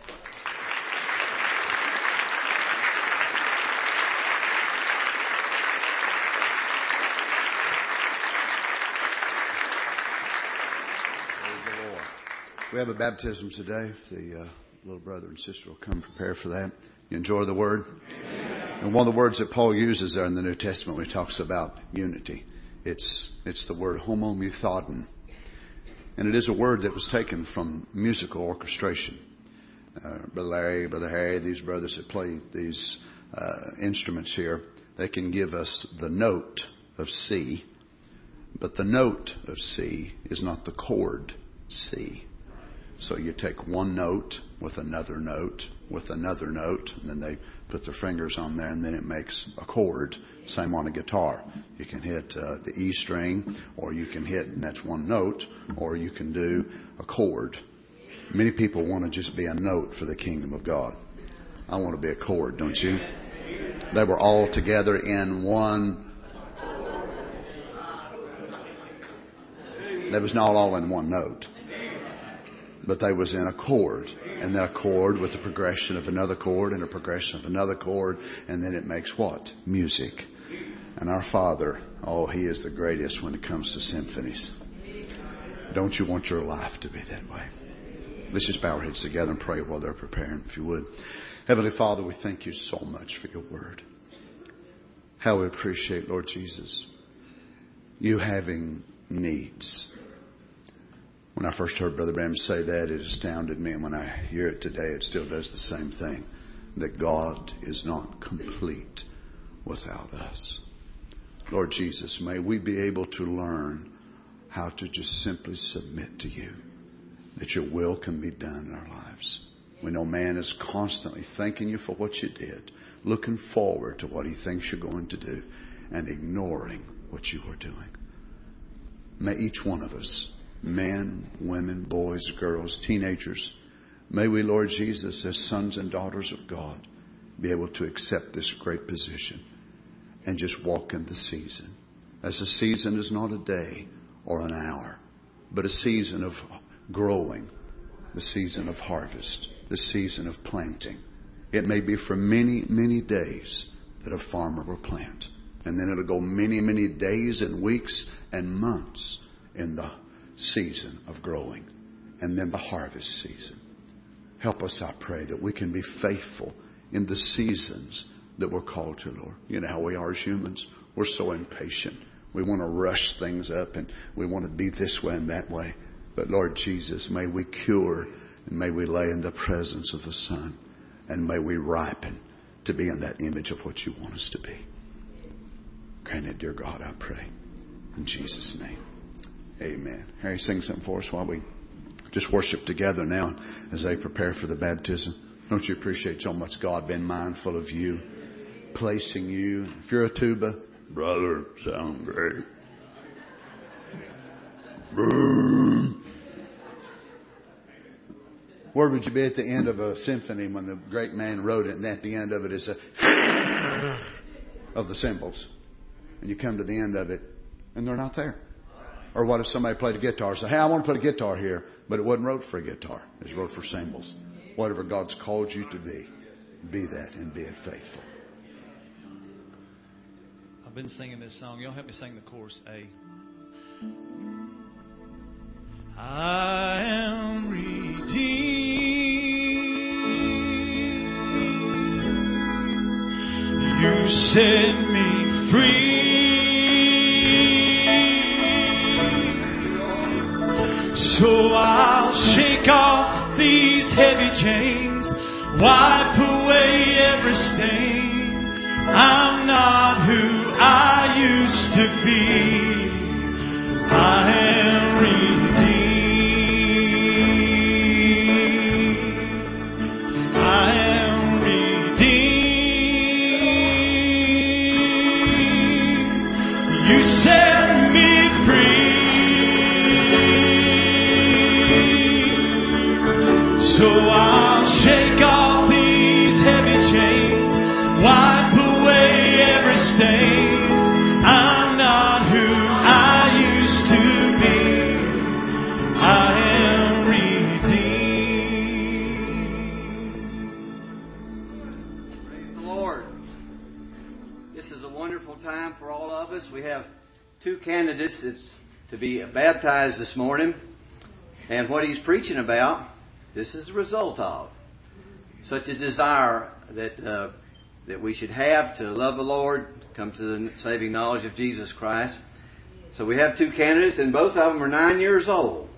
We have a baptism today. If the little brother and sister will come prepare for that. You enjoy the word? Amen. And one of the words that Paul uses there in the New Testament when he talks about unity, it's the word homomuthodon. And it is a word that was taken from musical orchestration. Brother Larry, Brother Harry, these brothers that play these instruments here, they can give us the note of C. But the note of C is not the chord C. So you take one note with another note with another note, and then they put their fingers on there, and then it makes a chord. Same on a guitar. You can hit the E string, or you can hit, and that's one note, or you can do a chord. Many people want to just be a note for the kingdom of God. I want to be a chord, don't you? They were all together in one. They was not all in one note, but they was in a chord, and then a chord with a progression of another chord and a progression of another chord, and then it makes what? Music. And our Father, oh, He is the greatest when it comes to symphonies. Don't you want your life to be that way? Let's just bow our heads together and pray while they're preparing, if you would. Heavenly Father, we thank you so much for your word. How we appreciate, Lord Jesus, you having needs. When I first heard Brother Branham say that, it astounded me. And when I hear it today, it still does the same thing. That God is not complete without us. Lord Jesus, may we be able to learn how to just simply submit to you. That your will can be done in our lives. We know man is constantly thanking you for what you did. Looking forward to what he thinks you're going to do. And ignoring what you are doing. May each one of us, men, women, boys, girls, teenagers, may we, Lord Jesus, as sons and daughters of God, be able to accept this great position and just walk in the season. As a season is not a day or an hour, but a season of growing, the season of harvest, the season of planting. It may be for many, many days that a farmer will plant. And then it'll go many, many days and weeks and months in the season of growing. And then the harvest season. Help us, I pray, that we can be faithful in the seasons that we're called to, Lord. You know how we are as humans. We're so impatient. We want to rush things up and we want to be this way and that way. But Lord Jesus, may we cure and may we lay in the presence of the Son. And may we ripen to be in that image of what you want us to be. Grant it, dear God, I pray. In Jesus' name. Amen. Harry, sing something for us while we just worship together now as they prepare for the baptism. Don't you appreciate so much God being mindful of you, placing you. If you're a tuba, brother, sound great. Where would you be at the end of a symphony when the great man wrote it, and at the end of it is a of the cymbals, and you come to the end of it and they're not there? Or what if somebody played a guitar and said, hey, I want to put a guitar here, but it wasn't wrote for a guitar, it was wrote for cymbals. Whatever God's called you to be that and be it faithful. I've been singing this song. Y'all help me sing the chorus A. I am redeemed. You set me free. So I'll shake off these heavy chains, wipe away every stain. I'm not who I used to be. I am redeemed. I am redeemed. You set me free. So I'll shake off these heavy chains, wipe away every stain. I'm not who I used to be. I am redeemed. Praise the Lord. This is a wonderful time for all of us. We have two candidates to be baptized this morning. And what he's preaching about, this is the result of such a desire that we should have to love the Lord, come to the saving knowledge of Jesus Christ. So we have two candidates, and both of them are 9 years old.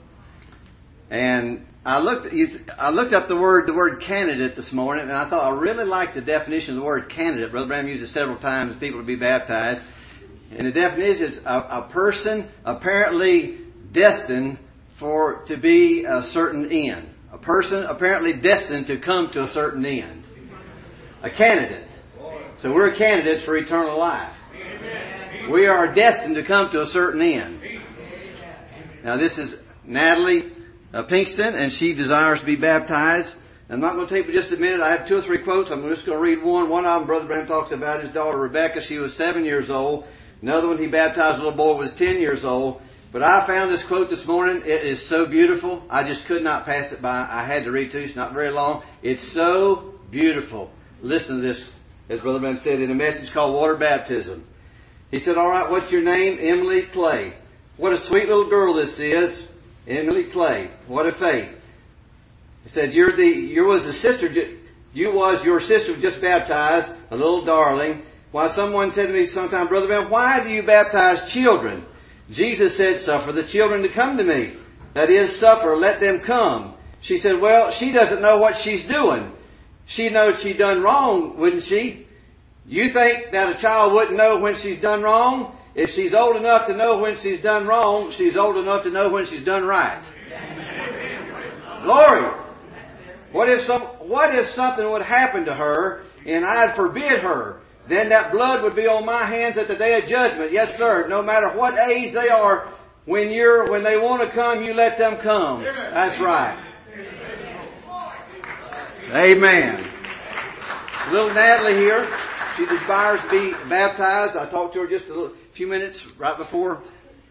And I looked up the word candidate this morning, and I thought I really liked the definition of the word candidate. Brother Branham used it several times, people to be baptized. And the definition is a person apparently destined to be a certain end, A person apparently destined to come to a certain end. A candidate. So we're candidates for eternal life. We are destined to come to a certain end. Now this is Natalie Pinkston, and she desires to be baptized. I'm not going to take but just a minute. I have 2 or 3 quotes. I'm just going to read one. One of them, Brother Branham talks about his daughter Rebecca. She was 7 years old. Another one, he baptized a little boy, was 10 years old. But I found this quote this morning. It is so beautiful. I just could not pass it by. I had to read it to you. It's not very long. It's so beautiful. Listen to this, as Brother Branham said in a message called Water Baptism. He said, all right, what's your name? Emily Clay. What a sweet little girl this is. Emily Clay. What a faith. He said, your sister was just baptized, a little darling. Why, someone said to me sometime, Brother Branham, why do you baptize children? Jesus said, suffer the children to come to me. That is, suffer, let them come. She said, well, she doesn't know what she's doing. She knows she done wrong, wouldn't she? You think that a child wouldn't know when she's done wrong? If she's old enough to know when she's done wrong, she's old enough to know when she's done right. Glory! What if something would happen to her and I'd forbid her? Then that blood would be on my hands at the day of judgment. Yes, sir. No matter what age they are, when they want to come, you let them come. That's right. Amen. Little Natalie here, she desires to be baptized. I talked to her just a few minutes right before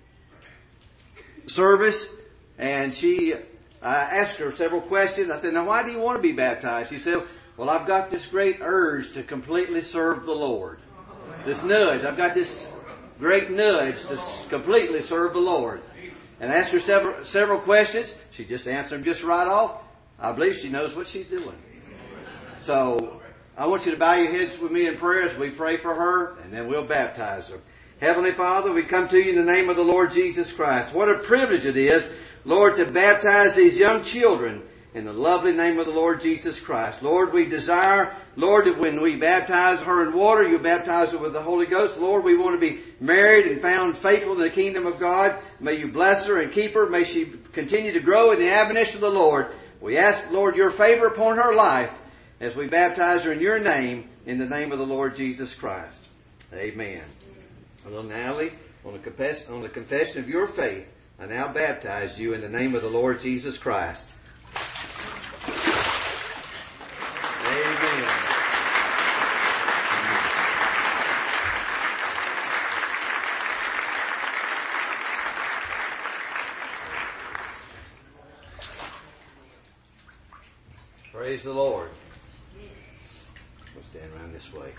service, and I asked her several questions. I said, now why do you want to be baptized? She said, well, I've got this great urge to completely serve the Lord. This nudge. I've got this great nudge to completely serve the Lord. And I asked her several questions. She just answered them just right off. I believe she knows what she's doing. So I want you to bow your heads with me in prayer as we pray for her, and then we'll baptize her. Heavenly Father, we come to you in the name of the Lord Jesus Christ. What a privilege it is, Lord, to baptize these young children in the lovely name of the Lord Jesus Christ. Lord, we desire, Lord, that when we baptize her in water, you baptize her with the Holy Ghost. Lord, we want to be married and found faithful in the kingdom of God. May you bless her and keep her. May she continue to grow in the admonition of the Lord. We ask, Lord, your favor upon her life as we baptize her in your name, in the name of the Lord Jesus Christ. Amen. Little Natalie, on the confession of your faith, I now baptize you in the name of the Lord Jesus Christ. Amen. Praise the Lord. We'll stand around this way.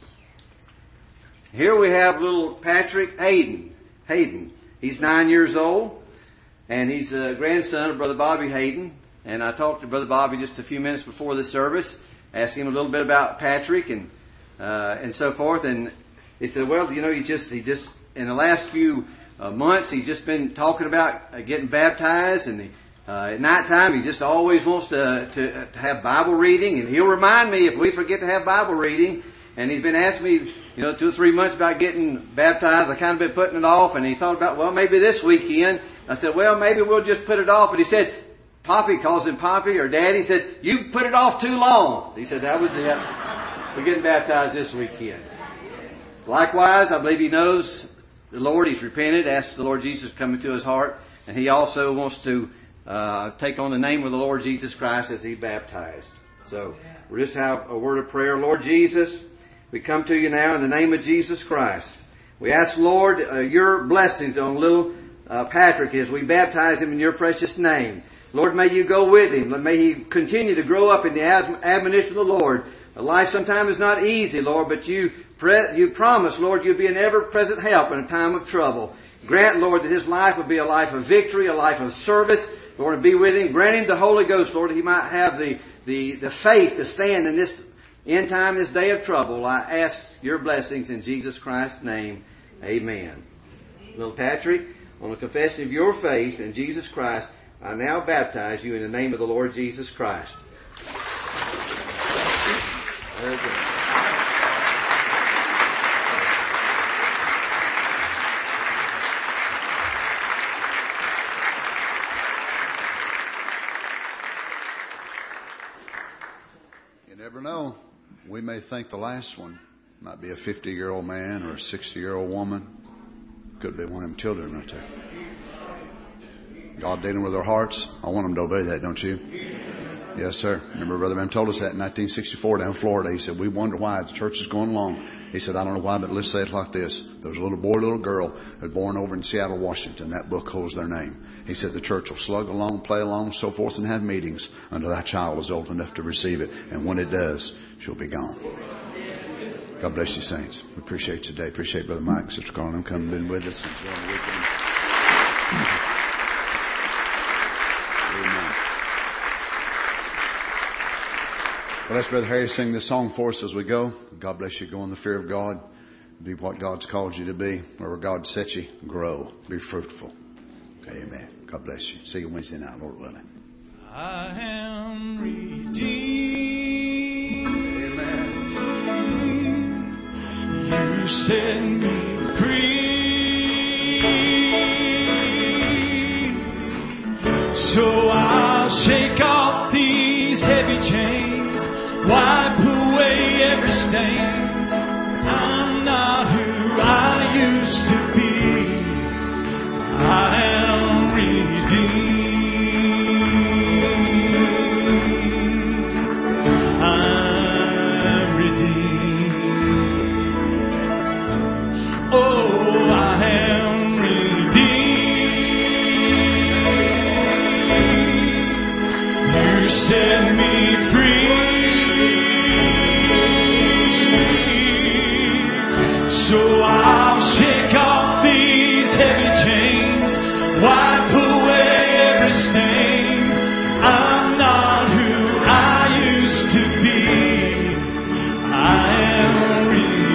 Here we have little Patrick Hayden. He's 9 years old, and he's a grandson of Brother Bobby Hayden. And I talked to Brother Bobby just a few minutes before the service, asked him a little bit about Patrick and so forth. And he said, well, you know, he just in the last few months, he's just been talking about getting baptized, and at nighttime he just always wants to have Bible reading, and he'll remind me if we forget to have Bible reading. And he's been asking me, 2 or 3 months about getting baptized. I kind of been putting it off, and he thought about, well, maybe this weekend. I said, well, maybe we'll just put it off. And he said, Poppy, calls him Poppy or Daddy, said, you put it off too long. He said, that was it. We're getting baptized this weekend. Likewise, I believe he knows the Lord. He's repented, asked the Lord Jesus to come into his heart, and he also wants to take on the name of the Lord Jesus Christ as he baptized. So we'll just have a word of prayer. Lord Jesus, we come to you now in the name of Jesus Christ. We ask, Lord, your blessings on little Patrick as we baptize him in your precious name. Lord, may you go with him. May he continue to grow up in the admonition of the Lord. Life sometimes is not easy, Lord, but you promise, Lord, you'll be an ever-present help in a time of trouble. Grant, Lord, that his life would be a life of victory, a life of service. Lord, be with him. Grant him the Holy Ghost, Lord, that he might have the faith to stand in this end time, this day of trouble. I ask your blessings in Jesus Christ's name. Amen. Little Patrick, on the confession of your faith in Jesus Christ, I now baptize you in the name of the Lord Jesus Christ. Very good. may think the last one might be a 50-year-old man or a 60-year-old woman. Could be one of them children right there. God dealing with their hearts. I want them to obey that, don't you? Yes, sir. Remember Brother Branham told us that in 1964 down in Florida. He said, we wonder why the church is going along. He said, I don't know why, but let's say it like this. There was a little boy, little girl who was born over in Seattle, Washington. That book holds their name. He said the church will slug along, play along, so forth, and have meetings until that child is old enough to receive it. And when it does, she'll be gone. God bless you, saints. We appreciate you today. Appreciate Brother Mike, Sister Carlin, coming in with us. Enjoying the weekend. Amen. Well, let's Brother Harry sing this song for us as we go. God bless you. Go in the fear of God. Be what God's called you to be. Wherever God set you, grow. Be fruitful. Amen. God bless you. See you Wednesday night, Lord willing. I am redeemed. Amen. You set me free. So I'll shake off these heavy chains, wipe away every stain. I'm not who I used to be. I am redeemed. I'm redeemed. Oh, I am redeemed. You set me free. So I'll shake off these heavy chains, wipe away every stain. I'm not who I used to be. I am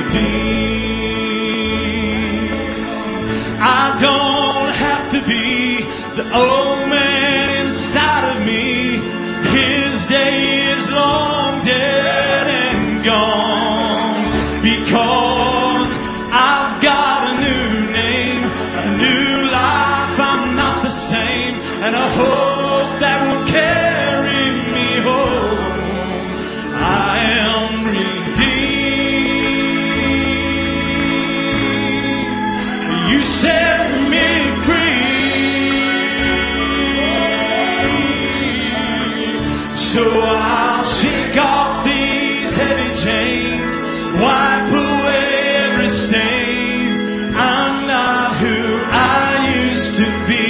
redeemed. I don't have to be the old man inside of me. His day is long dead and gone, because I've got a new name, a new life. I'm not the same, and a hope that will carry me home. I am redeemed. You set me free. So I'll shake off these heavy chains, wipe away every stain. I'm not who I used to be.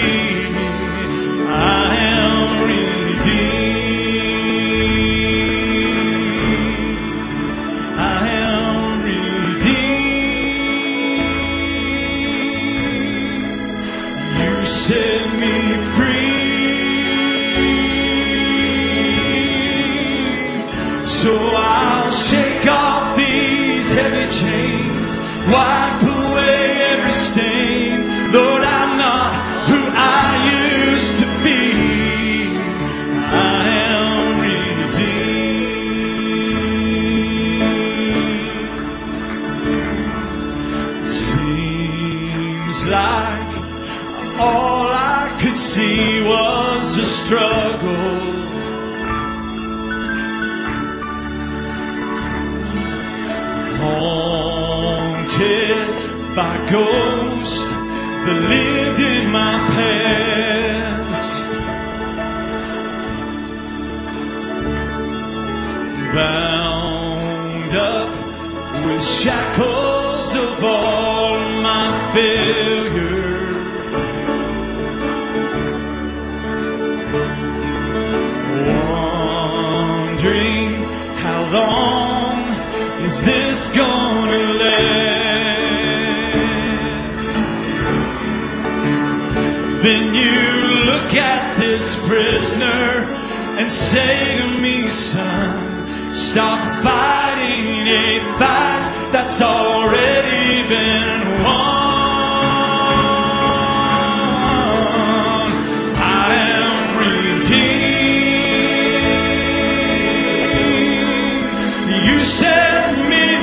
I am redeemed. I am redeemed. You set me free. So I'll shake off these heavy chains, wipe away every stain. Lord, I'm not who I used to be. I am redeemed. Seems like all I could see was a struggle. Haunted by ghosts that lived in my past, bound up with shackles of all my failure. Wondering how long is this gonna last? Then you look at this prisoner and say to me, son, stop fighting a fight that's already been won. I am redeemed. You set me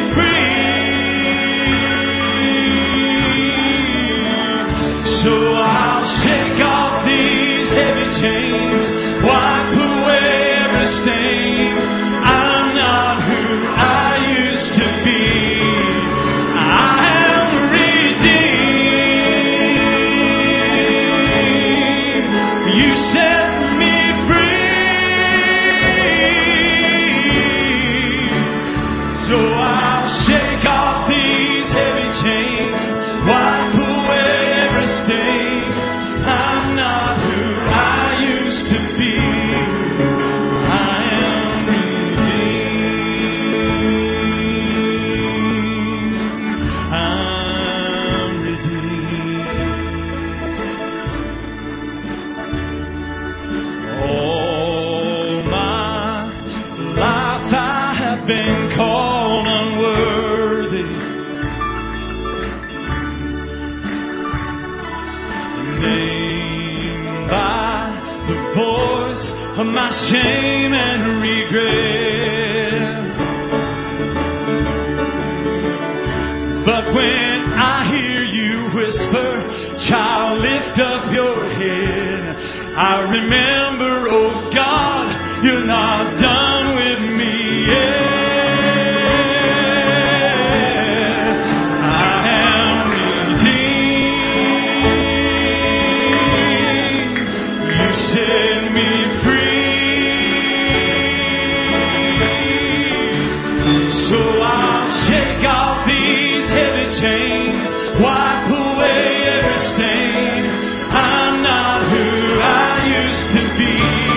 free. So I'll shake off these heavy chains, wipe away every stain. I'm not who I used stain. I'm not who I used to be. I am redeemed. I'm redeemed. All my life I have been called unworthy. Named by the voice of my shame and regret. But when I hear you whisper, child, lift up your head, I remember, oh God, you're not done with me yet. I am redeemed. You set me free. So I'll shake off these heavy chains, wipe away every stain. I'm not who I used to be,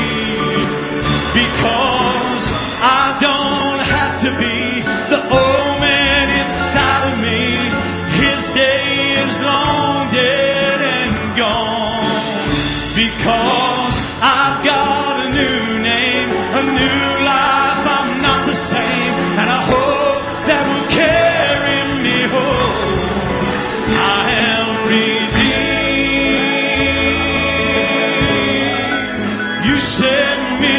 because I don't have to be the old man inside of me. His day is long dead and gone, because I've got a new name, a new life. I'm not the same, and I hope that will carry me home. I am redeemed. You set me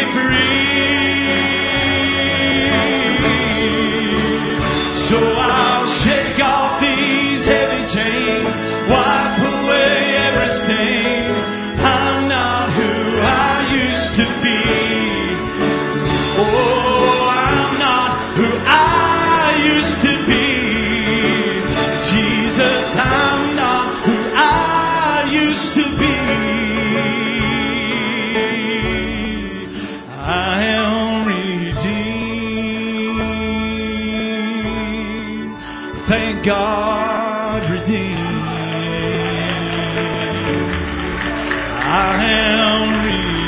free. So I'll shake off these heavy chains, wipe away every stain. I'm not who I used to be. Oh, I'm not who I used to be. Jesus, I'm not who I used to be. I am redeemed. Thank God, redeemed. I am redeemed.